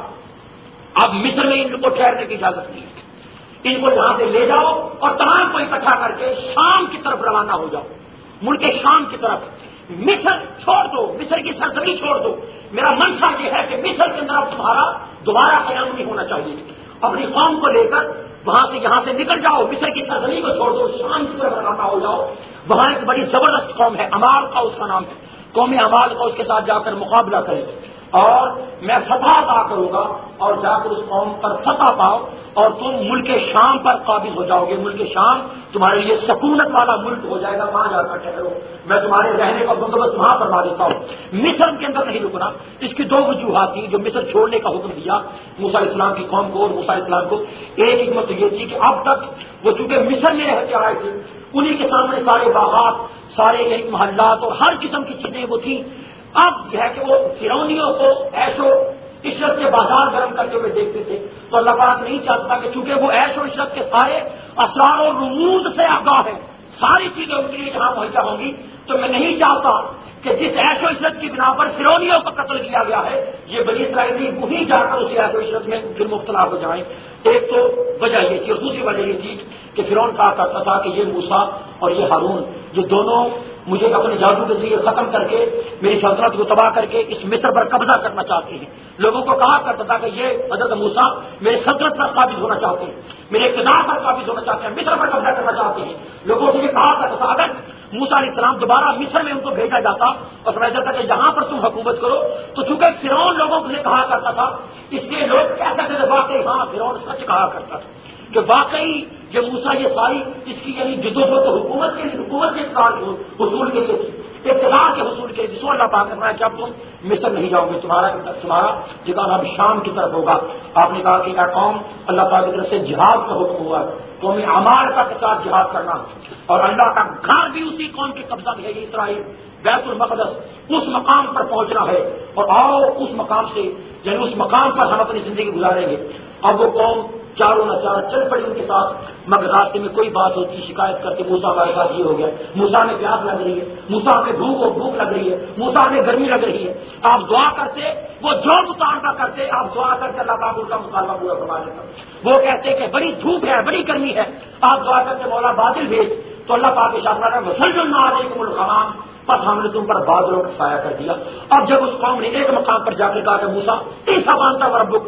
اب مصر میں ان کو ٹھہرنے کی اجازت نہیں ہے، ان کو یہاں سے لے جاؤ اور تمام کو اکٹھا کر کے شام کی طرف روانہ ہو جاؤ، ملک شام کی طرف۔ مصر چھوڑ دو، مصر کی سرزمین چھوڑ دو، میرا منشا یہ ہے کہ مصر کے اندر اب تمہارا دوبارہ قیام نہیں ہونا چاہیے، اپنی قوم کو لے کر وہاں سے یہاں سے نکل جاؤ، مصر کی سرزمین کو چھوڑ دو، شام کی طرف روانہ ہو جاؤ۔ وہاں ایک بڑی زبردست قوم ہے، عمال کا اس کا نام ہے، قوم عمال کا اس کے ساتھ جا کر مقابلہ کرے اور میں فتح عطا کروں گا اور جا کر اس قوم پر فتح پاؤ اور تم ملک شام پر قابض ہو جاؤ گے، ملک شام تمہارے لیے سکونت والا ملک ہو جائے گا، وہاں جا کر ٹھہرو، میں تمہارے رہنے کا بندوبست وہاں کروا دیتا ہوں۔ مصر کے اندر نہیں رکنا، اس کی دو وجوہات تھی جو مصر چھوڑنے کا حکم دیا موسیٰ علیہ السلام کی قوم کو اور موسیٰ علیہ السلام کو۔ ایک حکمت تو یہ تھی کہ اب تک وہ چونکہ مصر میں رہ کے آئے تھے، انہی کے سامنے سارے باغات، سارے ایک محلات اور ہر قسم کی چیزیں وہ تھیں، اب یہ ہے کہ وہ فرعونیوں کو عیش و عشرت کے بازار گرم کرتے ہوئے دیکھتے تھے، تو اللہ پاک نہیں چاہتا کہ چونکہ وہ عیش و عشرت کے سارے اسرار و رموز سے آگاہ ہیں، ساری چیزیں ان کے لیے جہاں مہیا ہوں گی، تو میں نہیں چاہتا کہ جس عیش و عشرت کی بنا پر فرعونیوں کو قتل کیا گیا ہے یہ بنی اسرائیلی وہیں جا کر اسی عیش و عشرت میں پھر مبتلا ہو جائیں۔ ایک تو وجہ یہ تھی اور دوسری وجہ یہ تھی کہ فرعون کہا کرتا تھا کہ یہ موسیٰ اور یہ ہارون یہ دونوں مجھے اپنے جادو کے ذریعے ختم کر کے میری سلطنت کو تباہ کر کے اس مصر پر قبضہ کرنا چاہتے ہیں۔ لوگوں کو کہا کرتا تھا کہ یہ حضرت موسیٰ میرے سلطنت پر قابض ہونا چاہتے ہیں، میرے اقتدار پر قابض ہونا چاہتے ہیں، مصر پر قبضہ کرنا چاہتے ہیں۔ لوگوں سے یہ کہا کرتا تھا اگر موسیٰ علیہ السلام دوبارہ مصر میں ان کو بھیجا جاتا اور سمجھا جاتا کہ یہاں پر تم حکومت کرو، تو چونکہ فرعون لوگوں سے کہا کرتا تھا اس لیے لوگ کہتے تھے واقعی ہاں فرعون سچ کہا کرتا تھا کہ واقعی یہ موسیٰ یہ ساری اس کی یعنی جدوجہد تو حکومت کے حکومت کے حصول کے لیے اقتدار کے حصول کے جس کو اللہ پاک کرنا ہے کہ اب تم مصر نہیں جاؤ گے، تمہارا تمہارا ٹھکانہ اب شام کی طرف ہوگا۔ آپ نے کہا کہ اے قوم اللہ پاک کی طرف سے جہاد کا حکم ہوا ہے، قوم عمالقہ کے ساتھ جہاد کرنا، اور اللہ کا گھر بھی اسی قوم کے قبضہ میں ہے، یہ اسرائیل بیت المقدس، اس مقام پر پہنچنا ہے اور آؤ اس مقام سے یعنی اس مقام پر ہم اپنی زندگی گزاریں گے۔ اب وہ قوم چاروں نہ چار چل پڑی ان کے ساتھ، مگر راستے میں کوئی بات ہوتی شکایت کرتے موسیٰ ہمارے ساتھ یہ ہو گیا، موسیٰ میں پیاس لگ رہی ہے، موسیٰ میں بھوک اور بھوک لگ رہی ہے، موسیٰ میں گرمی لگ رہی ہے۔ آپ دعا کرتے وہ جو مطالبہ کرتے آپ دعا کرتے اللہ پاک ان کا مطالبہ پورا کروا دیتا۔ وہ کہتے کہ بڑی دھوپ ہے، بڑی گرمی ہے، آپ دعا کرتے مولا بادل بھیج، تو اللہ پاک ارشاد ہے وَسَلْجُلْنَا عَلَيْكُمُ الْغَمَامَ، بس ہم نے تم پر بادلوں کا سایہ کر دیا۔ اب جب اس قوم نے ایک مقام پر جا کے کہا کہ موسیٰ ایسا مانتا ربک،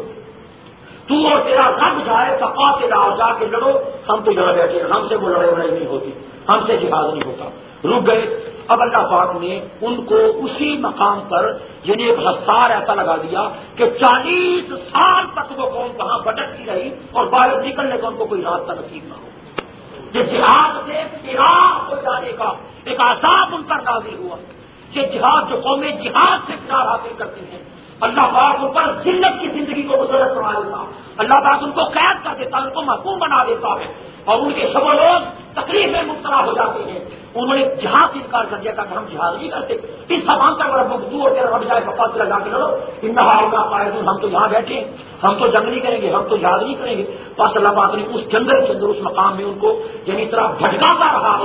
تو اور تیرا رب جائے فقاتل، آؤ جا کے لڑو، ہم تو یہاں بیٹھے ہیں، ہم سے وہ لڑائی وڑائی نہیں ہوتی، ہم سے جہاد نہیں ہوتا، رک گئے۔ اب اللہ پاک نے ان کو اسی مقام پر یعنی ایک حصار ایسا لگا دیا کہ چالیس سال تک وہ قوم کہاں بھٹکتی رہی اور باہر نکلنے کا ان کو کوئی راستہ نصیب نہ ہو۔ یہ جہاد سے فرار ہو جانے کا ایک عذاب ان پر نازل ہوا۔ یہ جہاد جو قومیں جہاد سے فرار حاصل کرتی ہیں، اللہ پاک ان پر ذلت کی زندگی کو مسلط کروا دیتا، اللہ پاک ان کو قید کر دیتا، ان کو محکوم بنا دیتا ہے اور ان کے سب لوگ تکلیف میں مبتلا ہو جاتے ہیں۔ انہوں نے جہاد سے انکار کر دیا تھا کہ ہم جہاد نہیں کرتے، اس زبان تک رب تو اور تیرا رب جائے فقط لگا کے لڑو، انہا قائد، ہم تو یہاں بیٹھے ہیں، ہم تو جنگ نہیں کریں گے، ہم تو جہاد نہیں کریں گے۔ بس اللہ پاک نے اس جنگل کے اندر اس مقام میں ان کو یعنی اس طرح بھٹکاتا رہا،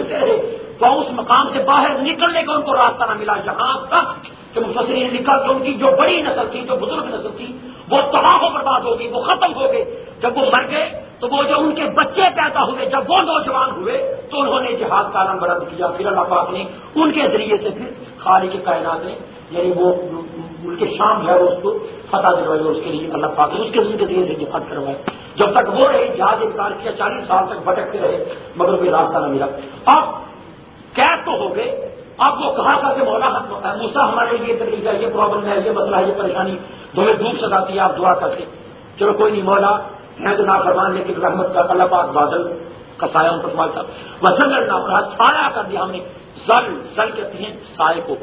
تو اس مقام سے باہر نکلنے کا ان کو راستہ نہ ملا، جہاں تک کہ مفسرین نے لکھا کہ ان کی جو بڑی نسل تھی، جو بزرگ نسل تھی، وہ تباہ و برباد ہو گئی، وہ ختم ہو گئے۔ جب وہ مر گئے تو وہ جو ان کے بچے پیدا ہوئے، جب وہ نوجوان ہوئے تو انہوں نے جہاد کا علم بلند کیا۔ پھر اللہ پاک نے ان کے ذریعے سے پھر خالق کائنات نے یعنی وہ ملک شام جو ہے اس کو فتح دلوائی اور اس کے لیے اللہ پاک نے اس کے ذریعے سے جہاد کروائے۔ جب تک وہ رہے جہاد انکار کیا، چالیس سال تک بھٹکتے رہے مگر کوئی راستہ نہ ملا۔ اب قید تو ہو گئے، اب وہ کہا تھا کہ مولا موسیٰ ہمارے لیے تکلیف ہے، یہ پرابلم ہے، یہ مسئلہ ہے، یہ پریشانی تمہیں دور سکھاتی ہے، آپ دعا کرتے چلو کوئی نہیں مولا میں تو نافرمان لیکن رحمت کا اللہ پاک بادل کا سایہ ان پر سوال تھا، وزل اللہ سایہ کر دیا ہم نے، زل زل کہتے ہیں سائے کو،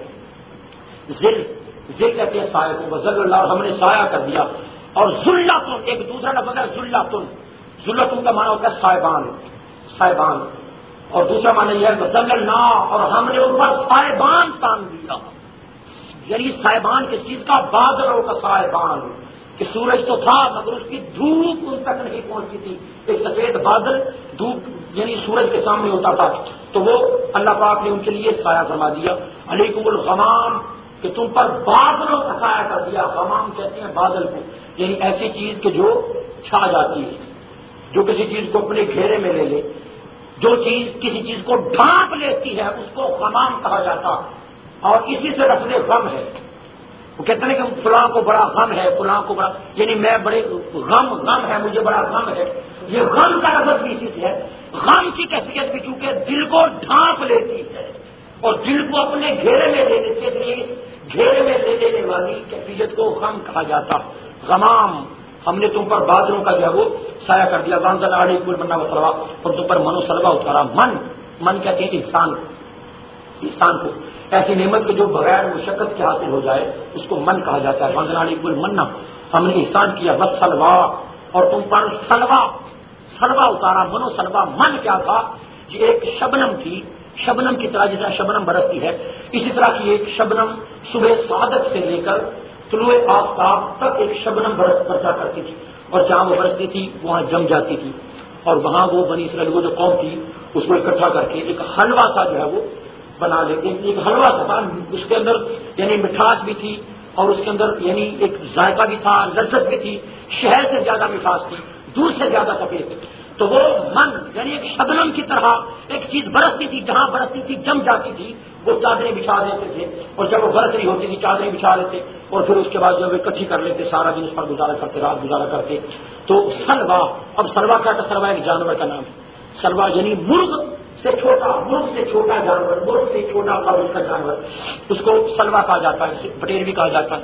ذل ذل کہتے ہیں سائے کو، وزل اللہ ہم نے سایہ کر دیا۔ اور ذلتن ایک دوسرا لفظ ہے ذلتن، ذلتن کا معنی ہوتا ہے سائبان، سائبان، اور دوسرا معنی یہ ہے وزلنا اور ہم نے ان پر سائبان تان دیا، یعنی سائبان کس چیز کا؟ بادلوں کا سائبان، کہ سورج تو تھا مگر اس کی دھوپ ان تک نہیں پہنچتی تھی. ایک سفید بادل دھوپ یعنی سورج کے سامنے ہوتا تھا تو وہ اللہ پاک نے ان کے لیے سایہ فرما دیا. علیکم الغمام کہ تم پر بادلوں کا سایہ کر دیا. غمام کہتے ہیں بادل کو، یعنی ایسی چیز کہ جو چھا جاتی ہے، جو کسی چیز کو اپنے گھیرے میں لے لے، جو چیز کسی چیز کو ڈھانپ لیتی ہے اس کو غمام کہا جاتا. اور اسی سے لفظ غم ہے. وہ کہتے ہیں کہ فلاں کو بڑا غم ہے، فلاں کو بڑا، یعنی میں بڑے غم غم ہے مجھے بڑا غم ہے. یہ غم کا لفظ بھی اسی سے ہے. غم کی کیفیت بھی چونکہ دل کو ڈھانپ لیتی ہے اور دل کو اپنے گھیرے میں لے لیتی ہے، اس لیے گھیرے میں لے لینے والی کیفیت کو غم کہا جاتا. غمام ہم نے تم پر بادلوں کا جو ہے وہ سایہ کر دیا. وانزل علیکم المن والسلویٰ اور تم پر من و سلوہ اتارا. من من کہتے ہیں انسان انسان کو ایسی نعمت کے جو بغیر مشقت کے حاصل ہو جائے اس کو من کہا جاتا ہے. وانزل علیکم المن ہم نے احسان کیا. والسلویٰ اور تم پر سلوہ سلوہ اتارا. من و سلوہ من کیا تھا؟ یہ ایک شبنم تھی، شبنم کی طرح جس طرح شبنم برستی ہے اسی طرح کی ایک شبنم صبح صادق سے لے کر طلوع آفتاب تک ایک شبنم برس برسا کرتی تھی اور جہاں وہ برستی تھی وہاں جم جاتی تھی اور وہاں وہ بنی اسرائیل وہ جو قوم تھی اس کو اکٹھا کر کے ایک حلوہ سا جو ہے وہ بنا لیتے. ایک حلوہ سا تھا، اس کے اندر یعنی مٹھاس بھی تھی اور اس کے اندر یعنی ایک ذائقہ بھی تھا، لذت بھی تھی. شہد سے زیادہ مٹھاس تھی، دودھ سے زیادہ سفید تھی. تو وہ من یعنی ایک شبنم کی طرح ایک چیز برستی تھی، جہاں برستی تھی جم جاتی تھی. وہ چادریں بچھا دیتے تھے اور جب وہ برس رہی ہوتی تھی چادریں بچھا لیتے اور پھر اس کے بعد جب وہ اکٹھی کر لیتے سارا دن اس پر گزارا کرتے، رات گزارا کرتے. تو سلوا، اب سلوا کیا تھا؟ سلوا ایک جانور کا نام ہے. سلوا یعنی مرغ سے چھوٹا، مرغ سے چھوٹا جانور، مرغ سے چھوٹا قابل کا جانور، اس کو سلوا کہا جاتا ہے. بٹیر بھی کہا جاتا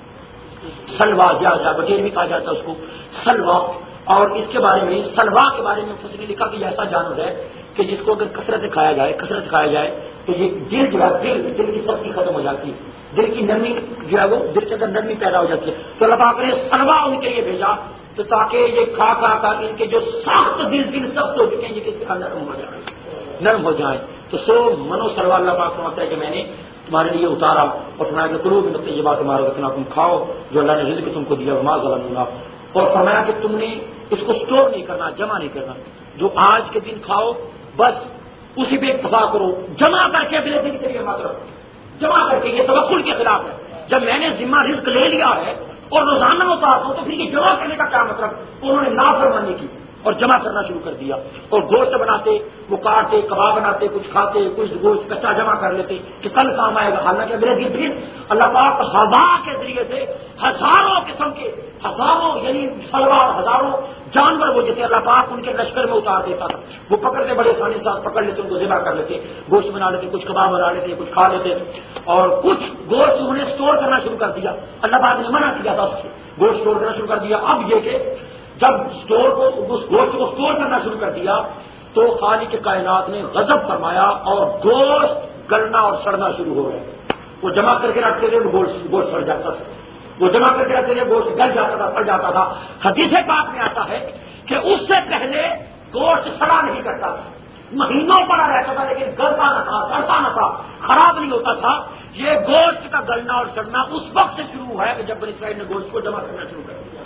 ہے، سلوا جا جا بٹیر بھی کہا جاتا ہے اس کو سلوا. اور اس کے بارے میں سلوا کے بارے میں فصل نے لکھا کہ یہ ایسا جانور ہے کہ جس کو اگر کثرت سے کھایا جائے کثرت سے کھایا جائے تو یہ دل جو ہے دل دل کی سختی ختم ہو جاتی ہے، دل کی نرمی جو ہے وہ دل کے اندر نرمی پیدا ہو جاتی ہے. تو اللہ پاک نے سلوا ان کے لیے بھیجا تو تاکہ یہ کھا کھا کر ان کے جو سخت دل دل سخت ہو چکے ہیں یہ کس طرح نرم ہو جائیں نرم ہو جائیں. تو سو منو سلوا اللہ پاک فرماتا ہے کہ میں نے تمہارے لیے اتارا اور تمہارے قلوب میں یہ بات تمہارا رکھنا، تم کھاؤ جو اللہ نے رزق تم کو دیا وما ظلمونا. اور فرمایا کہ تم نے اس کو اسٹور نہیں کرنا، جمع نہیں کرنا. جو آج کے دن کھاؤ بس اسی پہ اتفاق کرو، جمع کر کے اگلے دن کے لیے مت رکھو. جمع کر کے یہ توکل کے خلاف ہے. جب میں نے ذمہ رزق لے لیا ہے اور روزانہ اتارتا ہوں تو پھر یہ جمع کرنے کا کیا مطلب؟ انہوں نے نافرمانی کی اور جمع کرنا شروع کر دیا اور گوشت بناتے، وہ کاٹتے، کباب بناتے، کچھ کھاتے، کچھ گوشت کچا جمع کر لیتے کہ کل کام آئے گا. حالانکہ اگلے دن پھر اللہ پاک ہوا کے ذریعے سے ہزاروں قسم کے ہزاروں یعنی سلوار ہزاروں جانور وہ جیسے اللہ پاک ان کے لشکر میں اتار دیتا تھا. وہ پکڑتے بڑے آسانی سے پکڑ لیتے، ان کو ذبح کر لیتے، گوشت بنا لیتے، کچھ کباب بنا لیتے، کچھ کھا لیتے. اور کچھ گوشت انہوں نے اسٹور کرنا شروع کر دیا. اللہ پاک نے منع کیا تھا اس سے گوشت اسٹور کرنا شروع کر دیا. اب یہ کہ جب اسٹور کو اس گوشت کو اسٹور کرنا شروع کر دیا تو خالق کائنات نے غضب فرمایا اور گوشت گلنا اور سڑنا شروع ہو گئے. وہ جمع کر کے رکھتے تھے، گوشت گوشت سڑ جاتا تھا. وہ جمع کر کے رکھتے تھے، گوشت گل جاتا تھا، سڑ جاتا تھا. حدیث پاک میں آتا ہے کہ اس سے پہلے گوشت سڑا نہیں کرتا تھا، مہینوں پڑا رہتا تھا لیکن گلتا نہ تھا، سڑتا نہ تھا، خراب نہیں ہوتا تھا. یہ گوشت کا گلنا اور سڑنا اس وقت سے شروع ہے کہ جب بنی اسرائیل نے گوشت کو جمع کرنا شروع کر دیا.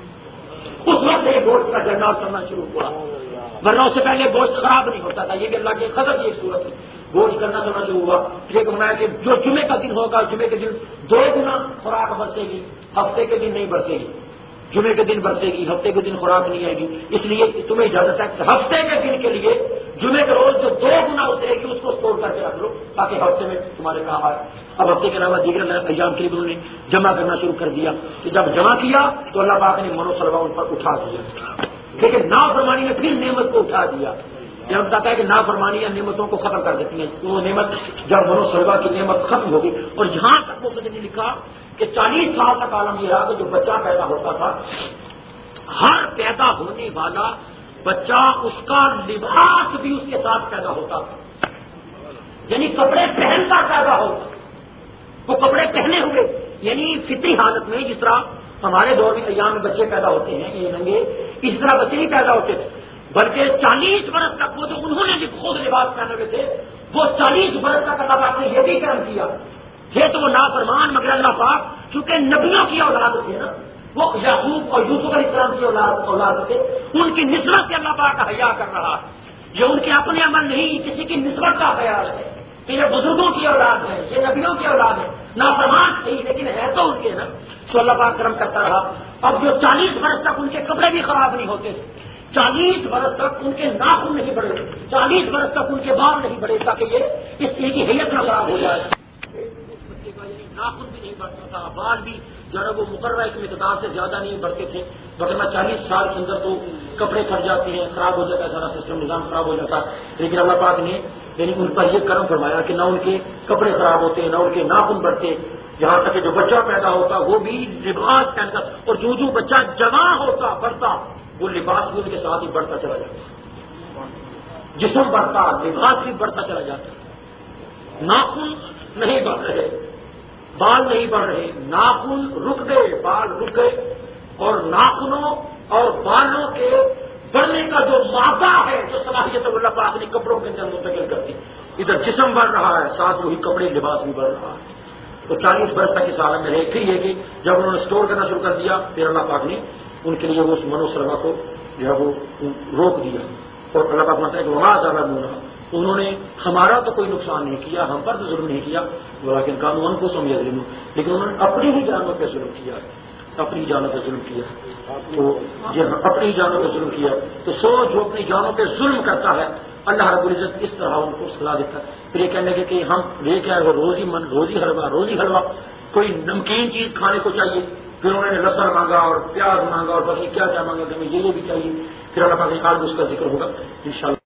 اس وقت سے گوشت کا جلنا اور سڑنا شروع ہوا، ورنہ اس سے پہلے گوشت خراب نہیں ہوتا تھا. یہ بھی اللہ کے قدر کی ایک صورت ہے. گوشت کرنا سڑنا شروع ہوا. یہ کہنا کہ جو جمعے کا دن ہوگا جمعے کے دن دو گنا خوراک برسے گی، ہفتے کے دن نہیں برسے گی. جمعے کے دن برسے گی، ہفتے کے دن خوراک نہیں آئے گی. اس لیے تمہیں اجازت ہے کہ ہفتے کے دن کے لیے جمعے کے روز جو دو گنا اترے گی اس کو اسٹور کر کے رکھ لو تاکہ ہفتے میں تمہارے کام آئے. اب ہفتے کے علاوہ دیگر ایام کے لیے انہوں نے جمع کرنا شروع کر دیا. کہ جب جمع کیا تو اللہ پاک نے منو سلوا ان پر اٹھا دیا، لیکن نافرمانی نے پھر نعمت کو اٹھا دیا. یہ ہم بتاتا ہے کہ نافرمانی یا نعمتوں کو ختم کر دیتی ہیں. وہ نعمت جب منو سلوا کی نعمت ختم ہوگی اور جہاں تک وہ کسی نے لکھا کہ چالیس سال تک عالم یہ رہا کہ جو بچہ پیدا ہوتا تھا ہر پیدا ہونے والا بچہ اس کا لباس بھی اس کے ساتھ پیدا ہوتا تھا، یعنی کپڑے پہن کر پیدا ہوتا. وہ کپڑے پہنے ہوئے یعنی فطری حالت میں جس طرح ہمارے دور میں ایام میں بچے پیدا ہوتے ہیں یہ ننگے، اس طرح بچے نہیں پیدا ہوتے تھے. بلکہ چالیس برس تک وہ جو انہوں نے خود لباس پہنے ہوئے تھے وہ چالیس برس تک اللہ پاک نے یہ بھی کرم کیا. یہ تو وہ نافرمان مگر اللہ پاک چونکہ نبیوں کی اولاد تھے نا، وہ یعقوب اور یوسف علیہ السلام کی اولاد اولاد تھے، ان کی نسبت سے اللہ پاک حیا کر رہا ہے۔ یہ ان کے اپنے عمل نہیں، کسی کی نسبت کا خیال ہے کہ یہ بزرگوں کی اولاد ہے، یہ نبیوں کی اولاد ہے، نافرمان صحیح لیکن ہے تو ان کے نا، تو اللہ پاک کرم کرتا رہا۔ اب جو چالیس برس تک ان کے کپڑے بھی خراب نہیں ہوتے تھے، چالیس برس تک ان کے ناخن نہیں بڑھے، چالیس برس تک ان کے بال نہیں بڑھے، تاکہ یہ اس کی حیت نہ خراب ہو جائے۔ ناخن بھی نہیں بڑھتا تھا، بال بھی جو ہے وہ مقررہ ایک مقدار سے زیادہ نہیں بڑھتے تھے، ورنہ چالیس سال کے اندر تو کپڑے پھٹ جاتے ہیں، خراب ہو جاتا ہے، سارا سسٹم نظام خراب ہو جاتا ہے۔ لیکن اللہ پاک نے یعنی ان پر یہ کرم فرمایا کہ نہ ان کے کپڑے خراب ہوتے، نہ ان کے ناخن بڑھتے، یہاں تک کہ جو بچہ پیدا ہوتا وہ بھی لباس پہنتا، اور جو جو بچہ جوان ہوتا بڑھتا وہ لباس بھی ان کے ساتھ ہی بڑھتا چلا جاتا، جسم بڑھتا، لباس بھی بڑھتا چلا جاتا۔ ناخن نہیں بڑھ رہے، بال نہیں بڑھ رہے، ناخن رک گئے، بال رک گئے، اور ناخنوں اور بالوں کے بڑھنے کا جو مادہ ہے، جو صلاحیت اللہ پاک نے کپڑوں کے اندر منتقل کر دی، ادھر جسم بڑھ رہا ہے، ساتھ وہی کپڑے لباس بھی بڑھ رہا ہے۔ تو چالیس برس تک اس عالم میں رہے، پھر یہ کہ جب انہوں نے اسٹور کرنا شروع کر دیا، پھر اللہ پاک نے ان کے لیے وہ اس منو سرما کو جو ہے وہ روک دیا، اور اللہ پاک مانتا ہے کہ وہاں زیادہ مونا انہوں نے ہمارا تو کوئی نقصان نہیں کیا، ہم پر تو ظلم نہیں کیا، لیکن قانون کو سمجھ لوں، لیکن انہوں نے اپنی ہی جانوں پہ ظلم کیا، اپنی جانوں پہ ظلم کیا، تو جب اپنی جانوں پہ ظلم کیا تو سو جو اپنی جانوں پہ ظلم کرتا ہے اللہ رب العزت اس طرح ان کو سلا دیتا ہے۔ پھر یہ کہنے لگے کہ ہم لے کے آئے وہ روزی من روزی حلوہ روزی حلوہ کوئی نمکین چیز کھانے کو چاہیے، پھر انہوں نے لہسن مانگا اور پیاز مانگا اور باقی کیا کیا مانگا کہ ہمیں یہ یہ بھی چاہیے، پھر اللہ پاک نے آج اس کا ذکر ہوگا انشاءاللہ۔